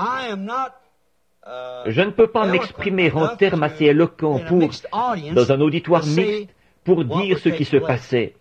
Je ne peux pas m'exprimer en termes assez éloquents dans un auditoire mixte, pour dire ce qui se passait.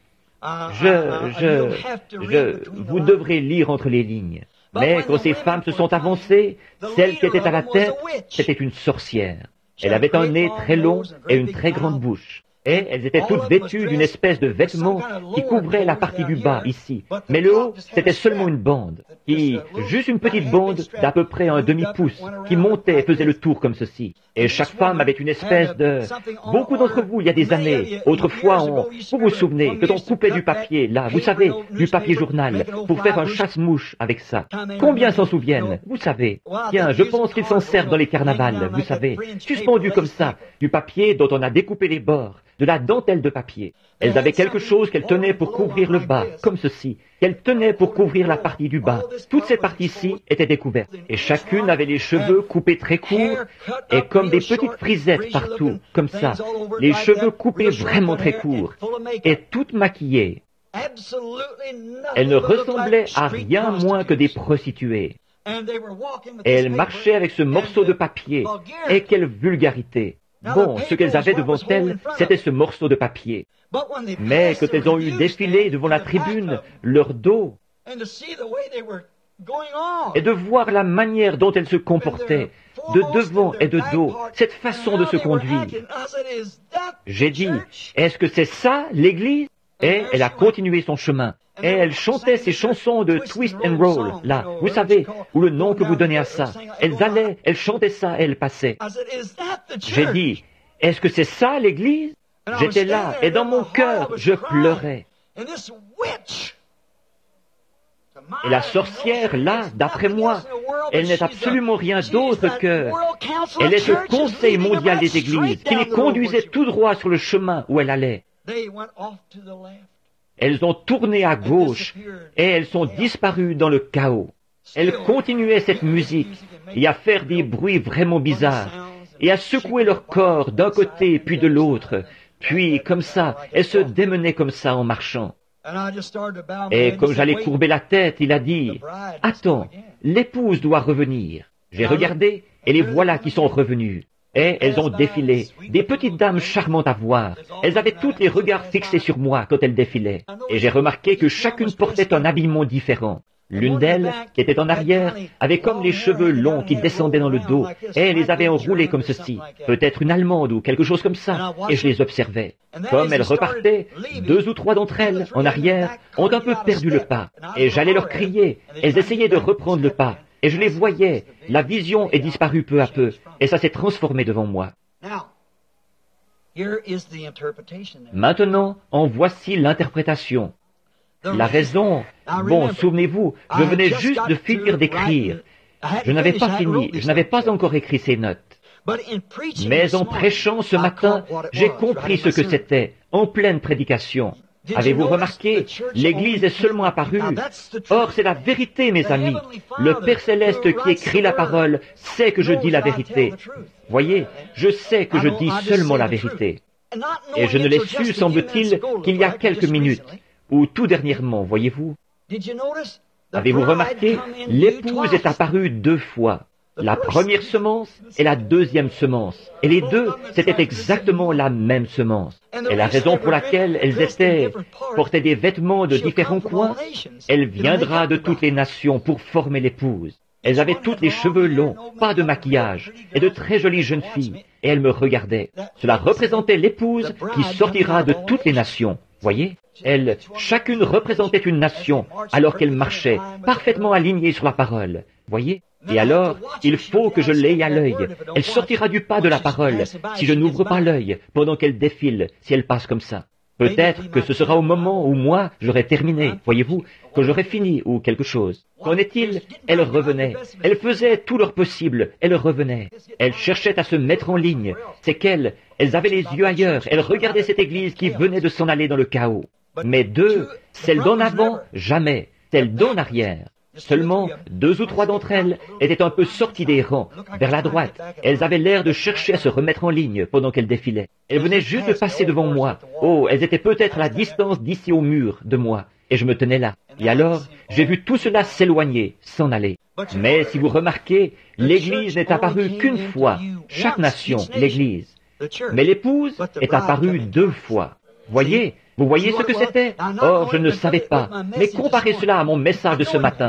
Vous devrez lire entre les lignes. Mais quand ces femmes se sont avancées, celle qui était à la tête, c'était une sorcière. Elle avait un nez très long et une très grande bouche. Et elles étaient toutes vêtues d'une espèce de vêtement qui couvrait la partie du bas, ici. Mais le haut, c'était seulement une bande, juste une petite bande d'à peu près un demi-pouce, qui montait et faisait le tour comme ceci. Et chaque femme avait une espèce de... Beaucoup d'entre vous, il y a des années, autrefois, vous vous souvenez, que l'on coupait du papier, là, vous savez, du papier journal, pour faire un chasse-mouche avec ça. Combien s'en souviennent? Vous savez. Tiens, je pense qu'ils s'en servent dans les carnavals, vous savez, suspendu comme ça, du papier dont on a découpé les bords, de la dentelle de papier. Elles avaient quelque chose qu'elles tenaient pour couvrir le bas, comme ceci, qu'elles tenaient pour couvrir la partie du bas. Toutes ces parties-ci étaient découvertes. Et chacune avait les cheveux coupés très courts et comme des petites frisettes partout, comme ça. Les cheveux coupés vraiment très courts et toutes maquillées. Elles ne ressemblaient à rien moins que des prostituées. Et elles marchaient avec ce morceau de papier. Et quelle vulgarité! Bon, ce qu'elles avaient devant elles, c'était ce morceau de papier. Mais quand elles ont eu défilé devant la tribune, leur dos, et de voir la manière dont elles se comportaient, de devant et de dos, cette façon de se conduire, j'ai dit, est-ce que c'est ça, l'Église? Et elle a continué son chemin. Et elle chantait ces chansons de twist and roll, là, vous savez, ou le nom que vous donnez à ça. Elles allaient, elles chantaient ça et elles passaient. J'ai dit, est-ce que c'est ça l'Église? J'étais là, et dans mon cœur, je pleurais. Et la sorcière, là, d'après moi, elle n'est absolument rien d'autre que... Elle est le Conseil mondial des Églises, qui les conduisait tout droit sur le chemin où elle allait. Elles ont tourné à gauche et elles sont disparues dans le chaos. Elles continuaient cette musique et à faire des bruits vraiment bizarres et à secouer leur corps d'un côté puis de l'autre. Puis, comme ça, elles se démenaient comme ça en marchant. Et comme j'allais courber la tête, il a dit, « Attends, l'épouse doit revenir. » J'ai regardé et les voilà qui sont revenues. Et elles ont défilé, des petites dames charmantes à voir. Elles avaient toutes les regards fixés sur moi quand elles défilaient. Et j'ai remarqué que chacune portait un habillement différent. L'une d'elles, qui était en arrière, avait comme les cheveux longs qui descendaient dans le dos, et elle les avait enroulés comme ceci, peut-être une Allemande ou quelque chose comme ça, et je les observais. Comme elles repartaient, 2 ou 3 d'entre elles, en arrière, ont un peu perdu le pas, et j'allais leur crier. Elles essayaient de reprendre le pas. Et je les voyais, la vision est disparue peu à peu, et ça s'est transformé devant moi. Maintenant, en voici l'interprétation. La raison, bon, souvenez-vous, je venais juste de finir d'écrire. Je n'avais pas fini, je n'avais pas encore écrit ces notes. Mais en prêchant ce matin, j'ai compris ce que c'était, en pleine prédication. Avez-vous remarqué, l'Église est seulement apparue. Or, c'est la vérité, mes amis. Le Père Céleste qui écrit la parole sait que je dis la vérité. Voyez, je sais que je dis seulement la vérité. Et je ne l'ai su, semble-t-il, qu'il y a quelques minutes, ou tout dernièrement, voyez-vous. Avez-vous remarqué, l'épouse est apparue 2 fois. La première semence et la deuxième semence. Et les deux, c'était exactement la même semence. Et la raison pour laquelle elles portaient des vêtements de différents coins, elle viendra de toutes les nations pour former l'épouse. Elles avaient toutes les cheveux longs, pas de maquillage, et de très jolies jeunes filles. Et elles me regardaient. Cela représentait l'épouse qui sortira de toutes les nations. Voyez, elles, chacune représentait une nation, alors qu'elle marchait, parfaitement alignée sur la parole. Voyez? Et alors, il faut que je l'aie à l'œil. Elle sortira du pas de la parole, si je n'ouvre pas l'œil, pendant qu'elle défile, si elle passe comme ça. Peut-être que ce sera au moment où moi, j'aurai terminé, voyez-vous, que j'aurai fini, ou quelque chose. Qu'en est-il? Elles revenaient. Elles faisaient tout leur possible. Elles revenaient. Elles cherchaient à se mettre en ligne. C'est qu'elles avaient les yeux ailleurs. Elles regardaient cette église qui venait de s'en aller dans le chaos. Mais 2, celles d'en avant, jamais. Celles d'en arrière. Seulement 2 ou 3 d'entre elles étaient un peu sorties des rangs, vers la droite. Elles avaient l'air de chercher à se remettre en ligne pendant qu'elles défilaient. Elles venaient juste de passer devant moi. Oh, elles étaient peut-être à la distance d'ici au mur de moi. Et je me tenais là. Et alors, j'ai vu tout cela s'éloigner, s'en aller. Mais si vous remarquez, l'Église n'est apparue qu'une fois. Chaque nation, l'Église. Mais l'épouse est apparue 2 fois. Vous voyez ce que c'était? Or, je ne savais pas. Mais comparez cela à mon message de ce matin.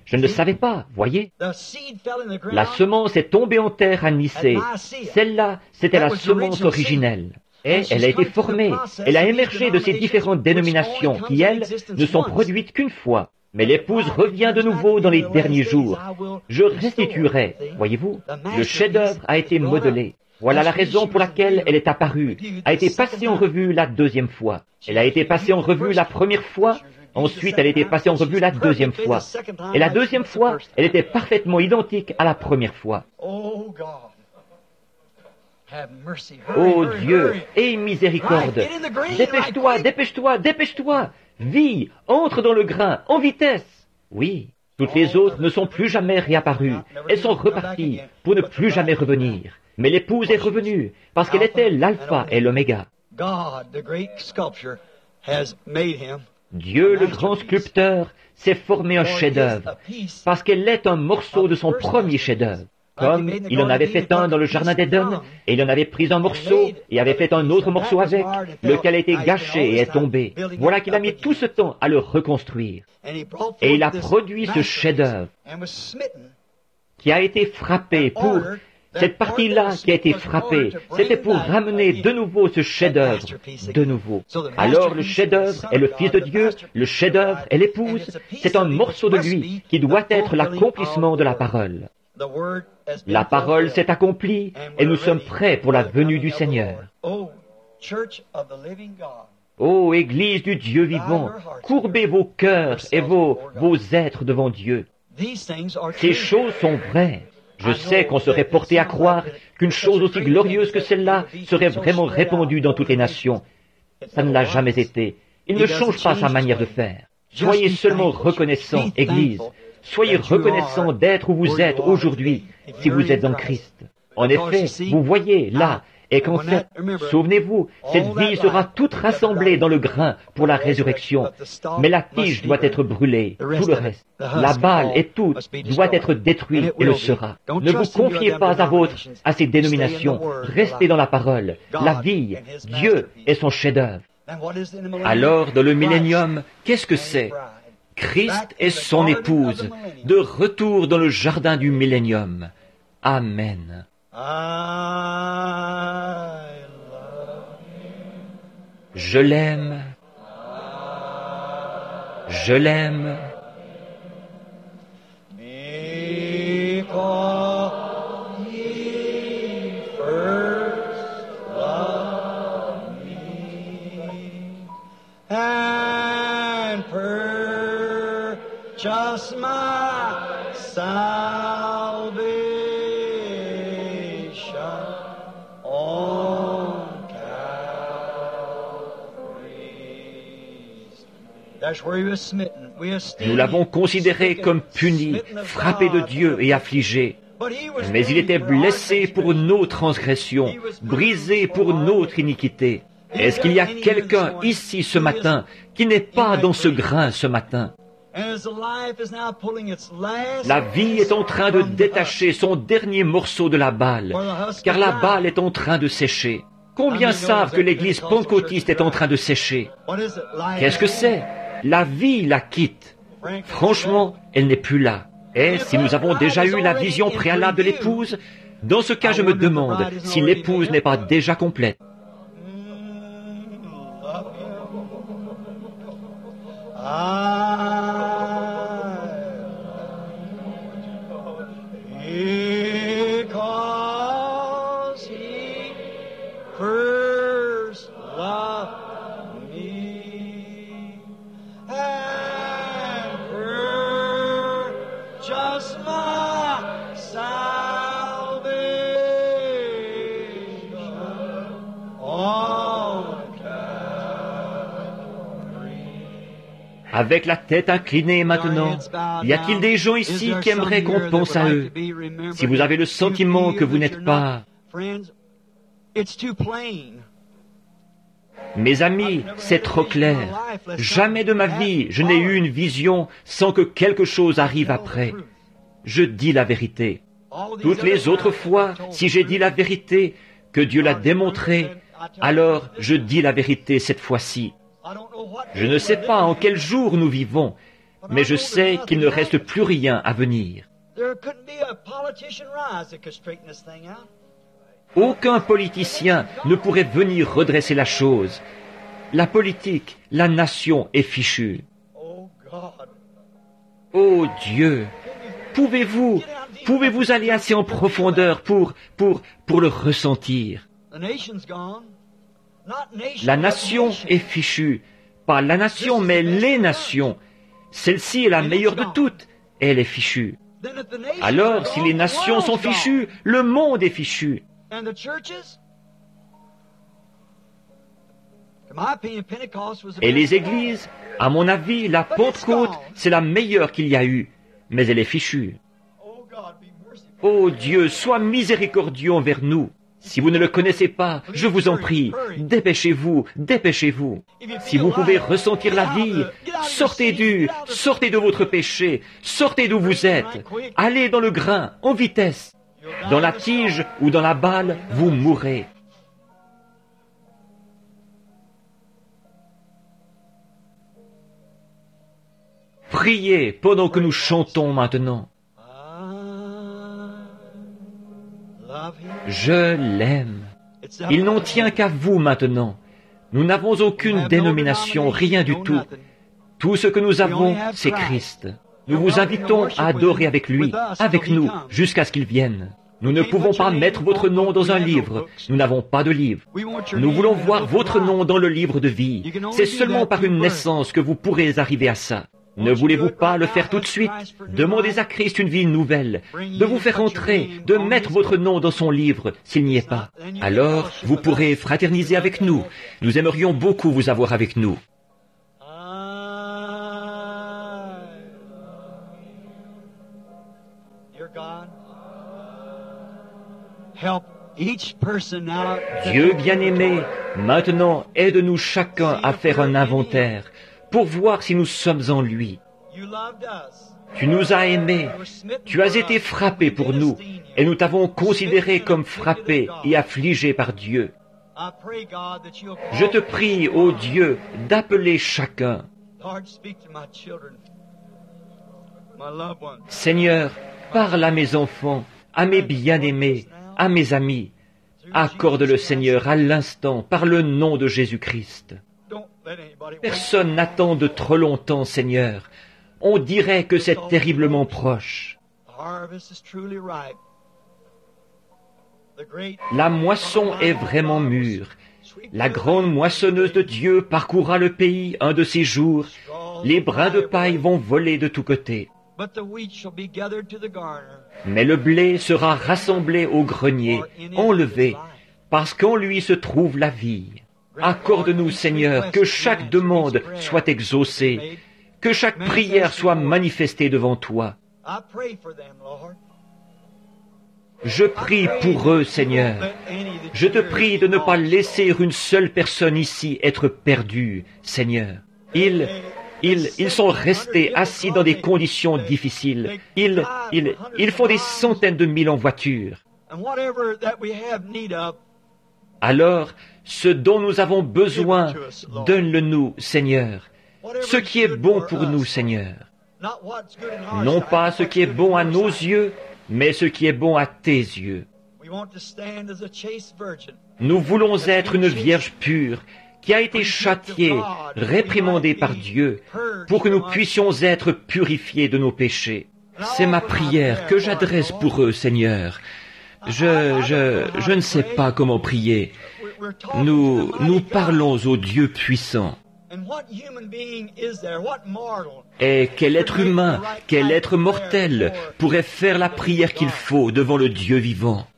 Je ne le savais pas, voyez. The seed fell in the ground. La semence est tombée en terre à Nicée. Celle-là, c'était la semence originelle. Et elle a été formée. Elle a émergé de ces différentes dénominations qui, elles, ne sont produites qu'une fois. Mais l'épouse revient de nouveau dans les derniers jours. Je restituerai, voyez-vous, le chef-d'œuvre a été modelé. Voilà la raison pour laquelle elle est apparue, a été passée en revue la deuxième fois. Elle a été passée en revue la première fois, ensuite elle a été passée en revue la deuxième fois. Et la deuxième fois, elle était parfaitement identique à la première fois. Oh God. Have mercy. Ô Hurry, Dieu, hurry. aie miséricorde. Dépêche-toi, dépêche-toi, dépêche-toi. Vis, entre dans le grain, en vitesse. Oui, toutes les autres ne sont plus jamais réapparues. Elles sont reparties pour ne plus jamais revenir. Mais l'épouse est revenue parce qu'elle était l'alpha et l'oméga. God, the great sculptor, has made him Dieu, le grand sculpteur, s'est formé un chef-d'œuvre parce qu'elle est un morceau de son premier chef-d'œuvre. Comme il en avait fait un dans le jardin d'Éden, et il en avait pris un morceau et avait fait un autre morceau avec, lequel a été gâché et est tombé. Voilà qu'il a mis tout ce temps à le reconstruire. Et il a produit ce chef-d'œuvre qui a été frappé pour... Cette partie-là qui a été frappée, c'était pour ramener de nouveau ce chef-d'œuvre, de nouveau. Alors le chef-d'œuvre est le Fils de Dieu, le chef-d'œuvre est l'épouse, c'est un morceau de lui qui doit être l'accomplissement de la parole. La parole s'est accomplie et nous sommes prêts pour la venue du Seigneur. Ô Église du Dieu vivant, courbez vos cœurs et vos êtres devant Dieu. Ces choses sont vraies. Je sais qu'on serait porté à croire qu'une chose aussi glorieuse que celle-là serait vraiment répandue dans toutes les nations. Ça ne l'a jamais été. Il ne change pas sa manière de faire. Soyez seulement reconnaissants, Église. Soyez reconnaissants d'être où vous êtes aujourd'hui, si vous êtes en Christ. En effet, vous voyez, là, et qu'en fait, souvenez-vous, cette vie sera toute rassemblée dans le grain pour la résurrection. Mais la tige doit être brûlée, tout le reste. La balle et tout doit être détruit et le sera. Ne vous confiez pas à ces dénominations. Restez dans la parole. La vie, Dieu est son chef-d'œuvre. Alors, dans le millénium, qu'est-ce que c'est? Christ est son épouse, de retour dans le jardin du millénium. Amen. Je l'aime. Je l'aime. Just my salvation on Calvary. That's where he was smitten. Nous l'avons considéré comme puni, frappé de Dieu et affligé. Mais il était blessé pour nos transgressions, brisé pour notre iniquité. Est-ce qu'il y a quelqu'un ici ce matin qui n'est pas dans ce grain ce matin? La vie est en train de détacher son dernier morceau de la balle, car la balle est en train de sécher. Combien savent que l'église pentecôtiste est en train de sécher? Qu'est-ce que c'est? La vie la quitte. Franchement, elle n'est plus là. Et si nous avons déjà eu la vision préalable de l'épouse, dans ce cas je me demande si l'épouse n'est pas déjà complète. Because he first loved me and purchased my salvation on Avec la tête inclinée maintenant, y a-t-il des gens ici qui aimeraient qu'on pense à eux? Si vous avez le sentiment que vous n'êtes pas... Mes amis, c'est trop clair. Jamais de ma vie je n'ai eu une vision sans que quelque chose arrive après. Je dis la vérité. Toutes les autres fois, si j'ai dit la vérité, que Dieu l'a démontré, alors je dis la vérité cette fois-ci. Je ne sais pas en quel jour nous vivons, mais je sais qu'il ne reste plus rien à venir. Aucun politicien ne pourrait venir redresser la chose. La politique, la nation est fichue. Oh Dieu, pouvez-vous aller assez en profondeur pour le ressentir? La nation est fichue. Pas la nation, mais les nations. Celle-ci est la meilleure de toutes. Elle est fichue. Alors, si les nations sont fichues, le monde est fichu. Et les églises, à mon avis, la Pentecôte, c'est la meilleure qu'il y a eu. Mais elle est fichue. Oh Dieu, sois miséricordieux envers nous. Si vous ne le connaissez pas, je vous en prie, dépêchez-vous, dépêchez-vous. Si vous pouvez ressentir la vie, sortez de votre péché, sortez d'où vous êtes, allez dans le grain, en vitesse. Dans la tige ou dans la balle, vous mourrez. Priez pendant que nous chantons maintenant. Je l'aime. Il n'en tient qu'à vous maintenant. Nous n'avons aucune dénomination, rien du tout. Tout ce que nous avons, c'est Christ. Nous vous invitons à adorer avec lui, avec nous, jusqu'à ce qu'il vienne. Nous ne pouvons pas mettre votre nom dans un livre. Nous n'avons pas de livre. Nous voulons voir votre nom dans le livre de vie. C'est seulement par une naissance que vous pourrez arriver à ça. Ne voulez-vous pas le faire tout de suite? Demandez à Christ une vie nouvelle, de vous faire entrer, de mettre votre nom dans son livre, s'il n'y est pas. Alors, vous pourrez fraterniser avec nous. Nous aimerions beaucoup vous avoir avec nous. Dieu bien-aimé, maintenant aide-nous chacun à faire un inventaire pour voir si nous sommes en lui. Tu nous as aimés, tu as été frappé pour nous, et nous t'avons considéré comme frappé et affligé par Dieu. Je te prie, ô Dieu, d'appeler chacun. Seigneur, parle à mes enfants, à mes bien-aimés, à mes amis. Accorde-le, Seigneur, à l'instant, par le nom de Jésus-Christ. Personne n'attend de trop longtemps, Seigneur. On dirait que c'est terriblement proche. La moisson est vraiment mûre. La grande moissonneuse de Dieu parcourra le pays un de ces jours. Les brins de paille vont voler de tous côtés. Mais le blé sera rassemblé au grenier, enlevé, parce qu'en lui se trouve la vie. Accorde-nous, Seigneur, que chaque demande soit exaucée, que chaque prière soit manifestée devant toi. Je prie pour eux, Seigneur. Je te prie de ne pas laisser une seule personne ici être perdue, Seigneur. Ils sont restés assis dans des conditions difficiles. Ils font des centaines de milles en voiture. Alors, ce dont nous avons besoin, donne-le-nous, Seigneur. Ce qui est bon pour nous, Seigneur. Non pas ce qui est bon à nos yeux, mais ce qui est bon à tes yeux. Nous voulons être une vierge pure, qui a été châtiée, réprimandée par Dieu, pour que nous puissions être purifiés de nos péchés. C'est ma prière que j'adresse pour eux, Seigneur. Je ne sais pas comment prier. Nous parlons au Dieu puissant. Et quel être humain, quel être mortel pourrait faire la prière qu'il faut devant le Dieu vivant?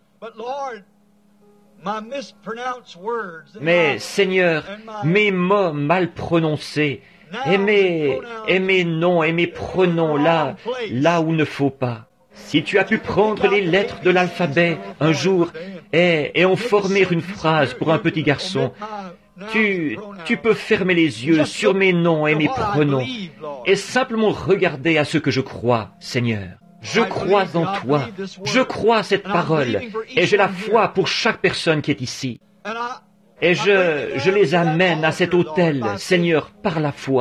Mais, Seigneur, mes mots mal prononcés, et mes noms et mes pronoms là où ne faut pas. Si tu as pu prendre les lettres de l'alphabet un jour et en former une phrase pour un petit garçon, tu peux fermer les yeux sur mes noms et mes pronoms et simplement regarder à ce que je crois, Seigneur. Je crois en toi, je crois cette parole, et j'ai la foi pour chaque personne qui est ici. Et je les amène à cet autel, Seigneur, par la foi,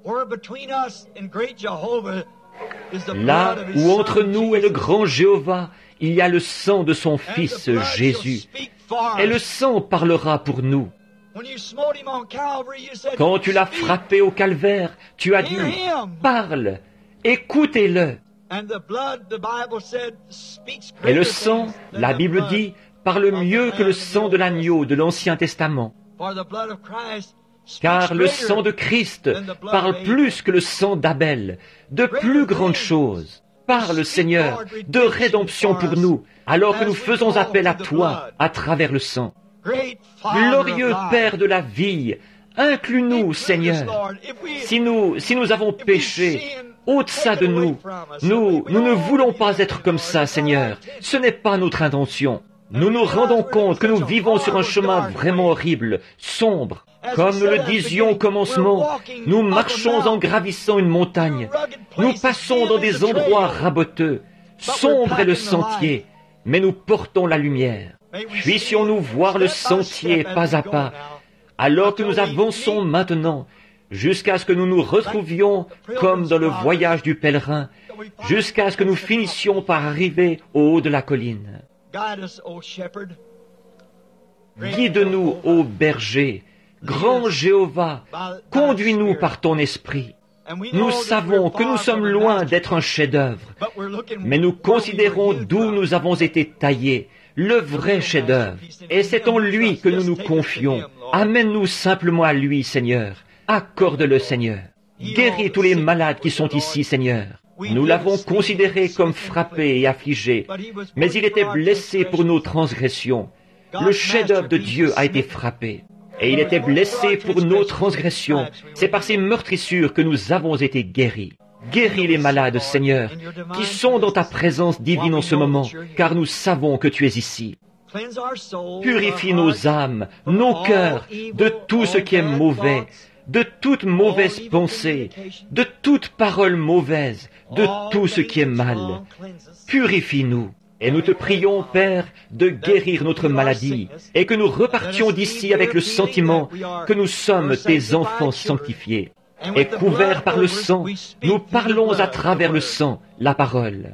For between us and great Jehovah is the Là blood of his où entre son, nous et le Jesus. grand Jéhovah, il y a le sang de son And Fils the blood Jésus. shall speak for Et le us. sang parlera pour nous. When you smote him on Calvary, you said, Quand tu l'as "Speak." frappé au calvaire, tu as dit, Hear him. parle, écoutez-le. And the blood, the Bible said, speaks Et le greater sang, things than la the Bible blood dit, parle of the mieux que le Lamb sang in de the Old l'agneau de Testament. l'Ancien Testament. For the blood of Christ speaks Car le greater sang de Christ than the blood parle of Abel. plus que le sang d'Abel, de plus grandes choses. Parle, Seigneur, de rédemption pour nous, alors que nous faisons appel à toi à travers le sang. Great Father Glorieux of life. Père de la vie, inclus-nous, Seigneur. Si nous avons péché, ôte ça de nous. Nous ne voulons pas être comme ça, Seigneur. Ce n'est pas notre intention. Nous nous rendons compte que nous vivons sur un chemin vraiment horrible, sombre. Comme nous le disions au commencement, nous marchons en gravissant une montagne. Nous passons dans des endroits raboteux. Sombre est le sentier, mais nous portons la lumière. Puissions-nous voir le sentier pas à pas, alors que nous avançons maintenant, jusqu'à ce que nous nous retrouvions comme dans le voyage du pèlerin, jusqu'à ce que nous finissions par arriver au haut de la colline. Guide us, O shepherd. Guide-nous, ô berger, grand Jéhovah, conduis-nous par ton esprit. Nous savons que nous sommes loin d'être un chef-d'œuvre, mais nous considérons d'où nous avons été taillés, le vrai chef-d'œuvre. Et c'est en lui que nous nous confions. Amène-nous simplement à lui, Seigneur. Accorde-le, Seigneur. Guéris tous les malades qui sont ici, Seigneur. Nous l'avons considéré comme frappé et affligé, mais il était blessé pour nos transgressions. Le chef-d'œuvre de Dieu a été frappé. Et il était blessé pour nos transgressions. C'est par ses meurtrissures que nous avons été guéris. Guéris les malades, Seigneur, qui sont dans ta présence divine en ce moment, car nous savons que tu es ici. Purifie nos âmes, nos cœurs, de tout ce qui est mauvais, de toute mauvaise pensée, de toute parole mauvaise, de tout ce qui est mal. Purifie-nous. Et nous te prions, Père, de guérir notre maladie et que nous repartions d'ici avec le sentiment que nous sommes tes enfants sanctifiés. Et couverts par le sang, nous parlons à travers le sang la parole.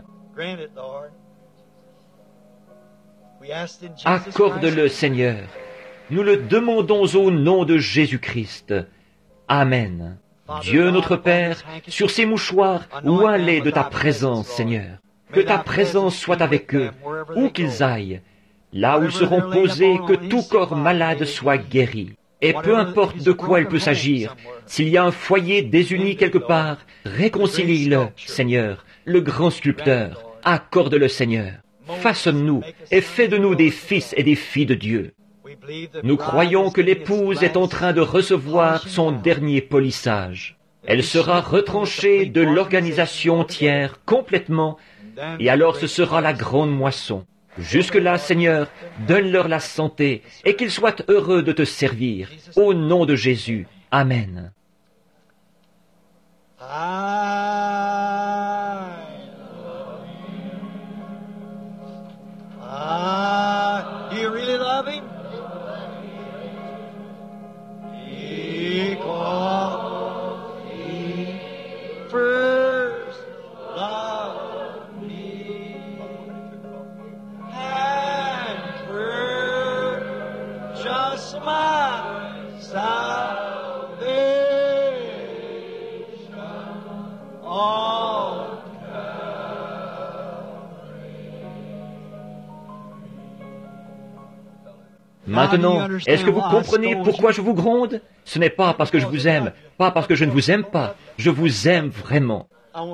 Accorde-le, Seigneur. Nous le demandons au nom de Jésus-Christ. Amen. Dieu notre Père, sur ces mouchoirs, oins-les de ta présence, Seigneur. Que ta présence soit avec eux, où qu'ils aillent. Là où ils seront posés, que tout corps malade soit guéri. Et peu importe de quoi il peut s'agir, s'il y a un foyer désuni quelque part, réconcilie-le, Seigneur, le grand sculpteur. Accorde-le, Seigneur. Façonne-nous et fais de nous des fils et des filles de Dieu. Nous croyons que l'épouse est en train de recevoir son dernier polissage. Elle sera retranchée de l'organisation entière complètement, et alors ce sera la grande moisson. Jusque-là, Seigneur, donne-leur la santé et qu'ils soient heureux de te servir. Au nom de Jésus. Amen. Do you really love him? Because he first loved me and purchased my salvation on Maintenant, est-ce que vous comprenez pourquoi je vous gronde? Ce n'est pas parce que je vous aime, pas parce que je ne vous aime pas. Je vous aime vraiment.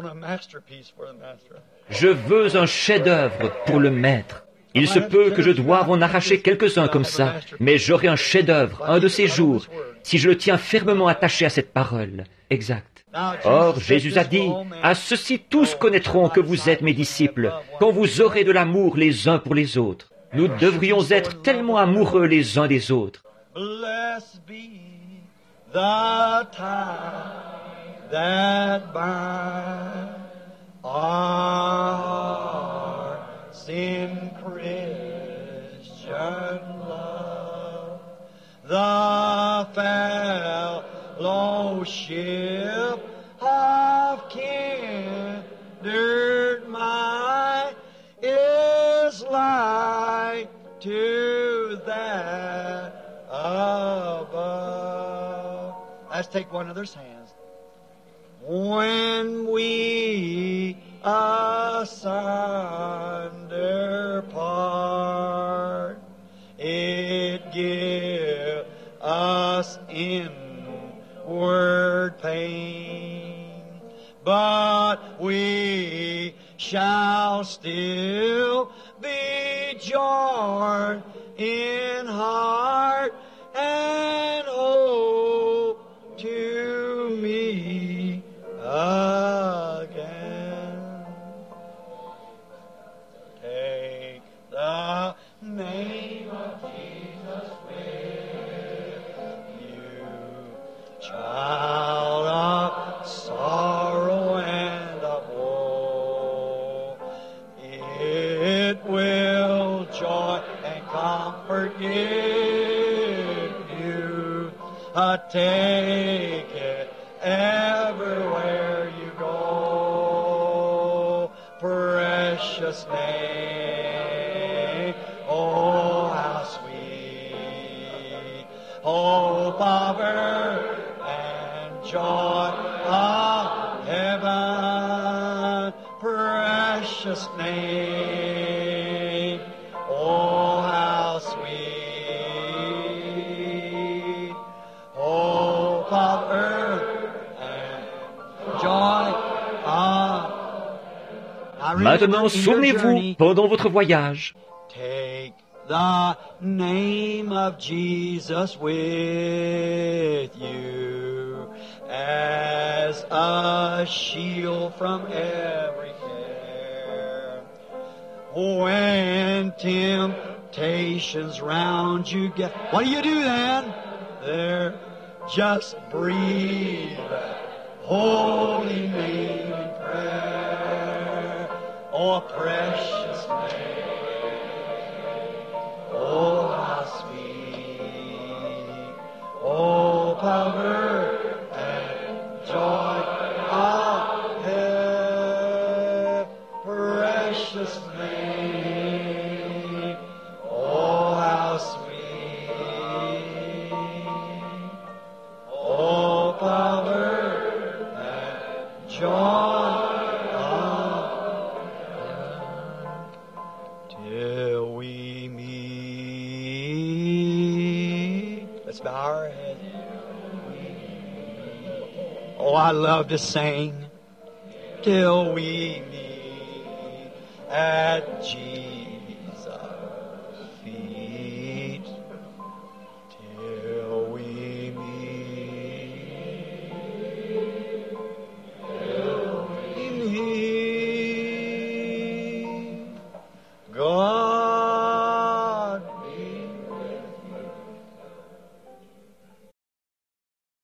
Je veux un chef-d'œuvre pour le maître. Il se peut que je doive en arracher quelques-uns comme ça, mais j'aurai un chef-d'œuvre un de ces jours, si je le tiens fermement attaché à cette parole. Exact. Or, Jésus a dit, « À ceci tous connaîtront que vous êtes mes disciples, quand vous aurez de l'amour les uns pour les autres. » Nous devrions être tellement amoureux les uns des autres. Blessed be the tie that binds our hearts in Christian love, the fellowship to that above. Let's take one another's hands. When we asunder part, it give us inward pain, but we shall still be joined in heart and hope to me again. Take the name of Jesus with you, child of sorrow and of woe. It will joy and comfort give you. Take it everywhere you go. Precious name, oh how sweet, hope of earth and joy of heaven. Precious name, oh how sweet, hope of earth and joy of. Maintenant, souvenez-vous pendant votre voyage. Take the name of Jesus with you as a shield from every care. When temptations round you get, what do then? There, just breathe that holy name in prayer. Oh, precious name. Oh, how sweet. Oh, power and joy of heaven. Precious name. Oh, how sweet. Oh, power and joy. Our head. Oh, I love to sing till we meet at Jesus'